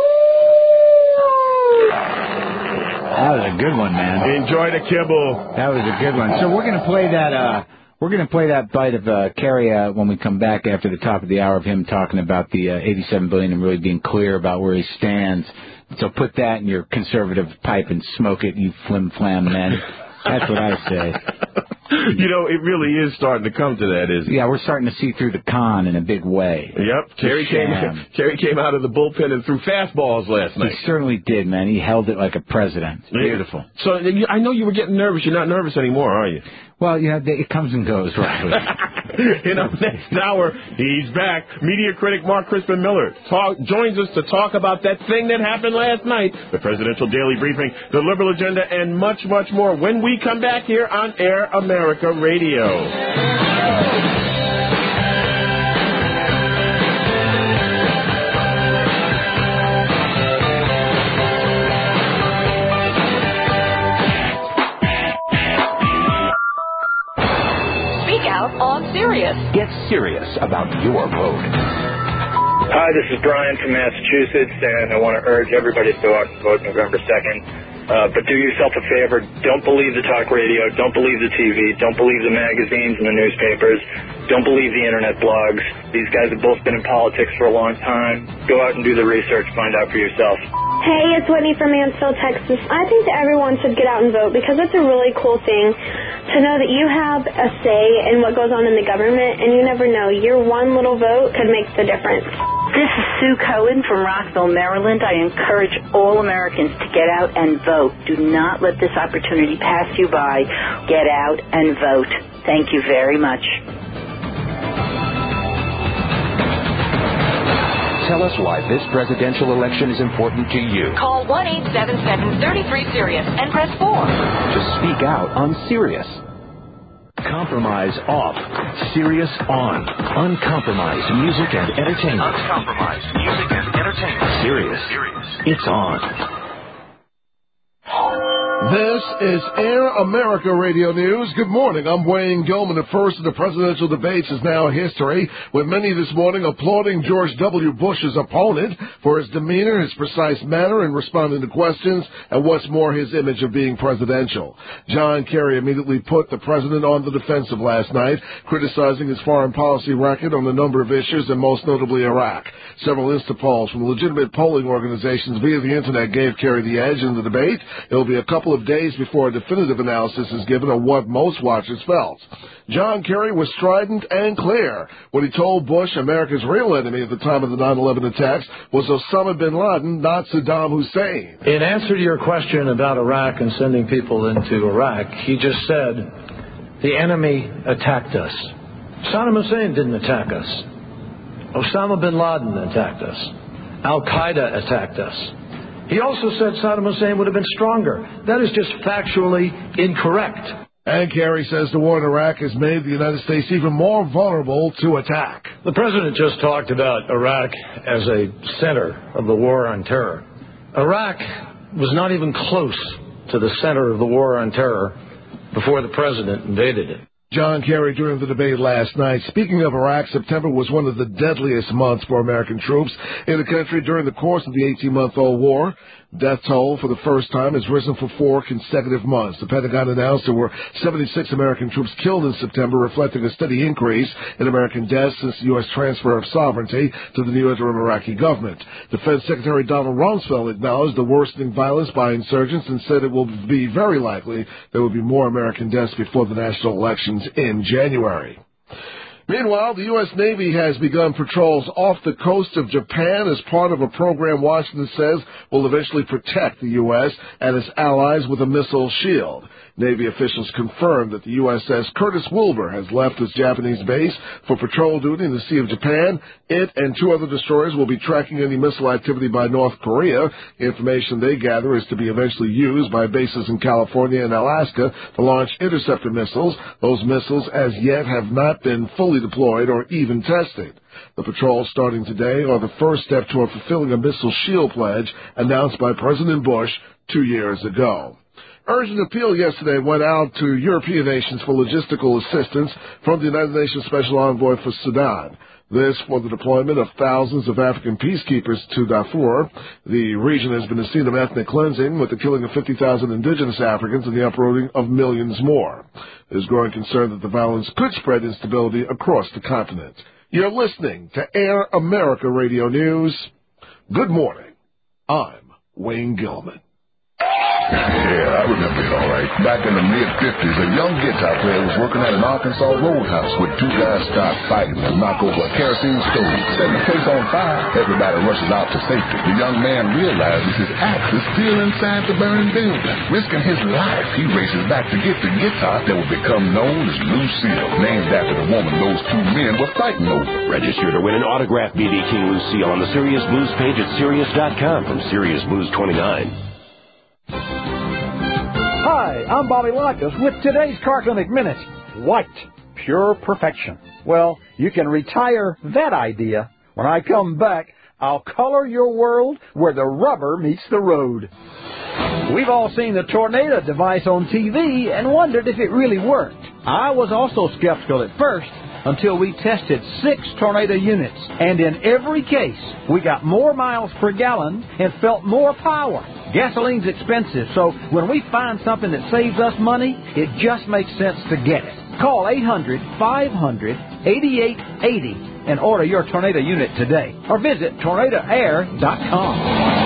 That was a good one, man. Enjoy the kibble. That was a good one. So we're going to play that... We're going to play that bite of Kerry when we come back after the top of the hour of him talking about the $87 billion and really being clear about where he stands. So put that in your conservative pipe and smoke it, you flim-flam men. That's what I say. You know, it really is starting to come to that, isn't it? Yeah, we're starting to see through the con in a big way. Yep. Kerry came out of the bullpen and threw fastballs last night. He certainly did, man. He held it like a president. It's beautiful. So I know you were getting nervous. You're not nervous anymore, are you? Well, you know, it comes and goes, right? In our next hour, he's back. Media critic Mark Crispin Miller joins us to talk about that thing that happened last night, the presidential daily briefing, the liberal agenda, and much, much more when we come back here on Air America Radio. get serious about your vote. Hi, this is Brian from Massachusetts, and I want to urge everybody to go out and vote November 2nd. But do yourself a favor. Don't believe the talk radio. Don't believe the TV. Don't believe the magazines and the newspapers. Don't believe the internet blogs. These guys have both been in politics for a long time. Go out and do the research. Find out for yourself. Hey, it's Whitney from Mansfield, Texas. I think that everyone should get out and vote because it's a really cool thing to know that you have a say in what goes on in the government, and you never know. Your one little vote could make the difference. This is Sue Cohen from Rockville, Maryland. I encourage all Americans to get out and vote. Do not let this opportunity pass you by. Get out and vote. Thank you very much. Tell us why this presidential election is important to you. Call 1-877-33-SIRIUS and press 4. To speak out on Sirius. Compromise off. Sirius on. Uncompromised music and entertainment. Uncompromised music and entertainment. Sirius. It's on. This is Air America Radio News. Good morning. I'm Wayne Gilman. The first of the presidential debates is now history, with many this morning applauding George W. Bush's opponent for his demeanor, his precise manner in responding to questions, and what's more, his image of being presidential. John Kerry immediately put the president on the defensive last night, criticizing his foreign policy record on a number of issues, and most notably Iraq. Several Instapolls from legitimate polling organizations via the Internet gave Kerry the edge in the debate. It will be a couple of days before a definitive analysis is given of what most watchers felt. John Kerry was strident and clear when he told Bush America's real enemy at the time of the 9/11 attacks was Osama bin Laden, not Saddam Hussein. In answer to your question about Iraq and sending people into Iraq, he just said, the enemy attacked us. Saddam Hussein didn't attack us. Osama bin Laden attacked us. Al-Qaeda attacked us. He also said Saddam Hussein would have been stronger. That is just factually incorrect. And Kerry says the war in Iraq has made the United States even more vulnerable to attack. The president just talked about Iraq as a center of the war on terror. Iraq was not even close to the center of the war on terror before the president invaded it. John Kerry during the debate last night. Speaking of Iraq, September was one of the deadliest months for American troops in the country during the course of the 18-month-old war. Death toll for the first time has risen for 4 consecutive months. The Pentagon announced there were 76 American troops killed in September, reflecting a steady increase in American deaths since the U.S. transfer of sovereignty to the new interim Iraqi government. Defense Secretary Donald Rumsfeld acknowledged the worsening violence by insurgents and said it will be very likely there will be more American deaths before the national elections in January. Meanwhile, the U.S. Navy has begun patrols off the coast of Japan as part of a program Washington says will eventually protect the U.S. and its allies with a missile shield. Navy officials confirmed that the USS Curtis Wilbur has left its Japanese base for patrol duty in the Sea of Japan. It and 2 other destroyers will be tracking any missile activity by North Korea. Information they gather is to be eventually used by bases in California and Alaska to launch interceptor missiles. Those missiles as yet have not been fully deployed or even tested. The patrols starting today are the first step toward fulfilling a missile shield pledge announced by President Bush 2 years ago. Urgent appeal yesterday went out to European nations for logistical assistance from the United Nations Special Envoy for Sudan. This for the deployment of thousands of African peacekeepers to Darfur. The region has been a scene of ethnic cleansing with the killing of 50,000 indigenous Africans and the uprooting of millions more. There's growing concern that the violence could spread instability across the continent. You're listening to Air America Radio News. Good morning. I'm Wayne Gilman. Yeah, I remember it all right. Back in the mid-50s, a young guitar player was working at an Arkansas roadhouse with 2 guys start fighting and knock over a kerosene stove, setting the place on fire. Everybody rushes out to safety. The young man realizes his axe is still inside the burning building. Risking his life, he races back to get the guitar that would become known as Lucille, named after the woman those 2 men were fighting over. Register to win an autographed B.B. King Lucille on the Sirius Blues page at Sirius.com from Sirius Blues 29. Hi, I'm Bobby Lacus with today's Car Clinic Minute. White, pure perfection. Well, you can retire that idea. When I come back, I'll color your world where the rubber meets the road. We've all seen the Tornado device on TV and wondered if it really worked. I was also skeptical at first, until we tested 6 tornado units. And in every case, we got more miles per gallon and felt more power. Gasoline's expensive, so when we find something that saves us money, it just makes sense to get it. Call 800-500-8880 and order your tornado unit today. Or visit tornadoair.com.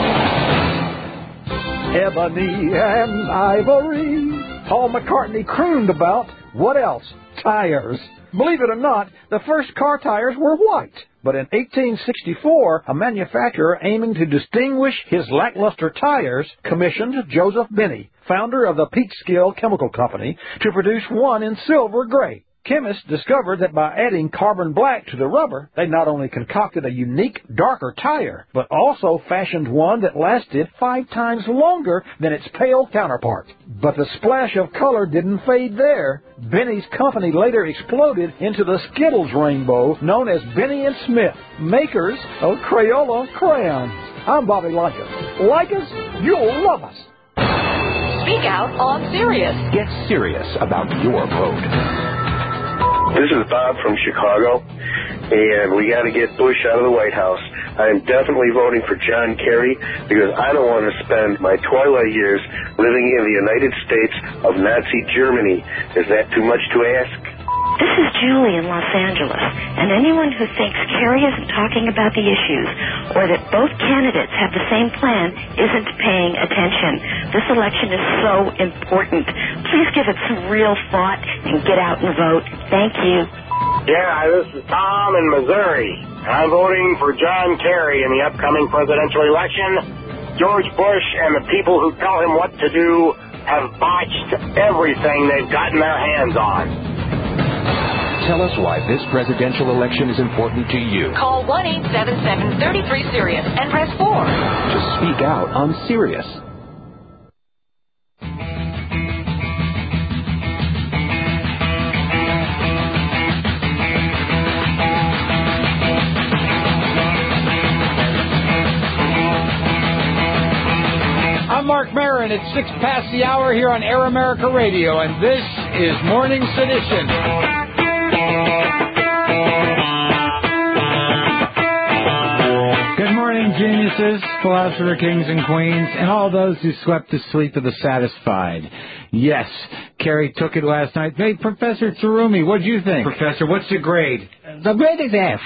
Ebony and ivory, Paul McCartney crooned about. What else? Tires. Believe it or not, the first car tires were white. But in 1864, a manufacturer aiming to distinguish his lackluster tires commissioned Joseph Binney, founder of the Peekskill Chemical Company, to produce one in silver gray. Chemists discovered that by adding carbon black to the rubber, they not only concocted a unique, darker tire, but also fashioned one that lasted 5 times longer than its pale counterpart. But the splash of color didn't fade there. Binney's company later exploded into the Skittles rainbow, known as Binney & Smith, makers of Crayola crayons. I'm Bobby Likas. Like us, you'll love us. Speak out on Sirius. Get serious about your vote. This is Bob from Chicago, and we got to get Bush out of the White House. I am definitely voting for John Kerry because I don't want to spend my twilight years living in the United States of Nazi Germany. Is that too much to ask? This is Julie in Los Angeles, and anyone who thinks Kerry isn't talking about the issues or that both candidates have the same plan isn't paying attention. This election is so important. Please give it some real thought and get out and vote. Thank you. Yeah, this is Tom in Missouri. I'm voting for John Kerry in the upcoming presidential election. George Bush and the people who tell him what to do have botched everything they've gotten their hands on. Tell us why this presidential election is important to you. Call 1-877-33-SIRIUS and press 4. To speak out on Sirius. I'm Mark Maron. It's 6 past the hour here on Air America Radio, and this is Morning Sedition. Good morning, geniuses, philosopher kings and queens, and all those who slept the sleep of the satisfied. Yes, Kerry took it last night. Hey, Professor Tsarumi, what'd you think? Professor, what's the grade? The grade is F.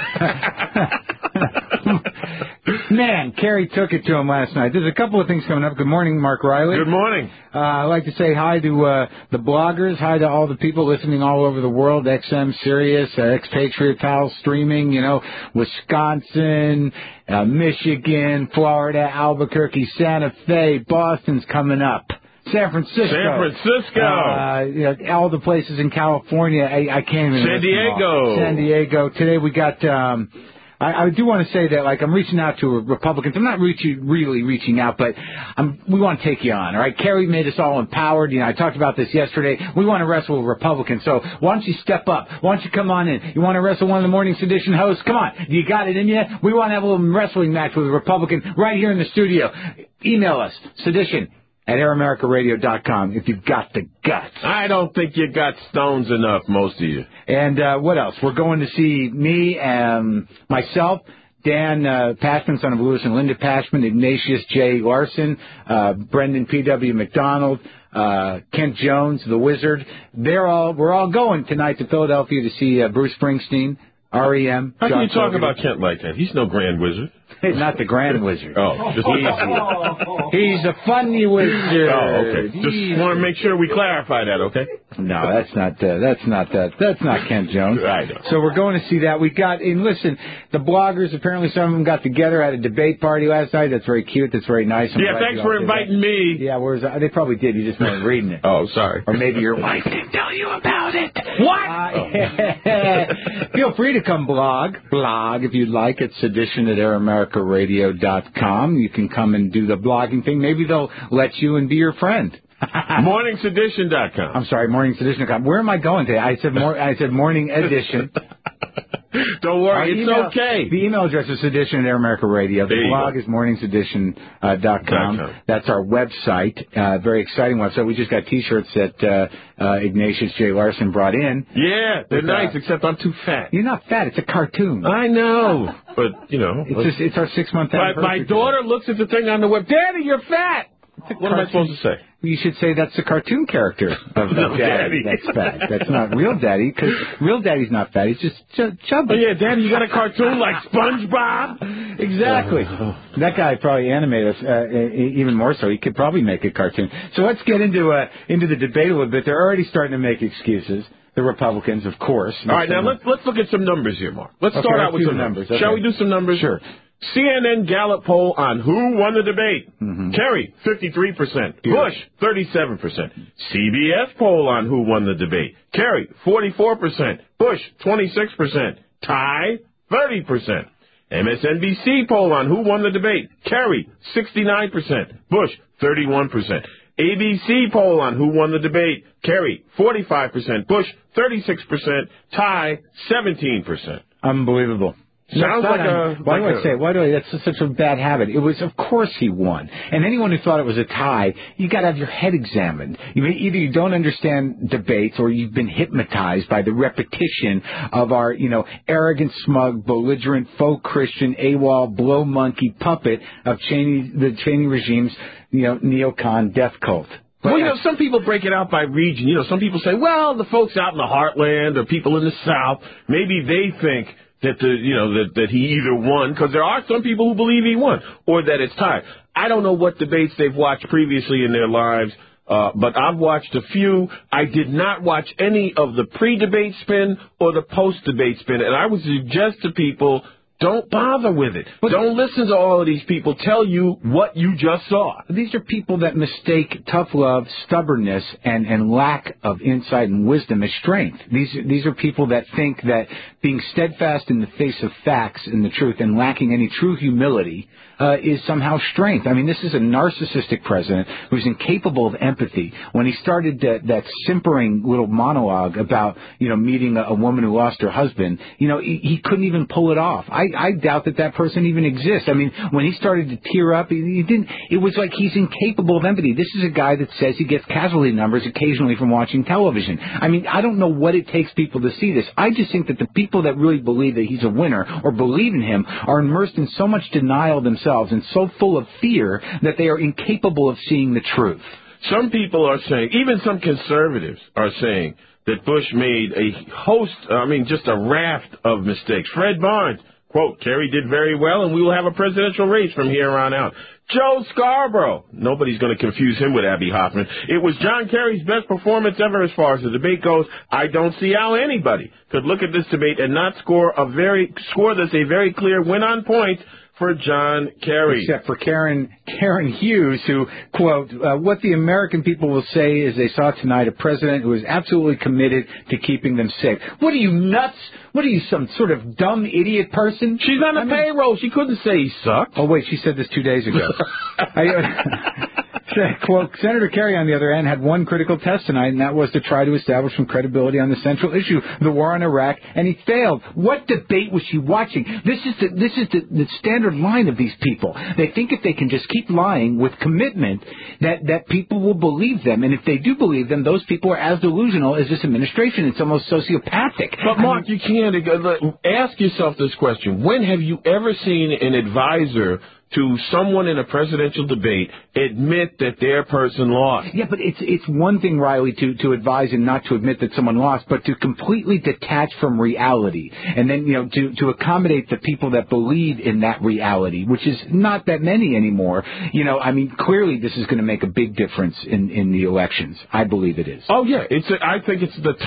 Man, Kerry took it to him last night. There's a couple of things coming up. Good morning, Mark Riley. Good morning. I'd like to say hi to the bloggers, hi to all the people listening all over the world, XM, Sirius, Expatriate Pals streaming, Wisconsin, Michigan, Florida, Albuquerque, Santa Fe, Boston's coming up. San Francisco. All the places in California. I can't even. San Diego. Today we got. I do want to say that, I'm reaching out to Republicans. I'm not really reaching out, but we want to take you on, all right? Kerry made us all empowered. I talked about this yesterday. We want to wrestle with Republicans. So why don't you step up? Why don't you come on in? You want to wrestle one of the Morning Sedition hosts? Come on. You got it in you? We want to have a little wrestling match with a Republican right here in the studio. Email us, sedition@AirAmericaRadio.com if you've got the guts. I don't think you got stones enough, most of you. And what else? We're going to see me and myself, Dan Pashman, son of Lewis and Linda Pashman, Ignatius J. Larson, Brendan P.W. McDonald, Kent Jones, the Wizard. We're all going tonight to Philadelphia to see Bruce Springsteen, R.E.M. How can you talk about Kent like that? He's no Grand Wizard. Not the Grand Wizard. Oh, just he's a funny wizard. Oh, okay. Just want to make sure we clarify that, okay? No, that's not Kent Jones. I know. So we're going to see that. We got, and listen, the bloggers, apparently some of them got together at a debate party last night. That's very cute. That's very nice. Thanks for inviting me. Yeah, they probably did. You just weren't reading it. Oh, sorry. Or maybe your wife didn't tell you about it. What? Feel free to come blog if you'd like at sedition@AirAmericaRadio.com. You can come and do the blogging thing. Maybe they'll let you and be your friend. MorningSedition.com. I'm sorry, MorningSedition.com. Where am I going today? I said Morning Edition. Don't worry, it's okay. The email address is Sedition at Air America Radio. The blog is morningsedition.com. That's our website. Very exciting website. We just got T-shirts that Ignatius J. Larson brought in. Yeah, they're nice, except I'm too fat. You're not fat. It's a cartoon. I know, but, you know. It's our 6-month anniversary. My daughter looks at the thing on the web. Daddy, you're fat. What am I supposed to say? You should say that's the cartoon character of Daddy. That's fat. That's not real Daddy, because real Daddy's not fat. He's just chubby. Oh, yeah, Daddy, you got a cartoon like SpongeBob? Exactly. That guy probably animated us even more so. He could probably make a cartoon. So let's get into the debate a little bit. They're already starting to make excuses. The Republicans, of course. All right, now let's look at some numbers here, Mark. Let's start out with some numbers. Okay. Shall we do some numbers? Sure. CNN Gallup poll on who won the debate. Kerry, 53%. Bush, 37%. CBS poll on who won the debate. Kerry, 44%. Bush, 26%. Tie, 30%. MSNBC poll on who won the debate. Kerry, 69%. Bush, 31%. ABC poll on who won the debate. Kerry, 45%. Bush, 36%. Tie, 17%. Unbelievable. Sounds like a... Why do I? That's such a bad habit. It was, of course, he won. And anyone who thought it was a tie, you got to have your head examined. Either you don't understand debates, or you've been hypnotized by the repetition of our, arrogant, smug, belligerent, faux Christian, AWOL, blow monkey puppet of the Cheney regime's, neocon death cult. Well, some people break it out by region. Some people say, well, the folks out in the heartland or people in the South, maybe they think that that he either won, because there are some people who believe he won, or that it's tied. I don't know what debates they've watched previously in their lives, but I've watched a few. I did not watch any of the pre-debate spin or the post-debate spin, and I would suggest to people, don't bother with it. Don't listen to all of these people tell you what you just saw. These are people that mistake tough love, stubbornness, and lack of insight and wisdom as strength. These are people that think that being steadfast in the face of facts and the truth and lacking any true humility is somehow strength. I mean, this is a narcissistic president who's incapable of empathy. When he started that simpering little monologue about, meeting a woman who lost her husband, he couldn't even pull it off. I doubt that person even exists. I mean, when he started to tear up, it was like he's incapable of empathy. This is a guy that says he gets casualty numbers occasionally from watching television. I mean, I don't know what it takes people to see this. I just think that the people that really believe that he's a winner or believe in him are immersed in so much denial themselves and so full of fear that they are incapable of seeing the truth. Some people are saying, even some conservatives are saying, that Bush made just a raft of mistakes. Fred Barnes, quote, Kerry did very well, and we will have a presidential race from here on out. Joe Scarborough, nobody's going to confuse him with Abby Hoffman. It was John Kerry's best performance ever as far as the debate goes. I don't see how anybody could look at this debate and not score this a very clear win on points for John Kerry. Except for Karen Hughes, who, quote, what the American people will say is they saw tonight a president who is absolutely committed to keeping them safe. What are you, nuts? What are you, some sort of dumb idiot person? She's on the payroll. She couldn't say he sucked. Oh, wait, she said this 2 days ago. Quote, Senator Kerry, on the other hand, had one critical test tonight, and that was to try to establish some credibility on the central issue, the war on Iraq, and he failed. What debate was she watching? This is the standard line of these people. They think if they can just keep lying with commitment, that people will believe them, and if they do believe them, those people are as delusional as this administration. It's almost sociopathic. But, Mark, you can't ask yourself this question. When have you ever seen an advisor to someone in a presidential debate admit that their person lost? Yeah, but it's one thing, Riley, to advise and not to admit that someone lost, but to completely detach from reality, and then to accommodate the people that believe in that reality, which is not that many anymore. Clearly this is going to make a big difference in the elections. I believe it is. Oh yeah, I think it's the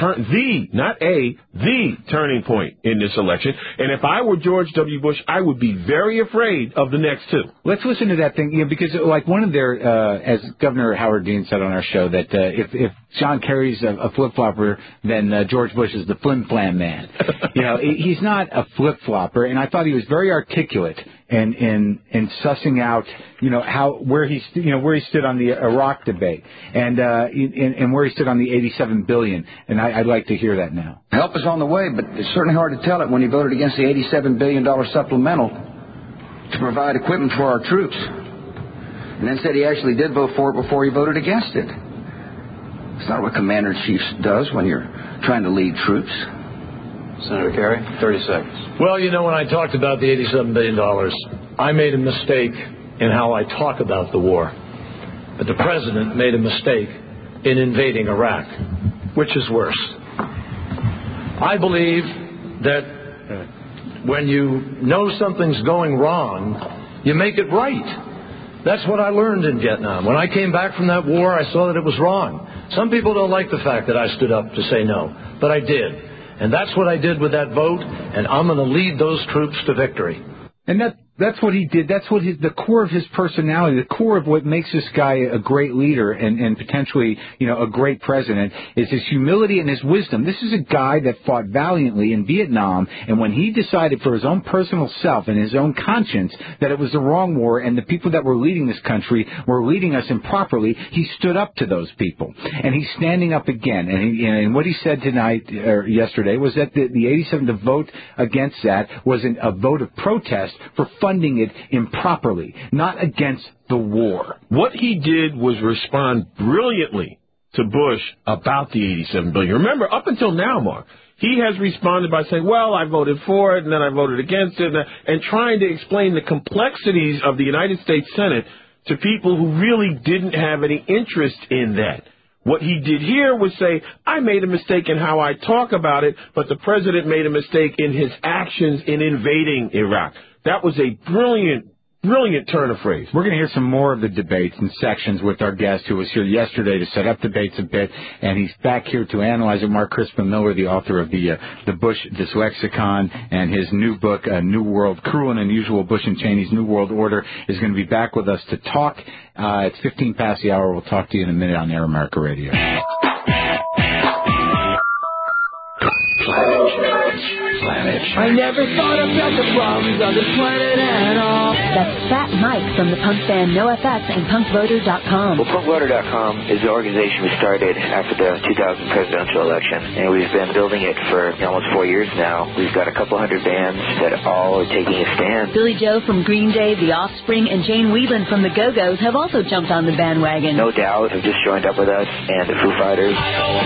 turning point in this election. And if I were George W. Bush, I would be very afraid of the next two. Let's listen to that thing, because like one of their, as Governor Howard Dean said on our show, that if John Kerry's a flip-flopper, then George Bush is the flim-flam man. He's not a flip-flopper, and I thought he was very articulate in sussing out, where he stood on the Iraq debate and where he stood on the $87 billion. And I'd like to hear that now. Help is on the way, but it's certainly hard to tell it when he voted against the $87 billion supplemental to provide equipment for our troops. And then said he actually did vote for it before he voted against it. It's not what Commander-in-Chief does when you're trying to lead troops. Senator Kerry, 30 seconds. Well, when I talked about the $87 billion, I made a mistake in how I talk about the war. But the president made a mistake in invading Iraq, which is worse. I believe that when you know something's going wrong, you make it right. That's what I learned in Vietnam. When I came back from that war, I saw that it was wrong. Some people don't like the fact that I stood up to say no, but I did. And that's what I did with that vote, and I'm going to lead those troops to victory. And that's what he did. That's what the core of his personality, the core of what makes this guy a great leader and potentially, a great president is his humility and his wisdom. This is a guy that fought valiantly in Vietnam, and when he decided for his own personal self and his own conscience that it was the wrong war and the people that were leading this country were leading us improperly, he stood up to those people. And he's standing up again. And what he said yesterday was that the vote against that was a vote of protest for funding it improperly, not against the war. What he did was respond brilliantly to Bush about the $87 billion. Remember, up until now, Mark, he has responded by saying, well, I voted for it, and then I voted against it, and trying to explain the complexities of the United States Senate to people who really didn't have any interest in that. What he did here was say, I made a mistake in how I talk about it, but the president made a mistake in his actions in invading Iraq. That was a brilliant turn of phrase. We're going to hear some more of the debates and sections with our guest who was here yesterday to set up debates a bit, and he's back here to analyze it. Mark Crispin Miller, the author of the Bush Dyslexicon and his new book, New World, Cruel and Unusual Bush and Cheney's New World Order, is going to be back with us to talk. It's 15 past the hour. We'll talk to you in a minute on Air America Radio. Planet. I never thought about the problems of this planet at all. That's Fat Mike from the punk band NoFX and punkvoter.com. Well, punkvoter.com is the organization we started after the 2000 presidential election, and we've been building it for almost 4 years now. We've got a couple hundred bands that all are taking a stand. Billy Joe from Green Day, The Offspring, and Jane Whelan from the Go-Go's have also jumped on the bandwagon. No Doubt have just joined up with us, and the Foo Fighters.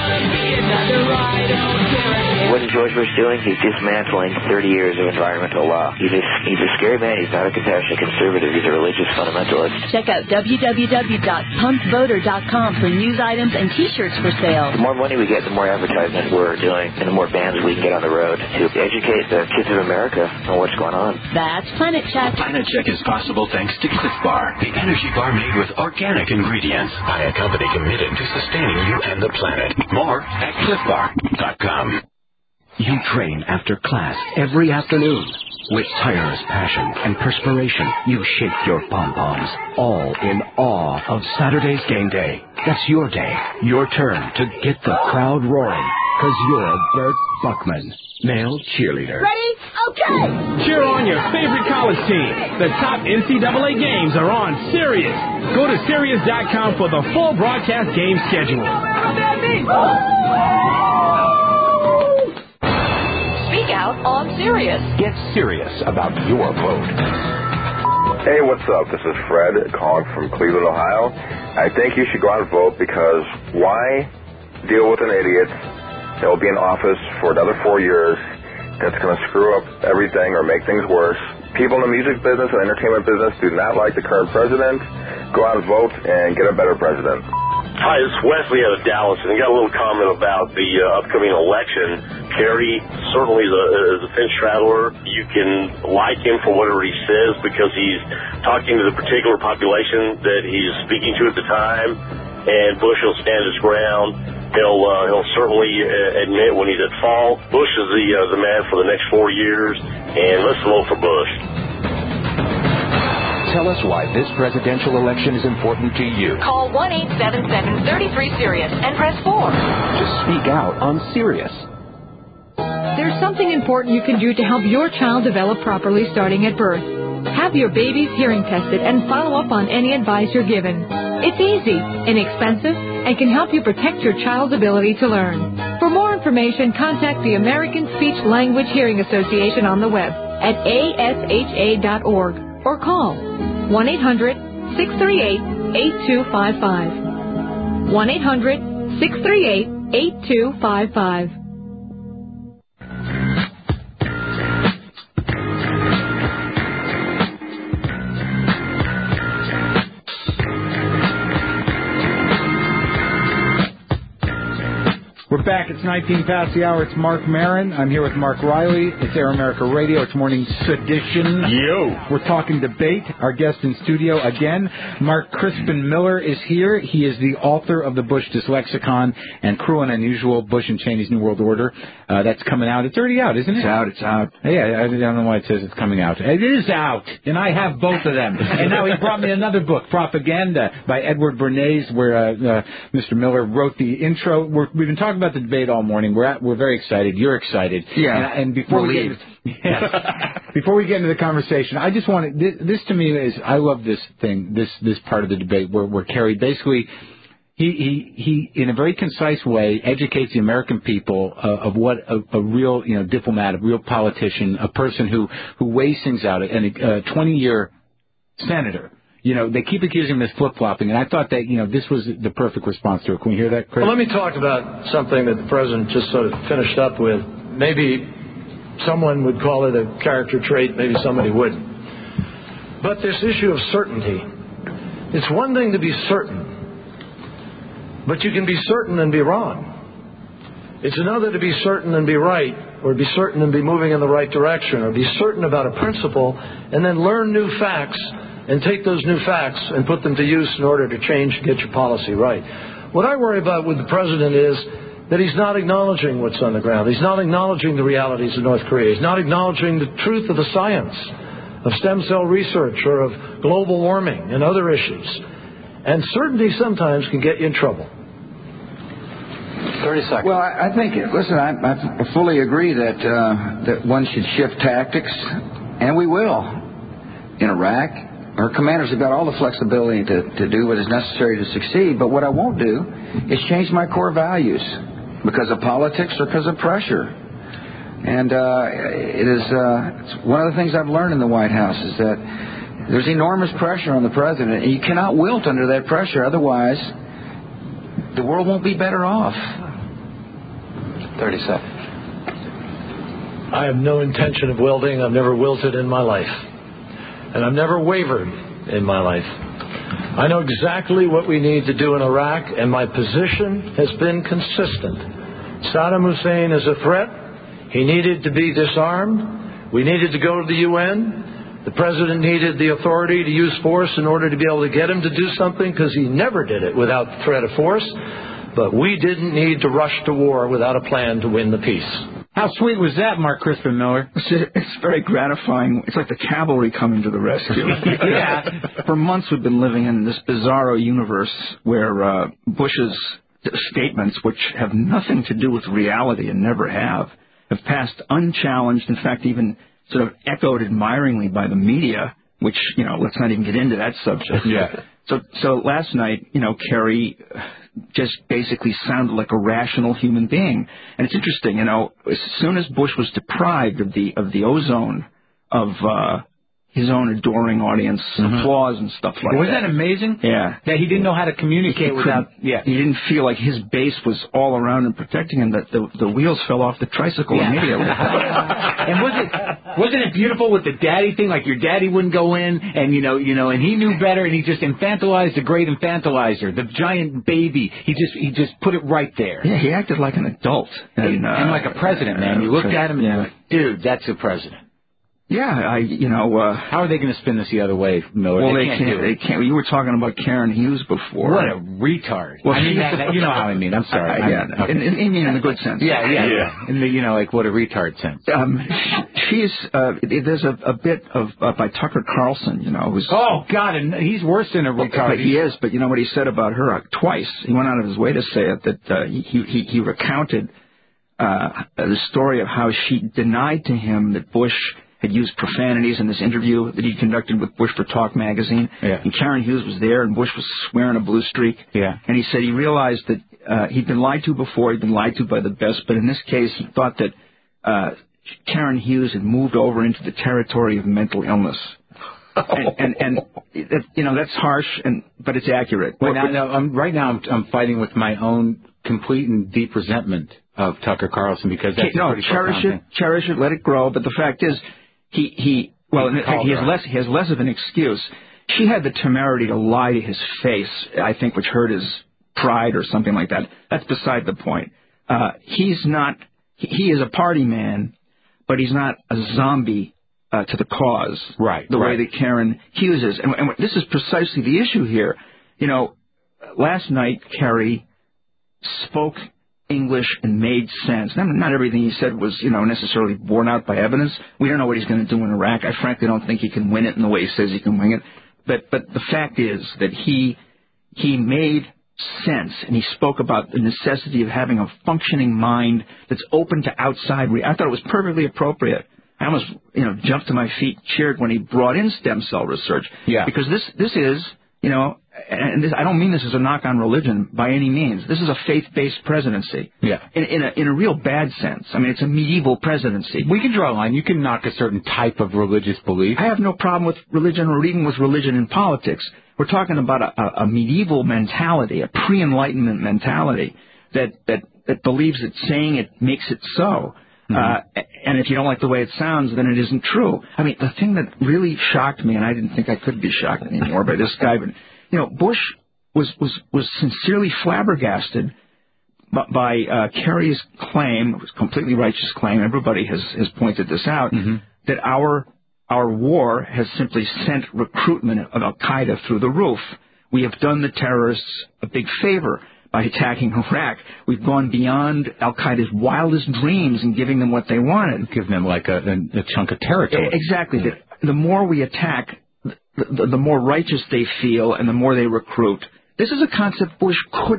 What is George Bush doing? He's dismantling 30 years of environmental law. He's a scary man. He's not a compassionate conservative. He's a religious fundamentalist. Check out www.punkvoter.com for news items and T-shirts for sale. The more money we get, the more advertisement we're doing, and the more bands we can get on the road to educate the kids of America on what's going on. That's Planet Check. Planet Check is possible thanks to Cliff Bar, the energy bar made with organic ingredients by a company committed to sustaining you and the planet. More at cliffbar.com. You train after class every afternoon. With tireless passion and perspiration, you shake your pom-poms, all in awe of Saturday's game day. That's your day, your turn to get the crowd roaring, because you're Bert Buckman, male cheerleader. Ready? Okay! Cheer on your favorite college team. The top NCAA games are on Sirius. Go to Sirius.com for the full broadcast game schedule. Speak out on Sirius. Get serious about your vote. Hey, what's up? This is Fred calling from Cleveland, Ohio. I think you should go out and vote because why deal with an idiot that will be in office for another 4 years that's going to screw up everything or make things worse? People in the music business and entertainment business do not like the current president. Go out and vote and get a better president. Hi, this is Wesley out of Dallas, and I got a little comment about the upcoming election. Kerry certainly is a fence straddler. You can like him for whatever he says because he's talking to the particular population that he's speaking to at the time, and Bush will stand his ground. He'll certainly admit when he's at fault. Bush is the man for the next 4 years, and let's vote for Bush. Tell us why this presidential election is important to you. Call 1-877-33-SIRIUS and press 4. To speak out on Sirius. There's something important you can do to help your child develop properly starting at birth. Have Have your baby's hearing tested and follow up on any advice you're given. It's easy, inexpensive, and can help you protect your child's ability to learn. For more information, contact the American Speech Language Hearing Association on the web at asha.org or call 1-800-638-8255. 1-800-638-8255. We're back. It's 19 past the hour. It's Mark Maron. I'm here with Mark Riley. It's Air America Radio. It's Morning Sedition. Yo. We're talking debate. Our guest in studio again, Mark Crispin Miller, is here. He is the author of the Bush Dyslexicon and Cruel and Unusual, Bush and Cheney's New World Order. That's coming out. It's already out, isn't it? It's out. Yeah, I don't know why it says it's coming out. It is out, and I have both of them. And now he brought me another book, Propaganda, by Edward Bernays, where Mr. Miller wrote the intro. We've been talking about the debate all morning. We're very excited. You're excited. Yeah. And before we get into the conversation, I just want to, this to me is, I love this thing, this part of the debate where Kerry basically, he in a very concise way educates the American people of what a real, diplomat, a real politician, a person who weighs things out, and a 20-year senator. They keep accusing him of flip-flopping, and I thought that, this was the perfect response to it. Can we hear that, Chris? Well, let me talk about something that the President just sort of finished up with. Maybe someone would call it a character trait, maybe somebody wouldn't. But this issue of certainty, it's one thing to be certain, but you can be certain and be wrong. It's another to be certain and be right, or be certain and be moving in the right direction, or be certain about a principle and then learn new facts and take those new facts and put them to use in order to change and get your policy right. What I worry about with the President is that he's not acknowledging what's on the ground. He's not acknowledging the realities of North Korea. He's not acknowledging the truth of the science of stem cell research or of global warming and other issues. And certainty sometimes can get you in trouble. 30 seconds. Well, I think, listen, I fully agree that one should shift tactics, and we will, in Iraq. Our commanders have got all the flexibility to do what is necessary to succeed, but what I won't do is change my core values because of politics or because of pressure. And it's one of the things I've learned in the White House is that there's enormous pressure on the President, and you cannot wilt under that pressure, otherwise the world won't be better off. 30 seconds. I have no intention of wilting. I've never wilted in my life. And I've never wavered in my life. I know exactly what we need to do in Iraq, and my position has been consistent. Saddam Hussein is a threat. He needed to be disarmed. We needed to go to the UN. The President needed the authority to use force in order to be able to get him to do something, because he never did it without the threat of force. But we didn't need to rush to war without a plan to win the peace. How sweet was that, Mark Crispin Miller? It's very gratifying. It's like the cavalry coming to the rescue. Yeah. For months we've been living in this bizarro universe where Bush's statements, which have nothing to do with reality and never have passed unchallenged, in fact, even sort of echoed admiringly by the media, which, let's not even get into that subject. Yeah. So last night, Kerry just basically sounded like a rational human being. And it's interesting, as soon as Bush was deprived of the ozone of his own adoring audience, applause and stuff like that. Wasn't that amazing? Yeah. That he didn't know how to communicate without... Yeah. He didn't feel like his base was all around and protecting him, that the wheels fell off the tricycle immediately. And wasn't it beautiful with the daddy thing? Like your daddy wouldn't go in, and and he knew better, and he just infantilized the great infantilizer, the giant baby. He just put it right there. Yeah, he acted like an adult. And like a president, man. You looked at him and you're like, dude, that's a president. Yeah, how are they going to spin this the other way, Miller? Well, they can't. You were talking about Karen Hughes before. What a retard. Well, I mean, you know how I mean. I'm sorry. Okay. In the good sense. Yeah. In the, like what a retard sense. There's a bit of by Tucker Carlson, who's... Oh, God, and he's worse than a retard. He is, but you know what he said about her twice? He went out of his way to say it, that he recounted the story of how she denied to him that Bush had used profanities in this interview that he conducted with Bush for Talk magazine. Yeah. And Karen Hughes was there, and Bush was swearing a blue streak. Yeah. And he said he realized that he'd been lied to before, he'd been lied to by the best, but in this case he thought that Karen Hughes had moved over into the territory of mental illness. And that's harsh, but it's accurate. Right now I'm fighting with my own complete and deep resentment of Tucker Carlson because that's cherish it, let it grow. But the fact is, he has less of an excuse. She had the temerity to lie to his face, I think, which hurt his pride or something like that. That's beside the point. He is a party man, but he's not a zombie to the cause. Right. The way that Karen Hughes is. And this is precisely the issue here. Last night, Kerry spoke English and made sense. Not everything he said was, necessarily borne out by evidence. We don't know what he's going to do in Iraq. I frankly don't think he can win it in the way he says he can win it. But the fact is that he made sense, and he spoke about the necessity of having a functioning mind that's open to outside. I thought it was perfectly appropriate. I almost, jumped to my feet, cheered when he brought in stem cell research. Yeah. Because this is, I don't mean this as a knock on religion by any means. This is a faith-based presidency. Yeah. In a real bad sense. I mean, it's a medieval presidency. We can draw a line. You can knock a certain type of religious belief. I have no problem with religion or even with religion in politics. We're talking about a medieval mentality, a pre-Enlightenment mentality that believes that saying it makes it so. And if you don't like the way it sounds, then it isn't true. I mean, the thing that really shocked me, and I didn't think I could be shocked anymore by this guy, but Bush was sincerely flabbergasted by Kerry's claim, it was a completely righteous claim. Everybody has pointed this out, that our war has simply sent recruitment of Al Qaeda through the roof. We have done the terrorists a big favor by attacking Iraq. We've gone beyond Al Qaeda's wildest dreams and giving them what they wanted. Giving them like a chunk of territory. Exactly. The more we attack, the more righteous they feel and the more they recruit. This is a concept Bush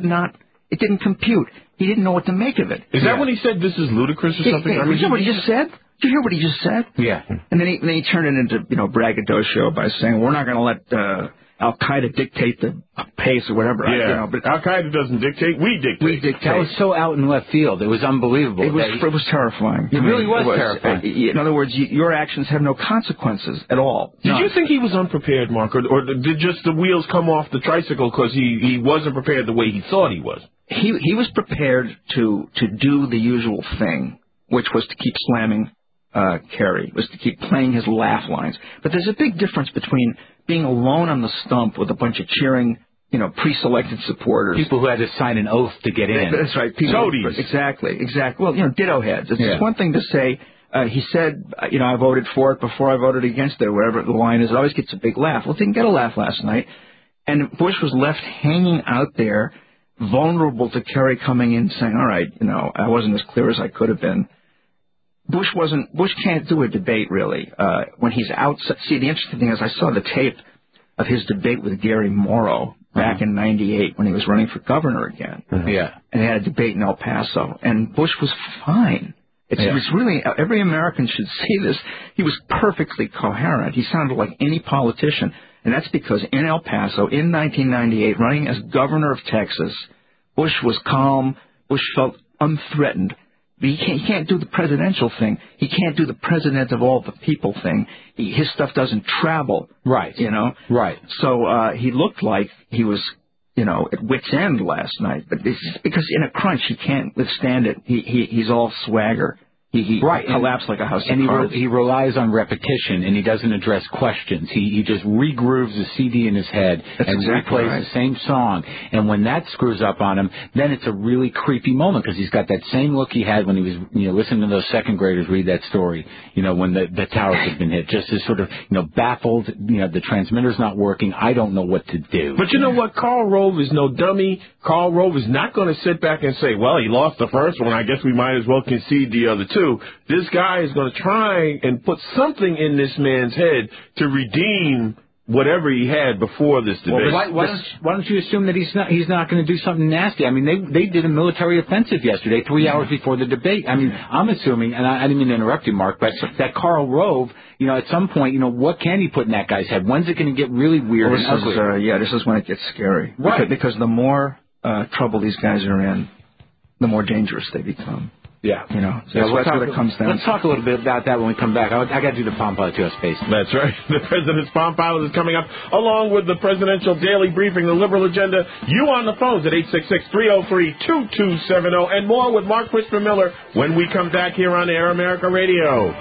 it didn't compute. He didn't know what to make of it. Is that when he said this is ludicrous or something? Did you hear what he just said? Did you hear what he just said? Yeah. And then he turned it into, braggadocio by saying, we're not going to let Al Qaeda dictate the pace or whatever. Yeah. But Al Qaeda doesn't dictate. We dictate. That was so out in left field. It was unbelievable. It was terrifying. It really was terrifying. In other words, your actions have no consequences at all. Did you think he was unprepared, Mark, or did just the wheels come off the tricycle because he wasn't prepared the way he thought he was? He was prepared to do the usual thing, which was to keep slamming Kerry, was to keep playing his laugh lines. But there's a big difference between being alone on the stump with a bunch of cheering, pre-selected supporters. People who had to sign an oath to get in. That's right. Toadies. Exactly. Well, ditto heads. It's one thing to say, he said, I voted for it before I voted against it, or whatever the line is. It always gets a big laugh. Well, didn't get a laugh last night. And Bush was left hanging out there, vulnerable to Kerry coming in saying, all right, I wasn't as clear as I could have been. Bush can't do a debate, really. When he's out, see, the interesting thing is I saw the tape of his debate with Gary Morrow back in '98 when he was running for governor again. Yeah. And they had a debate in El Paso, and Bush was fine. It was really, every American should see this. He was perfectly coherent. He sounded like any politician. And that's because in El Paso, in 1998, running as governor of Texas, Bush was calm. Bush felt unthreatened. But he can't do the presidential thing. He can't do the president of all the people thing. His stuff doesn't travel. Right. Right. So he looked like he was, at wit's end last night. But it's because in a crunch, he can't withstand it. He's all swagger. He collapsed like a house of cards. He relies on repetition, and he doesn't address questions. He just regrooves the CD in his head and replays the same song. And when that screws up on him, then it's a really creepy moment because he's got that same look he had when he was listening to those second graders read that story, when the towers had been hit. Just as sort of, baffled, the transmitter's not working. I don't know what to do. But you know what? Karl Rove is no dummy. Karl Rove is not going to sit back and say, well, he lost the first one. I guess we might as well concede the other two. This guy is going to try and put something in this man's head to redeem whatever he had before this debate. Well, why don't you assume that he's not going to do something nasty? I mean, they did a military offensive yesterday, 3 hours before the debate. I mean, I'm assuming, and I didn't mean to interrupt you, Mark, but that Karl Rove, at some point, what can he put in that guy's head? When's it going to get really weird and ugly? This is when it gets scary. Right. Because the more trouble these guys are in, the more dangerous they become. Yeah. That's what it comes down to. Let's talk a little bit about that when we come back. I got to do the Palm Pilot 2 space. That's right. The President's Palm Pilot is coming up, along with the Presidential Daily Briefing, the Liberal Agenda. You on the phones at 866-303-2270, and more with Mark Crispin Miller when we come back here on Air America Radio.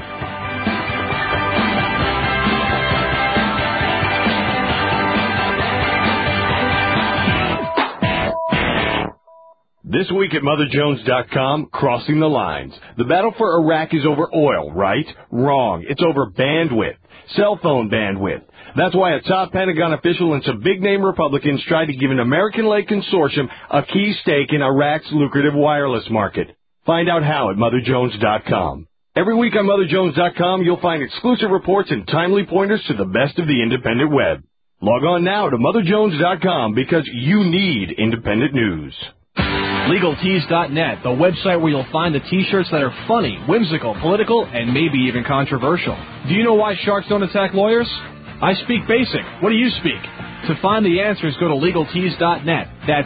This week at MotherJones.com, Crossing the Lines. The battle for Iraq is over oil, right? Wrong. It's over bandwidth. Cell phone bandwidth. That's why a top Pentagon official and some big-name Republicans tried to give an American-led consortium a key stake in Iraq's lucrative wireless market. Find out how at MotherJones.com. Every week on MotherJones.com, you'll find exclusive reports and timely pointers to the best of the independent web. Log on now to MotherJones.com because you need independent news. LegalTees.net, the website where you'll find the T-shirts that are funny, whimsical, political, and maybe even controversial. Do you know why sharks don't attack lawyers? I speak basic. What do you speak? To find the answers, go to LegalTees.net. That's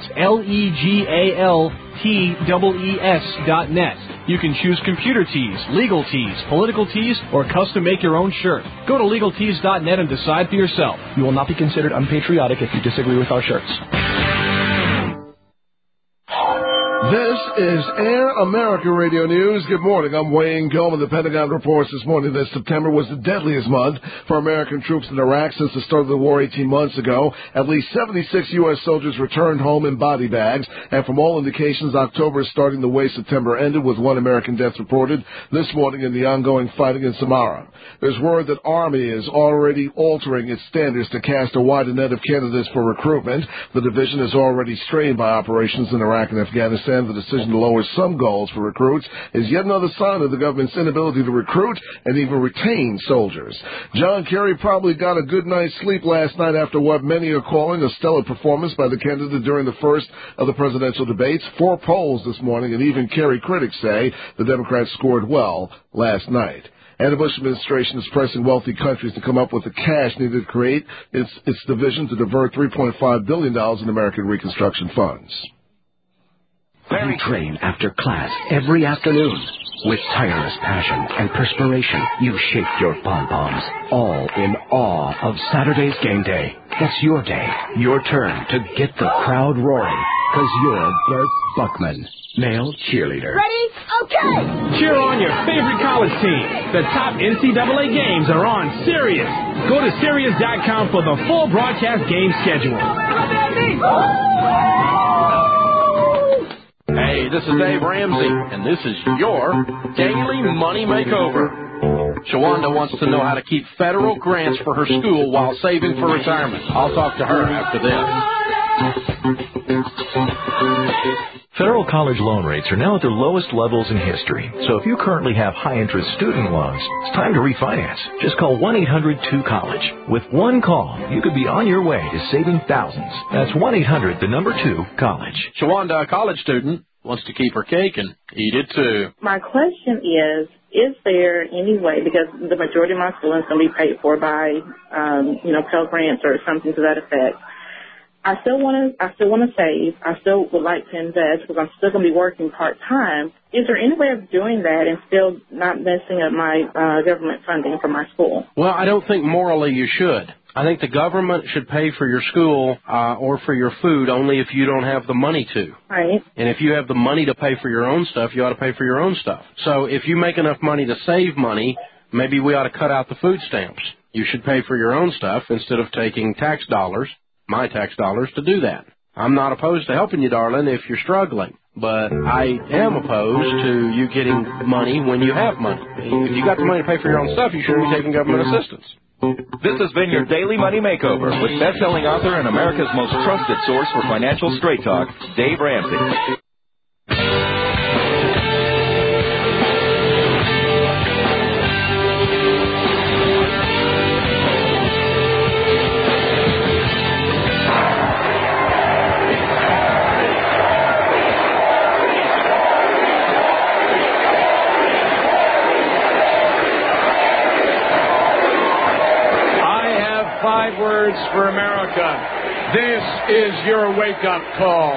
LegalTees.net. You can choose computer tees, legal tees, political tees, or custom make your own shirt. Go to LegalTees.net and decide for yourself. You will not be considered unpatriotic if you disagree with our shirts. This is Air America Radio News. Good morning. I'm Wayne Coleman. The Pentagon reports this morning that September was the deadliest month for American troops in Iraq since the start of the war 18 months ago. At least 76 U.S. soldiers returned home in body bags. And from all indications, October is starting the way September ended, with 1 American death reported this morning in the ongoing fighting in Samarra. There's word that Army is already altering its standards to cast a wider net of candidates for recruitment. The division is already strained by operations in Iraq and Afghanistan. The decision to lower some goals for recruits is yet another sign of the government's inability to recruit and even retain soldiers. John Kerry probably got a good night's sleep last night after what many are calling a stellar performance by the candidate during the first of the presidential debates. 4 polls this morning, and even Kerry critics say the Democrats scored well last night. And the Bush administration is pressing wealthy countries to come up with the cash needed to create its division to divert $3.5 billion in American reconstruction funds. You train after class every afternoon. With tireless passion and perspiration, you shake your pom-poms, all in awe of Saturday's game day. It's your day, your turn to get the crowd roaring, because you're Bert Buckman, male cheerleader. Ready? Okay! Cheer on your favorite college team. The top NCAA games are on Sirius. Go to Sirius.com for the full broadcast game schedule. Hey, this is Dave Ramsey, and this is your Daily Money Makeover. Shawanda wants to know how to keep federal grants for her school while saving for retirement. I'll talk to her after this. Federal college loan rates are now at their lowest levels in history. So if you currently have high-interest student loans, it's time to refinance. Just call 1-800-2-COLLEGE. With one call, you could be on your way to saving thousands. That's 1-800-2-COLLEGE. Shawanda, a college student, wants to keep her cake and eat it too. My question is there any way, because the majority of my schooling is going to be paid for by, Pell Grants or something to that effect. I still want to save. I still would like to invest because I'm still going to be working part-time. Is there any way of doing that and still not messing up my government funding for my school? Well, I don't think morally you should. I think the government should pay for your school or for your food only if you don't have the money to. Right. And if you have the money to pay for your own stuff, you ought to pay for your own stuff. So if you make enough money to save money, maybe we ought to cut out the food stamps. You should pay for your own stuff instead of taking tax dollars, my tax dollars, to do that. I'm not opposed to helping you, darling, if you're struggling. But I am opposed to you getting money when you have money. If you got the money to pay for your own stuff, you shouldn't be taking government assistance. This has been your Daily Money Makeover with best-selling author and America's most trusted source for financial straight talk, Dave Ramsey. words for America. This is your wake-up call.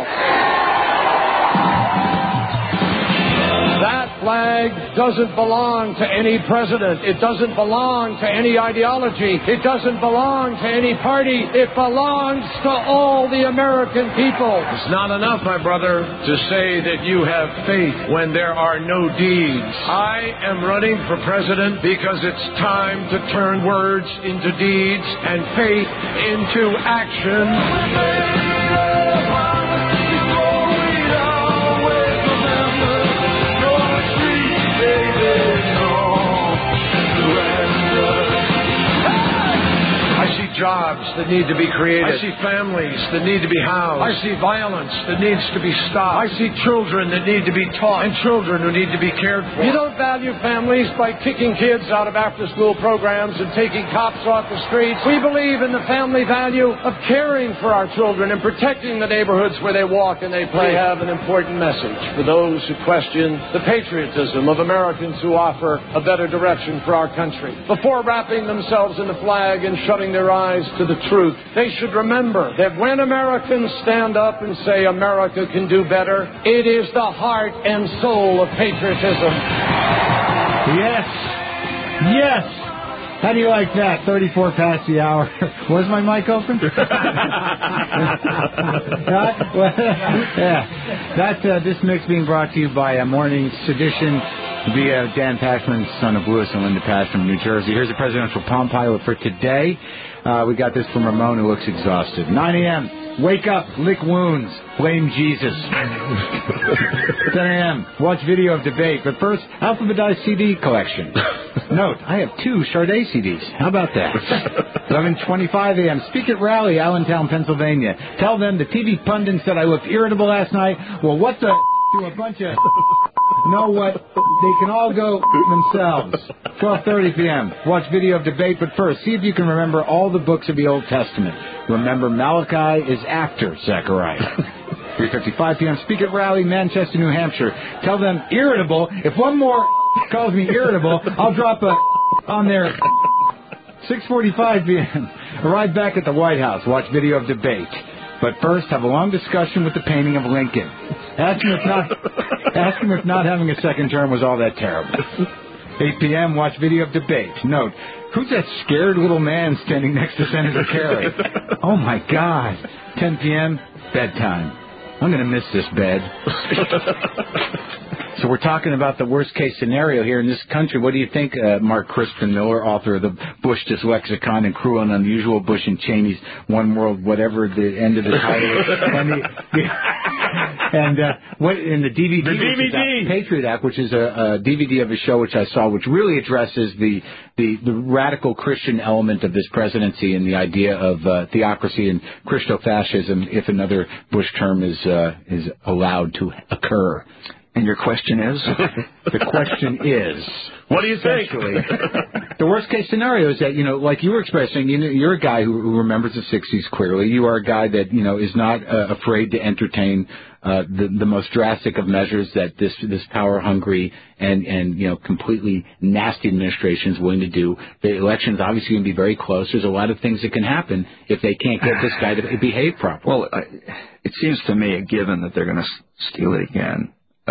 That flag doesn't belong to any president. It doesn't belong to any ideology. It doesn't belong to any party. It belongs to all the American people. It's not enough, my brother, to say that you have faith when there are no deeds. I am running for president because it's time to turn words into deeds and faith into action. Jobs that need to be created. I see families that need to be housed. I see violence that needs to be stopped. I see children that need to be taught and children who need to be cared for. You don't value families by kicking kids out of after-school programs and taking cops off the streets. We believe in the family value of caring for our children and protecting the neighborhoods where they walk and they play. We have an important message for those who question the patriotism of Americans who offer a better direction for our country. Before wrapping themselves in the flag and shutting their eyes to the truth, they should remember that when Americans stand up and say America can do better, it is the heart and soul of patriotism. Yes. Yes. How do you like that? 34 past the hour. Was my mic open? Yeah. This mix being brought to you by Morning Sedition via Dan Pashman, son of Lewis and Linda Pash from New Jersey. Here's the presidential Palm Pilot for today. We got this from Ramon, who looks exhausted. 9 a.m. Wake up, lick wounds, blame Jesus. 10 a.m. Watch video of debate. But first, alphabetized CD collection. Note, I have 2 Sade CDs. How about that? 11:25 a.m. Speak at rally, Allentown, Pennsylvania. Tell them the TV pundits said I looked irritable last night. Well, what the to a bunch of know what? They can all go themselves. 12:30 p.m. Watch video of debate, but first, see if you can remember all the books of the Old Testament. Remember, Malachi is after Zechariah. 3:55 p.m. Speak at rally, Manchester, New Hampshire. Tell them irritable. If one more calls me irritable, I'll drop a on there. 6:45 p.m. Arrive back at the White House. Watch video of debate. But first, have a long discussion with the painting of Lincoln. Ask him if not having a second term was all that terrible. 8 p.m., watch video of debate. Note, who's that scared little man standing next to Senator Kerry? Oh, my God. 10 p.m., bedtime. I'm going to miss this bed. So we're talking about the worst-case scenario here in this country. What do you think, Mark Crispin Miller, author of the Bush Dyslexicon and Cruel and Unusual, Bush and Cheney's One World, whatever the end of the title is. And what in the DVD, the DVD. Patriot Act, which is a DVD of a show which I saw, which really addresses the radical Christian element of this presidency and the idea of theocracy and Christofascism if another Bush term is allowed to occur. And your question is? The question is, what do you think? The worst case scenario is that, like you were expressing, you're a guy who remembers the 60s clearly. You are a guy that, is not afraid to entertain the most drastic of measures that this power-hungry and completely nasty administration is willing to do. The election's obviously going to be very close. There's a lot of things that can happen if they can't get this guy to behave properly. Well, it seems to me a given that they're going to steal it again.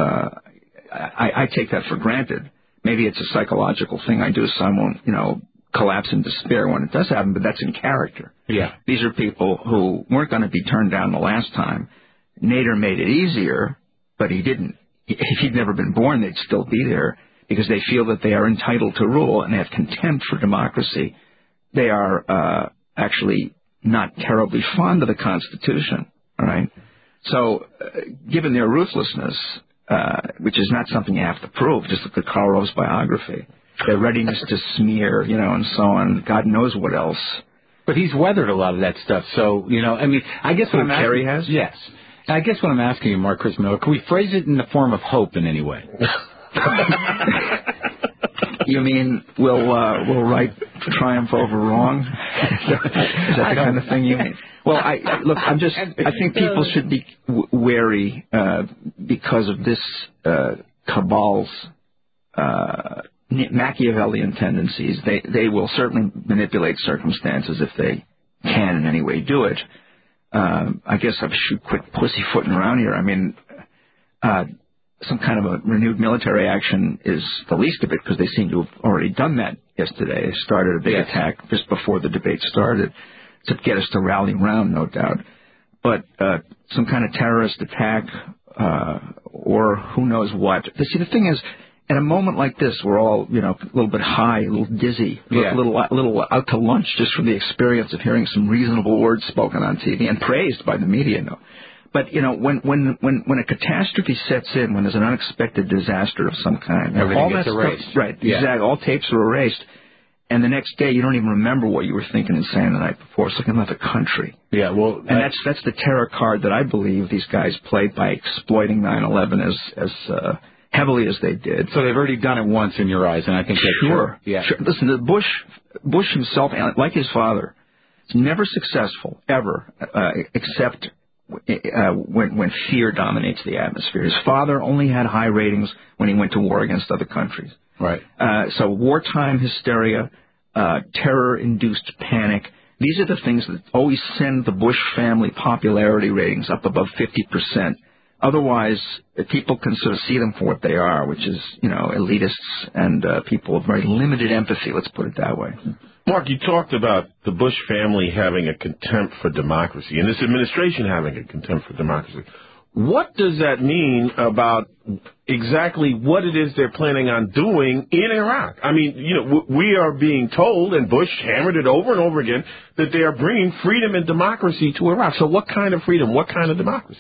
I take that for granted. Maybe it's a psychological thing I do so I won't, collapse in despair when it does happen, but that's in character. Yeah. These are people who weren't going to be turned down the last time. Nader made it easier, but he didn't. If he'd never been born, they'd still be there because they feel that they are entitled to rule and they have contempt for democracy. They are actually not terribly fond of the Constitution, all right? So given their ruthlessness, which is not something you have to prove, just look at Karl Rove's biography, their readiness to smear, and so on, God knows what else. But he's weathered a lot of that stuff. So, I guess what I'm asking... Kerry has? Yes. I guess what I'm asking you, Mark Chris Miller, can we phrase it in the form of hope in any way? You mean we'll write triumph over wrong? Is that the kind of thing you mean? Well, I think people should be wary because of this cabal's Machiavellian tendencies. They will certainly manipulate circumstances if they can in any way do it. I guess I should quit pussyfooting around here. I mean, some kind of a renewed military action is the least of it, because they seem to have already done that yesterday. They started a big attack just before the debate started to get us to rally around, no doubt. But some kind of terrorist attack or who knows what. See, the thing is, at a moment like this, we're all, a little bit high, a little dizzy, a little out to lunch just from the experience of hearing some reasonable words spoken on TV and praised by the media. But when a catastrophe sets in, when there's an unexpected disaster of some kind, everything all gets that erased. Stuff, right? Yeah. Exactly. All tapes are erased, and the next day you don't even remember what you were thinking and saying the night before. It's like another country. Yeah. Well, and that's the terror card that I believe these guys played by exploiting 9/11 as heavily as they did. So they've already done it once in your eyes, and I think that's sure. Yeah. Sure. Listen, Bush himself, like his father, is never successful ever, except when fear dominates the atmosphere. His father only had high ratings when he went to war against other countries. Right. So wartime hysteria, terror-induced panic, these are the things that always send the Bush family popularity ratings up above 50%. Otherwise, people can sort of see them for what they are, which is, elitists and people of very limited empathy, let's put it that way. Mark, you talked about the Bush family having a contempt for democracy and this administration having a contempt for democracy. What does that mean about exactly what it is they're planning on doing in Iraq? I mean, we are being told, and Bush hammered it over and over again, that they are bringing freedom and democracy to Iraq. So what kind of freedom? What kind of democracy?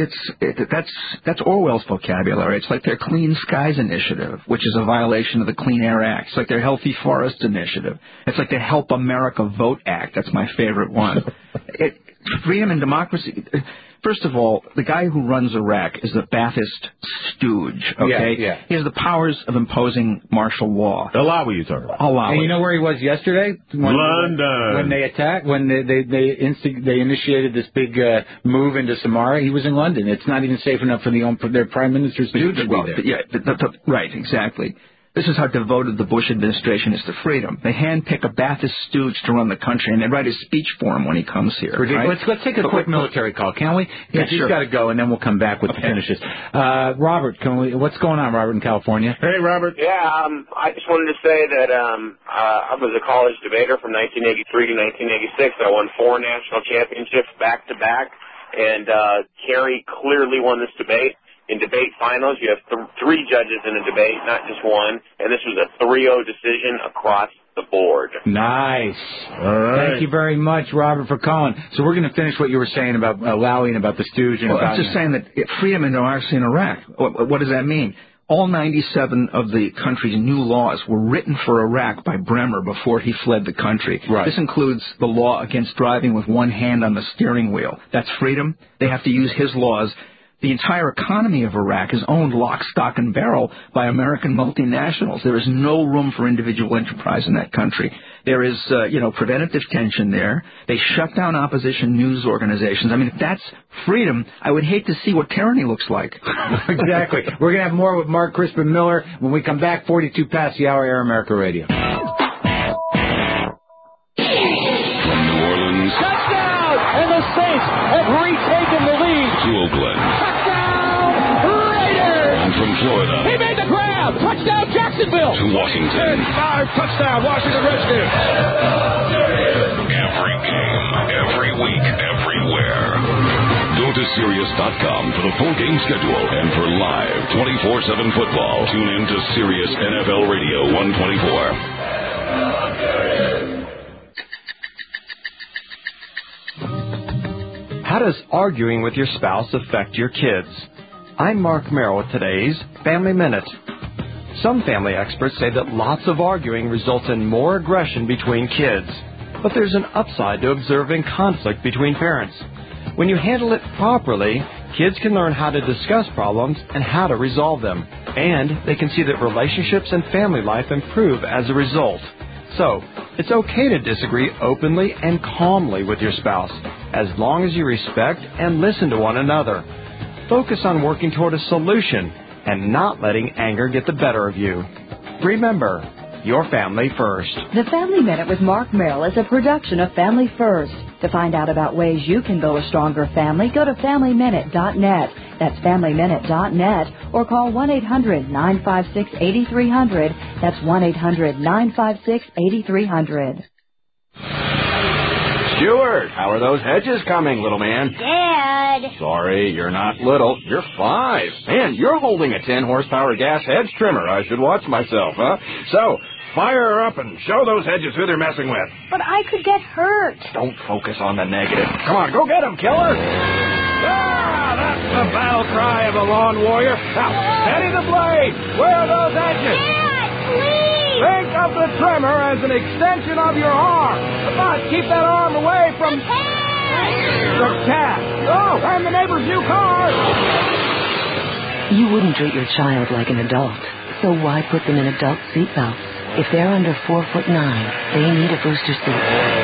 That's Orwell's vocabulary. It's like their Clean Skies Initiative, which is a violation of the Clean Air Act. It's like their Healthy Forests Initiative. It's like the Help America Vote Act. That's my favorite one. Freedom and democracy. First of all, the guy who runs Iraq is a Ba'athist stooge, okay? Yeah. He has the powers of imposing martial law. Alawi, you're talking about. Alawi. And you know where he was yesterday? London. When they attacked, when they initiated this big move into Samarra, he was in London. It's not even safe enough for their prime minister's stooge to be there. Yeah, right, exactly. This is how devoted the Bush administration is to freedom. They handpick a Ba'athist stooge to run the country, and they write a speech for him when he comes here. Right? Let's take a quick military call, can we? Yeah, he's got to go, and then we'll come back with the finishes. Robert, what's going on, Robert, in California? Hey, Robert. Yeah, I just wanted to say that I was a college debater from 1983 to 1986. I won 4 national championships back-to-back, and Kerry clearly won this debate. In debate finals, you have 3 judges in a debate, not just one, and this was a 3-0 decision across the board. Nice. All right. Thank you very much, Robert, for calling. So we're going to finish what you were saying about Alawi and about the stooge. And I'm just saying that freedom and democracy in Iraq, what does that mean? All 97 of the country's new laws were written for Iraq by Bremer before he fled the country. Right. This includes the law against driving with one hand on the steering wheel. That's freedom. They have to use his laws. The entire economy of Iraq is owned lock, stock, and barrel by American multinationals. There is no room for individual enterprise in that country. There is, preventative tension there. They shut down opposition news organizations. I mean, if that's freedom, I would hate to see what tyranny looks like. Exactly. We're going to have more with Mark Crispin Miller when we come back, 42 past the hour, Air America Radio. From New Orleans. Touchdown! And the Saints have retaken the lead. To Oakland. Touchdown, Raiders! And from Florida. He made the grab. Touchdown, Jacksonville. To Washington. 5 touchdown, Washington Redskins. Every game, every week, everywhere. Go to Sirius.com for the full game schedule and for live 24/7 football. Tune in to Sirius NFL Radio 124. How does arguing with your spouse affect your kids? I'm Mark Merrill with today's Family Minute. Some family experts say that lots of arguing results in more aggression between kids. But there's an upside to observing conflict between parents. When you handle it properly, kids can learn how to discuss problems and how to resolve them. And they can see that relationships and family life improve as a result. So, it's okay to disagree openly and calmly with your spouse, as long as you respect and listen to one another. Focus on working toward a solution and not letting anger get the better of you. Remember, your family first. The Family Minute with Mark Merrill is a production of Family First. To find out about ways you can build a stronger family, go to FamilyMinute.net. That's FamilyMinute.net, or call 1-800-956-8300. That's 1-800-956-8300. Stuart, how are those hedges coming, little man? Dad! Sorry, you're not little. You're 5. Man, you're holding a 10-horsepower gas hedge trimmer. I should watch myself, huh? So, fire up and show those hedges who they're messing with. But I could get hurt. Don't focus on the negative. Come on, go get 'em, killer! Ah, that's the battle cry of a lawn warrior. Now, steady the blade. Where are those hedges? Dad, please! Think of the trimmer as an extension of your arm. But keep that arm away from the cat. Oh, and the neighbor's new car. You wouldn't treat your child like an adult, so why put them in adult seatbelts? If they're under 4'9", they need a booster seat.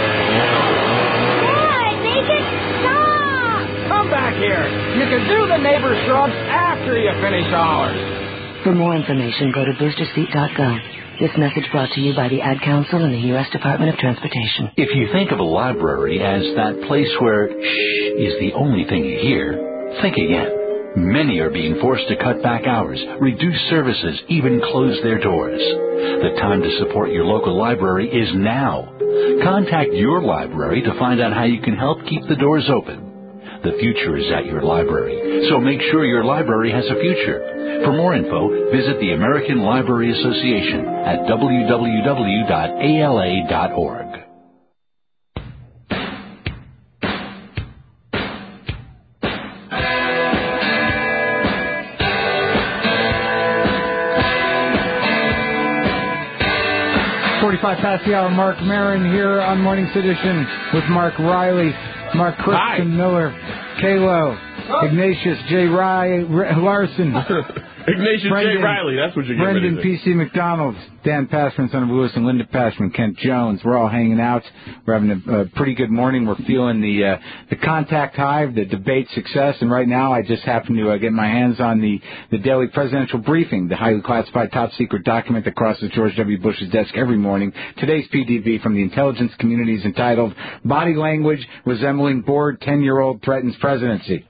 Dad, make it stop! Come back here. You can do the neighbor's shrubs after you finish ours. For more information, go to boosterseat.gov. This message brought to you by the Ad Council and the U.S. Department of Transportation. If you think of a library as that place where shh is the only thing you hear, think again. Many are being forced to cut back hours, reduce services, even close their doors. The time to support your local library is now. Contact your library to find out how you can help keep the doors open. The future is at your library, so make sure your library has a future. For more info, visit the American Library Association at www.ala.org. Past the hour, Mark Maron here on Morning's Edition with Mark Riley, Mark Christian Miller, Kalo, Ignatius J. Larson, Ignatius J. Riley, that's what you're getting Brendan P.C. McDonald, Dan Passman, son of Lewis, and Linda Passman, Kent Jones. We're all hanging out. We're having a pretty good morning. We're feeling the contact hive, the debate success, and right now I just happen to get my hands on the daily presidential briefing, the highly classified top-secret document that crosses George W. Bush's desk every morning. Today's PDV from the intelligence community is entitled, Body Language Resembling Bored 10-Year-Old Threatens Presidency.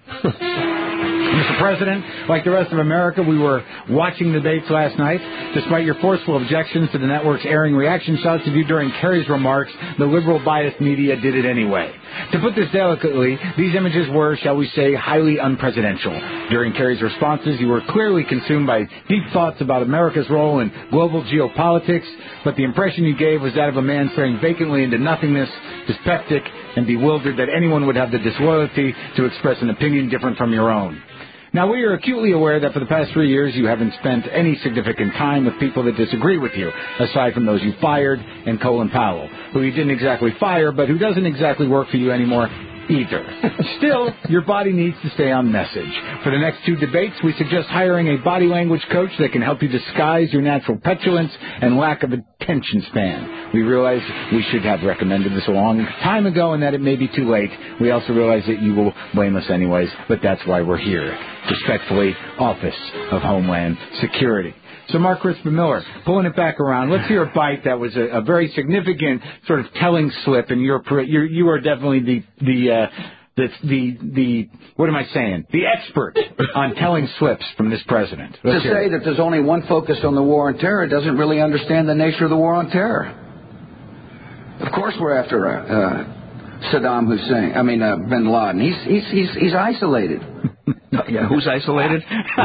Mr. President, like the rest of America, we were watching the debates last night. Despite your forceful objections to the network's airing reaction shots of you during Kerry's remarks, the liberal-biased media did it anyway. To put this delicately, these images were, shall we say, highly unpresidential. During Kerry's responses, you were clearly consumed by deep thoughts about America's role in global geopolitics, but the impression you gave was that of a man staring vacantly into nothingness, dyspeptic and bewildered that anyone would have the disloyalty to express an opinion different from your own. Now, we are acutely aware that for the past 3 years you haven't spent any significant time with people that disagree with you, aside from those you fired and Colin Powell, who you didn't exactly fire, but who doesn't exactly work for you anymore either. Still, your body needs to stay on message. For the next 2 debates, we suggest hiring a body language coach that can help you disguise your natural petulance and lack of attention span. We realize we should have recommended this a long time ago and that it may be too late. We also realize that you will blame us anyways, but that's why we're here. Respectfully, Office of Homeland Security. So, Mark Crispin Miller, pulling it back around, let's hear a bite that was a very significant sort of telling slip, and you are definitely the what am I saying? The expert on telling slips from this president. To say that there's only one focus on the war on terror doesn't really understand the nature of the war on terror. Of course, we're after Saddam Hussein. Bin Laden. He's isolated. Yeah, who's isolated?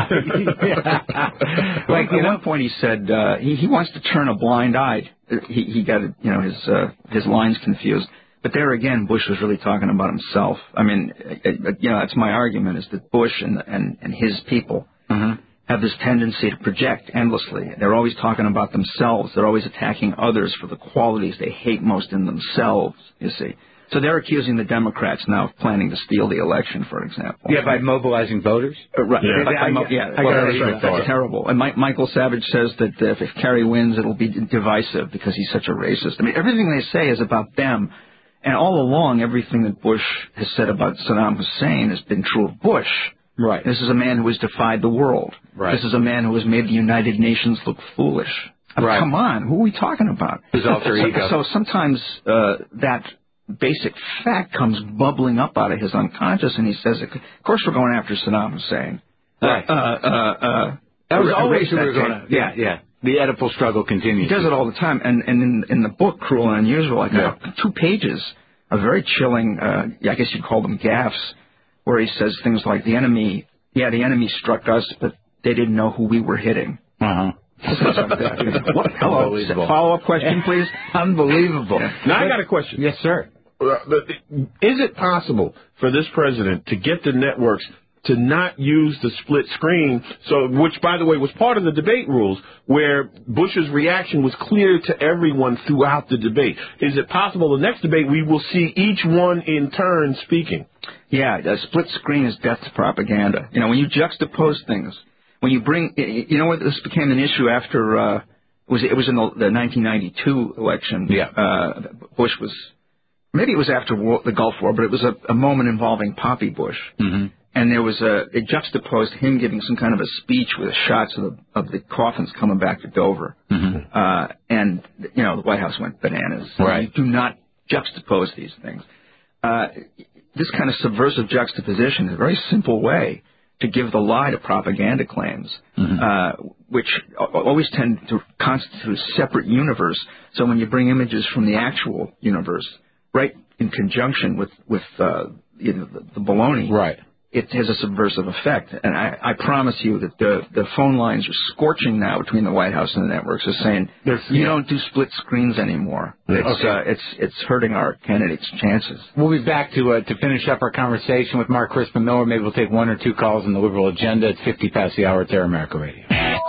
Like at one point he said he wants to turn a blind eye. He got his lines confused. But there again, Bush was really talking about himself. I mean, that's my argument is that Bush and his people have this tendency to project endlessly. They're always talking about themselves. They're always attacking others for the qualities they hate most in themselves, you see. So they're accusing the Democrats now of planning to steal the election, for example. Yeah, by mobilizing voters? Right. That's terrible. And Michael Savage says that if Kerry wins, it'll be divisive because he's such a racist. I mean, everything they say is about them. And all along, everything that Bush has said about Saddam Hussein has been true of Bush. Right. This is a man who has defied the world. Right. This is a man who has made the United Nations look foolish. Right. Come on, who are we talking about? His alter ego. So sometimes that basic fact comes bubbling up out of his unconscious, and he says, of course we're going after Saddam Hussein. Right. That was always who we were going to. Yeah. The Oedipal struggle continues. He does it all the time. And in the book, Cruel and Unusual, I got 2 pages of very chilling, I guess you'd call them gaffes, where he says things like, the enemy struck us, but they didn't know who we were hitting. Uh-huh. Hello. Follow-up question, please. Unbelievable. Now, I got a question. Yes, sir. Is it possible for this president to get the networks to not use the split screen, which, by the way, was part of the debate rules, where Bush's reaction was clear to everyone throughout the debate? Is it possible the next debate we will see each one in turn speaking? Yeah, a split screen is death to propaganda. When you juxtapose things, when you bring, what this became an issue after, it was in the 1992 election. Yeah. Bush was, maybe it was after the Gulf War, but it was a moment involving Poppy Bush. Mm-hmm. And there was it juxtaposed him giving some kind of a speech with shots of the coffins coming back to Dover. Mm-hmm. And, the White House went bananas. Right. You do not juxtapose these things. This kind of subversive juxtaposition is a very simple way to give the lie to propaganda claims, which always tend to constitute a separate universe. So when you bring images from the actual universe, right in conjunction with the baloney, right, it has a subversive effect. And I promise you that the phone lines are scorching now between the White House and the networks. Are saying you don't do split screens anymore. It's hurting our candidates' chances. We'll be back to finish up our conversation with Mark Crispin Miller. Maybe we'll take 1 or 2 calls on the liberal agenda. It's 50 past the hour at Air America Radio.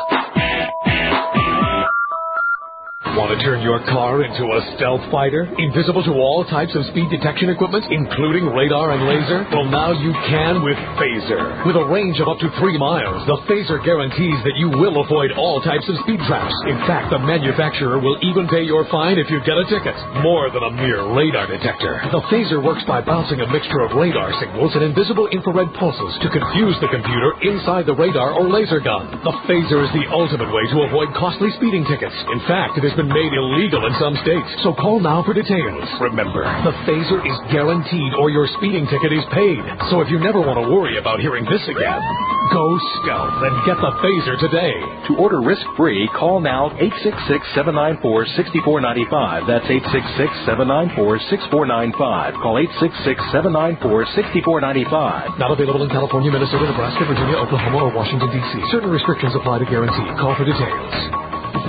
Want to turn your car into a stealth fighter? Invisible to all types of speed detection equipment, including radar and laser? Well, now you can with Phaser. With a range of up to 3 miles, the Phaser guarantees that you will avoid all types of speed traps. In fact, the manufacturer will even pay your fine if you get a ticket. More than a mere radar detector. The Phaser works by bouncing a mixture of radar signals and invisible infrared pulses to confuse the computer inside the radar or laser gun. The Phaser is the ultimate way to avoid costly speeding tickets. In fact, it has been made illegal in some states, so call now for details. Remember, the Phaser is guaranteed or your speeding ticket is paid. So if you never want to worry about hearing this again, go stealth and get the Phaser today. To order risk-free, call now 866-794-6495. That's 866-794-6495. Call 866-794-6495. Not available in California, Minnesota, Nebraska, Virginia, Oklahoma, or Washington, D.C. Certain restrictions apply to guarantee. Call for details.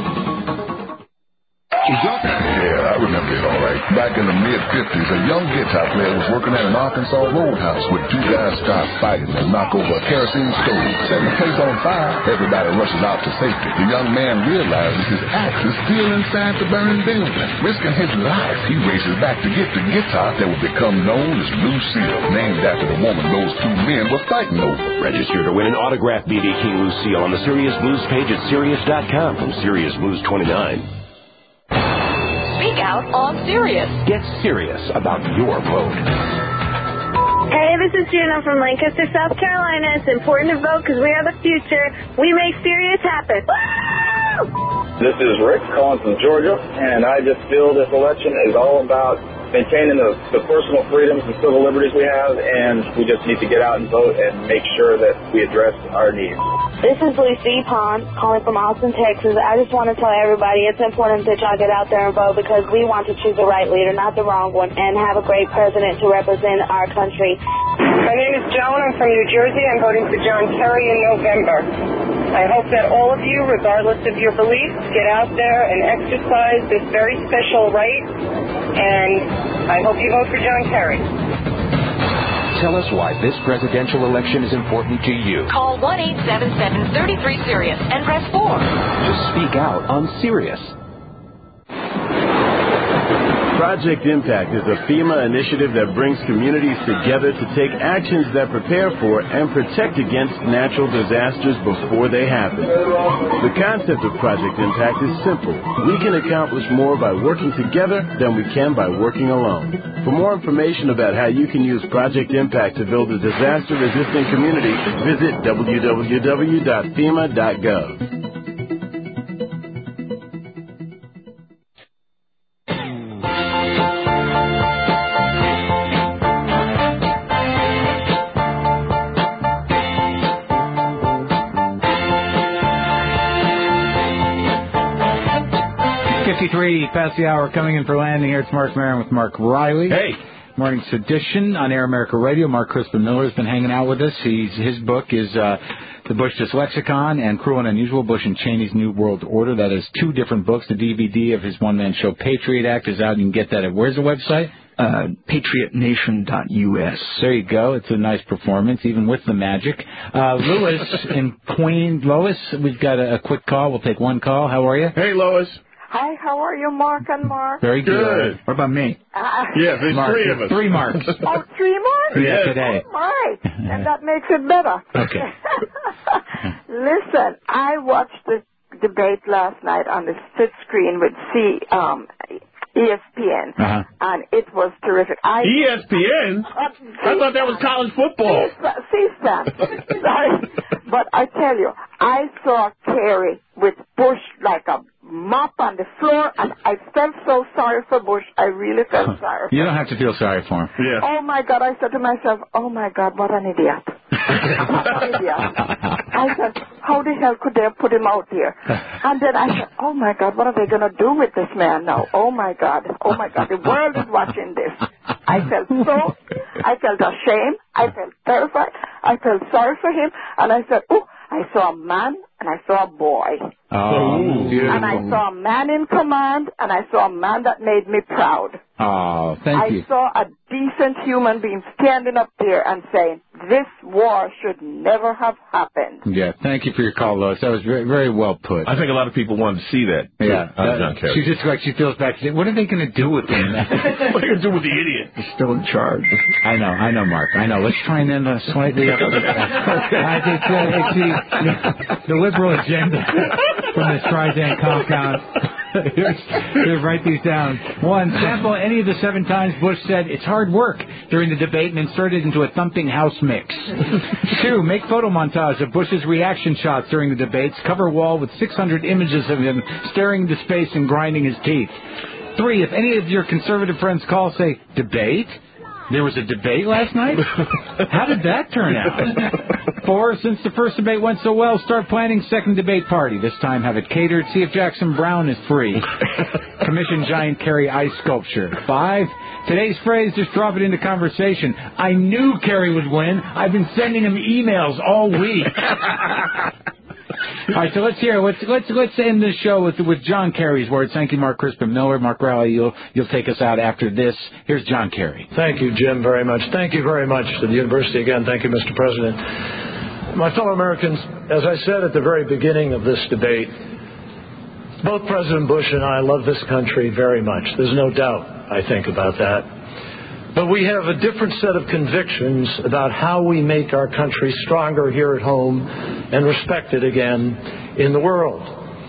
Yeah, I remember it all right. Back in the mid-50s, a young guitar player was working at an Arkansas roadhouse with 2 guys start fighting and knock over a kerosene stove, setting the place on fire. Everybody rushes out to safety. The young man realizes his axe is still inside the burning building. Risking his life, he races back to get the guitar that would become known as Lucille, named after the woman those 2 men were fighting over. Register to win an autographed B.B. King Lucille on the Sirius Blues page at Sirius.com from Sirius Blues 29. Speak out on Sirius. Get serious about your vote. Hey, this is Gina from Lancaster, South Carolina. It's important to vote because we are the future. We make Sirius happen. Woo! This is Rick calling from Georgia, and I just feel this election is all about maintaining the personal freedoms and civil liberties we have, and we just need to get out and vote and make sure that we address our needs. This is Lucy Pond calling from Austin, Texas. I just want to tell everybody it's important that y'all get out there and vote because we want to choose the right leader, not the wrong one, and have a great president to represent our country. My name is Joan. I'm from New Jersey. I'm voting for John Kerry in November. I hope that all of you, regardless of your beliefs, get out there and exercise this very special right, and I hope you vote for John Kerry. Tell us why this presidential election is important to you. Call 1-877-33-SIRIUS and press 4. Just speak out on Sirius. Project Impact is a FEMA initiative that brings communities together to take actions that prepare for and protect against natural disasters before they happen. The concept of Project Impact is simple. We can accomplish more by working together than we can by working alone. For more information about how you can use Project Impact to build a disaster-resistant community, visit www.fema.gov. 6:53 past the hour, coming in for landing here. It's Mark Maron with Mark Riley. Hey. Morning Sedition on Air America Radio. Mark Crispin Miller has been hanging out with us. His book is The Bush Dyslexicon and Cruel and Unusual, Bush and Cheney's New World Order. That is 2 different books. The DVD of his one-man show, Patriot Act, is out. You can get that at, where's the website? PatriotNation.us. There you go. It's a nice performance, even with the magic. Lois in Queens. Lois, we've got a quick call. We'll take one call. How are you? Hey, Lois. Hi, how are you, Mark and Mark? Very good. What about me? Yeah, there's Mark, 3 of us. 3 marks. Oh, 3 marks? Yeah, today. Oh, my. And that makes it better. Okay. Listen, I watched the debate last night on the split screen with ESPN, and it was terrific. ESPN? I thought that was college football. C-SPAN. Sorry. But I tell you, I saw Kerry with Bush like a mop on the floor, and I felt so sorry for Bush. I really felt sorry for You don't have to feel sorry for him. Yeah. Oh, my God. I said to myself, oh, my God, what an idiot. What an idiot. I said, how the hell could they have put him out there? And then I said, oh, my God, what are they going to do with this man now? Oh, my God. Oh, my God. The world is watching this. I felt ashamed. I felt terrified. I felt sorry for him. And I said, oh, I saw a man and I saw a boy. Oh, beautiful. And I saw a man in command, and I saw a man that made me proud. Oh, thank you. I saw a decent human being standing up there and saying, this war should never have happened. Yeah, thank you for your call, Lois. That was very, very well put. I think a lot of people wanted to see that. Yeah. John Kerry. She's just like, she feels bad. She said, what are they going to do with him? What are they going to do with the idiot? He's still in charge. I know, Mark. I know. Let's try and end slightly up. It's the liberal agenda from the Streisand compound. Here, write these down. 1, sample any of the 7 times Bush said it's hard work during the debate and insert it into a thumping house mix. 2, make photo montage of Bush's reaction shots during the debates. Cover wall with 600 images of him staring into space and grinding his teeth. 3, if any of your conservative friends call, say, debate? There was a debate last night? How did that turn out? 4, since the first debate went so well, start planning second debate party. This time have it catered. See if Jackson Brown is free. Commission giant Kerry ice sculpture. 5, today's phrase, just drop it into conversation. I knew Kerry would win. I've been sending him emails all week. All right, so let's hear. Let's end this show with John Kerry's words. Thank you, Mark Crispin Miller. Mark Riley, you'll take us out after this. Here's John Kerry. Thank you, Jim, very much. Thank you very much to the university again. Thank you, Mr. President. My fellow Americans, as I said at the very beginning of this debate, both President Bush and I love this country very much. There's no doubt, I think, about that. But we have a different set of convictions about how we make our country stronger here at home and respected again in the world.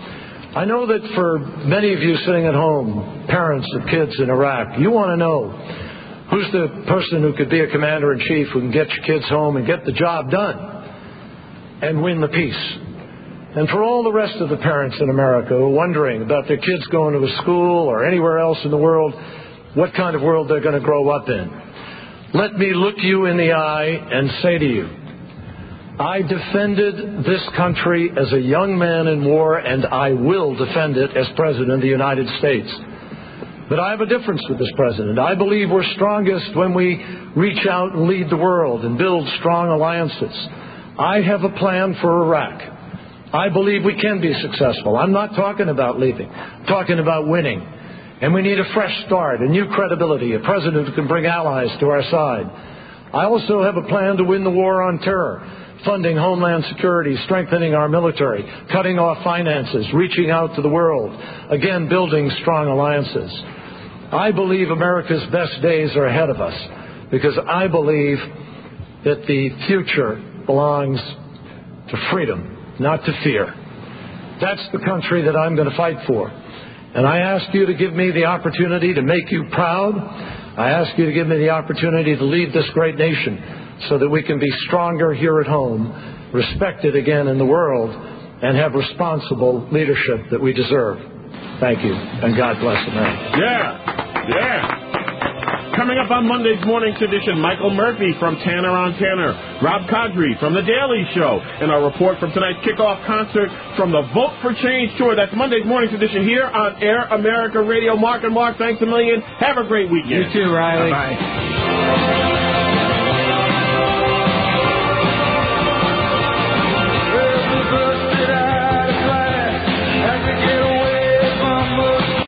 I know that for many of you sitting at home, parents of kids in Iraq, you want to know who's the person who could be a commander-in-chief who can get your kids home and get the job done and win the peace. And for all the rest of the parents in America who are wondering about their kids going to a school or anywhere else in the world, what kind of world they're going to grow up in, let me look you in the eye and say to you, I defended this country as a young man in war, and I will defend it as President of the United States. But I have a difference with this President. I believe we're strongest when we reach out and lead the world and build strong alliances. I have a plan for Iraq. I believe we can be successful. I'm not talking about leaving. I'm talking about winning. And we need a fresh start, a new credibility, a president who can bring allies to our side. I also have a plan to win the war on terror, funding homeland security, strengthening our military, cutting off finances, reaching out to the world, again, building strong alliances. I believe America's best days are ahead of us because I believe that the future belongs to freedom, not to fear. That's the country that I'm going to fight for. And I ask you to give me the opportunity to make you proud. I ask you to give me the opportunity to lead this great nation so that we can be stronger here at home, respected again in the world, and have responsible leadership that we deserve. Thank you, and God bless America. Yeah. Coming up on Monday's Morning's edition, Michael Murphy from Tanner on Tanner, Rob Codry from The Daily Show, and our report from tonight's kickoff concert from the Vote for Change tour. That's Monday's Morning's edition here on Air America Radio. Mark and Mark, thanks a million. Have a great weekend. You too, Riley. Bye-bye.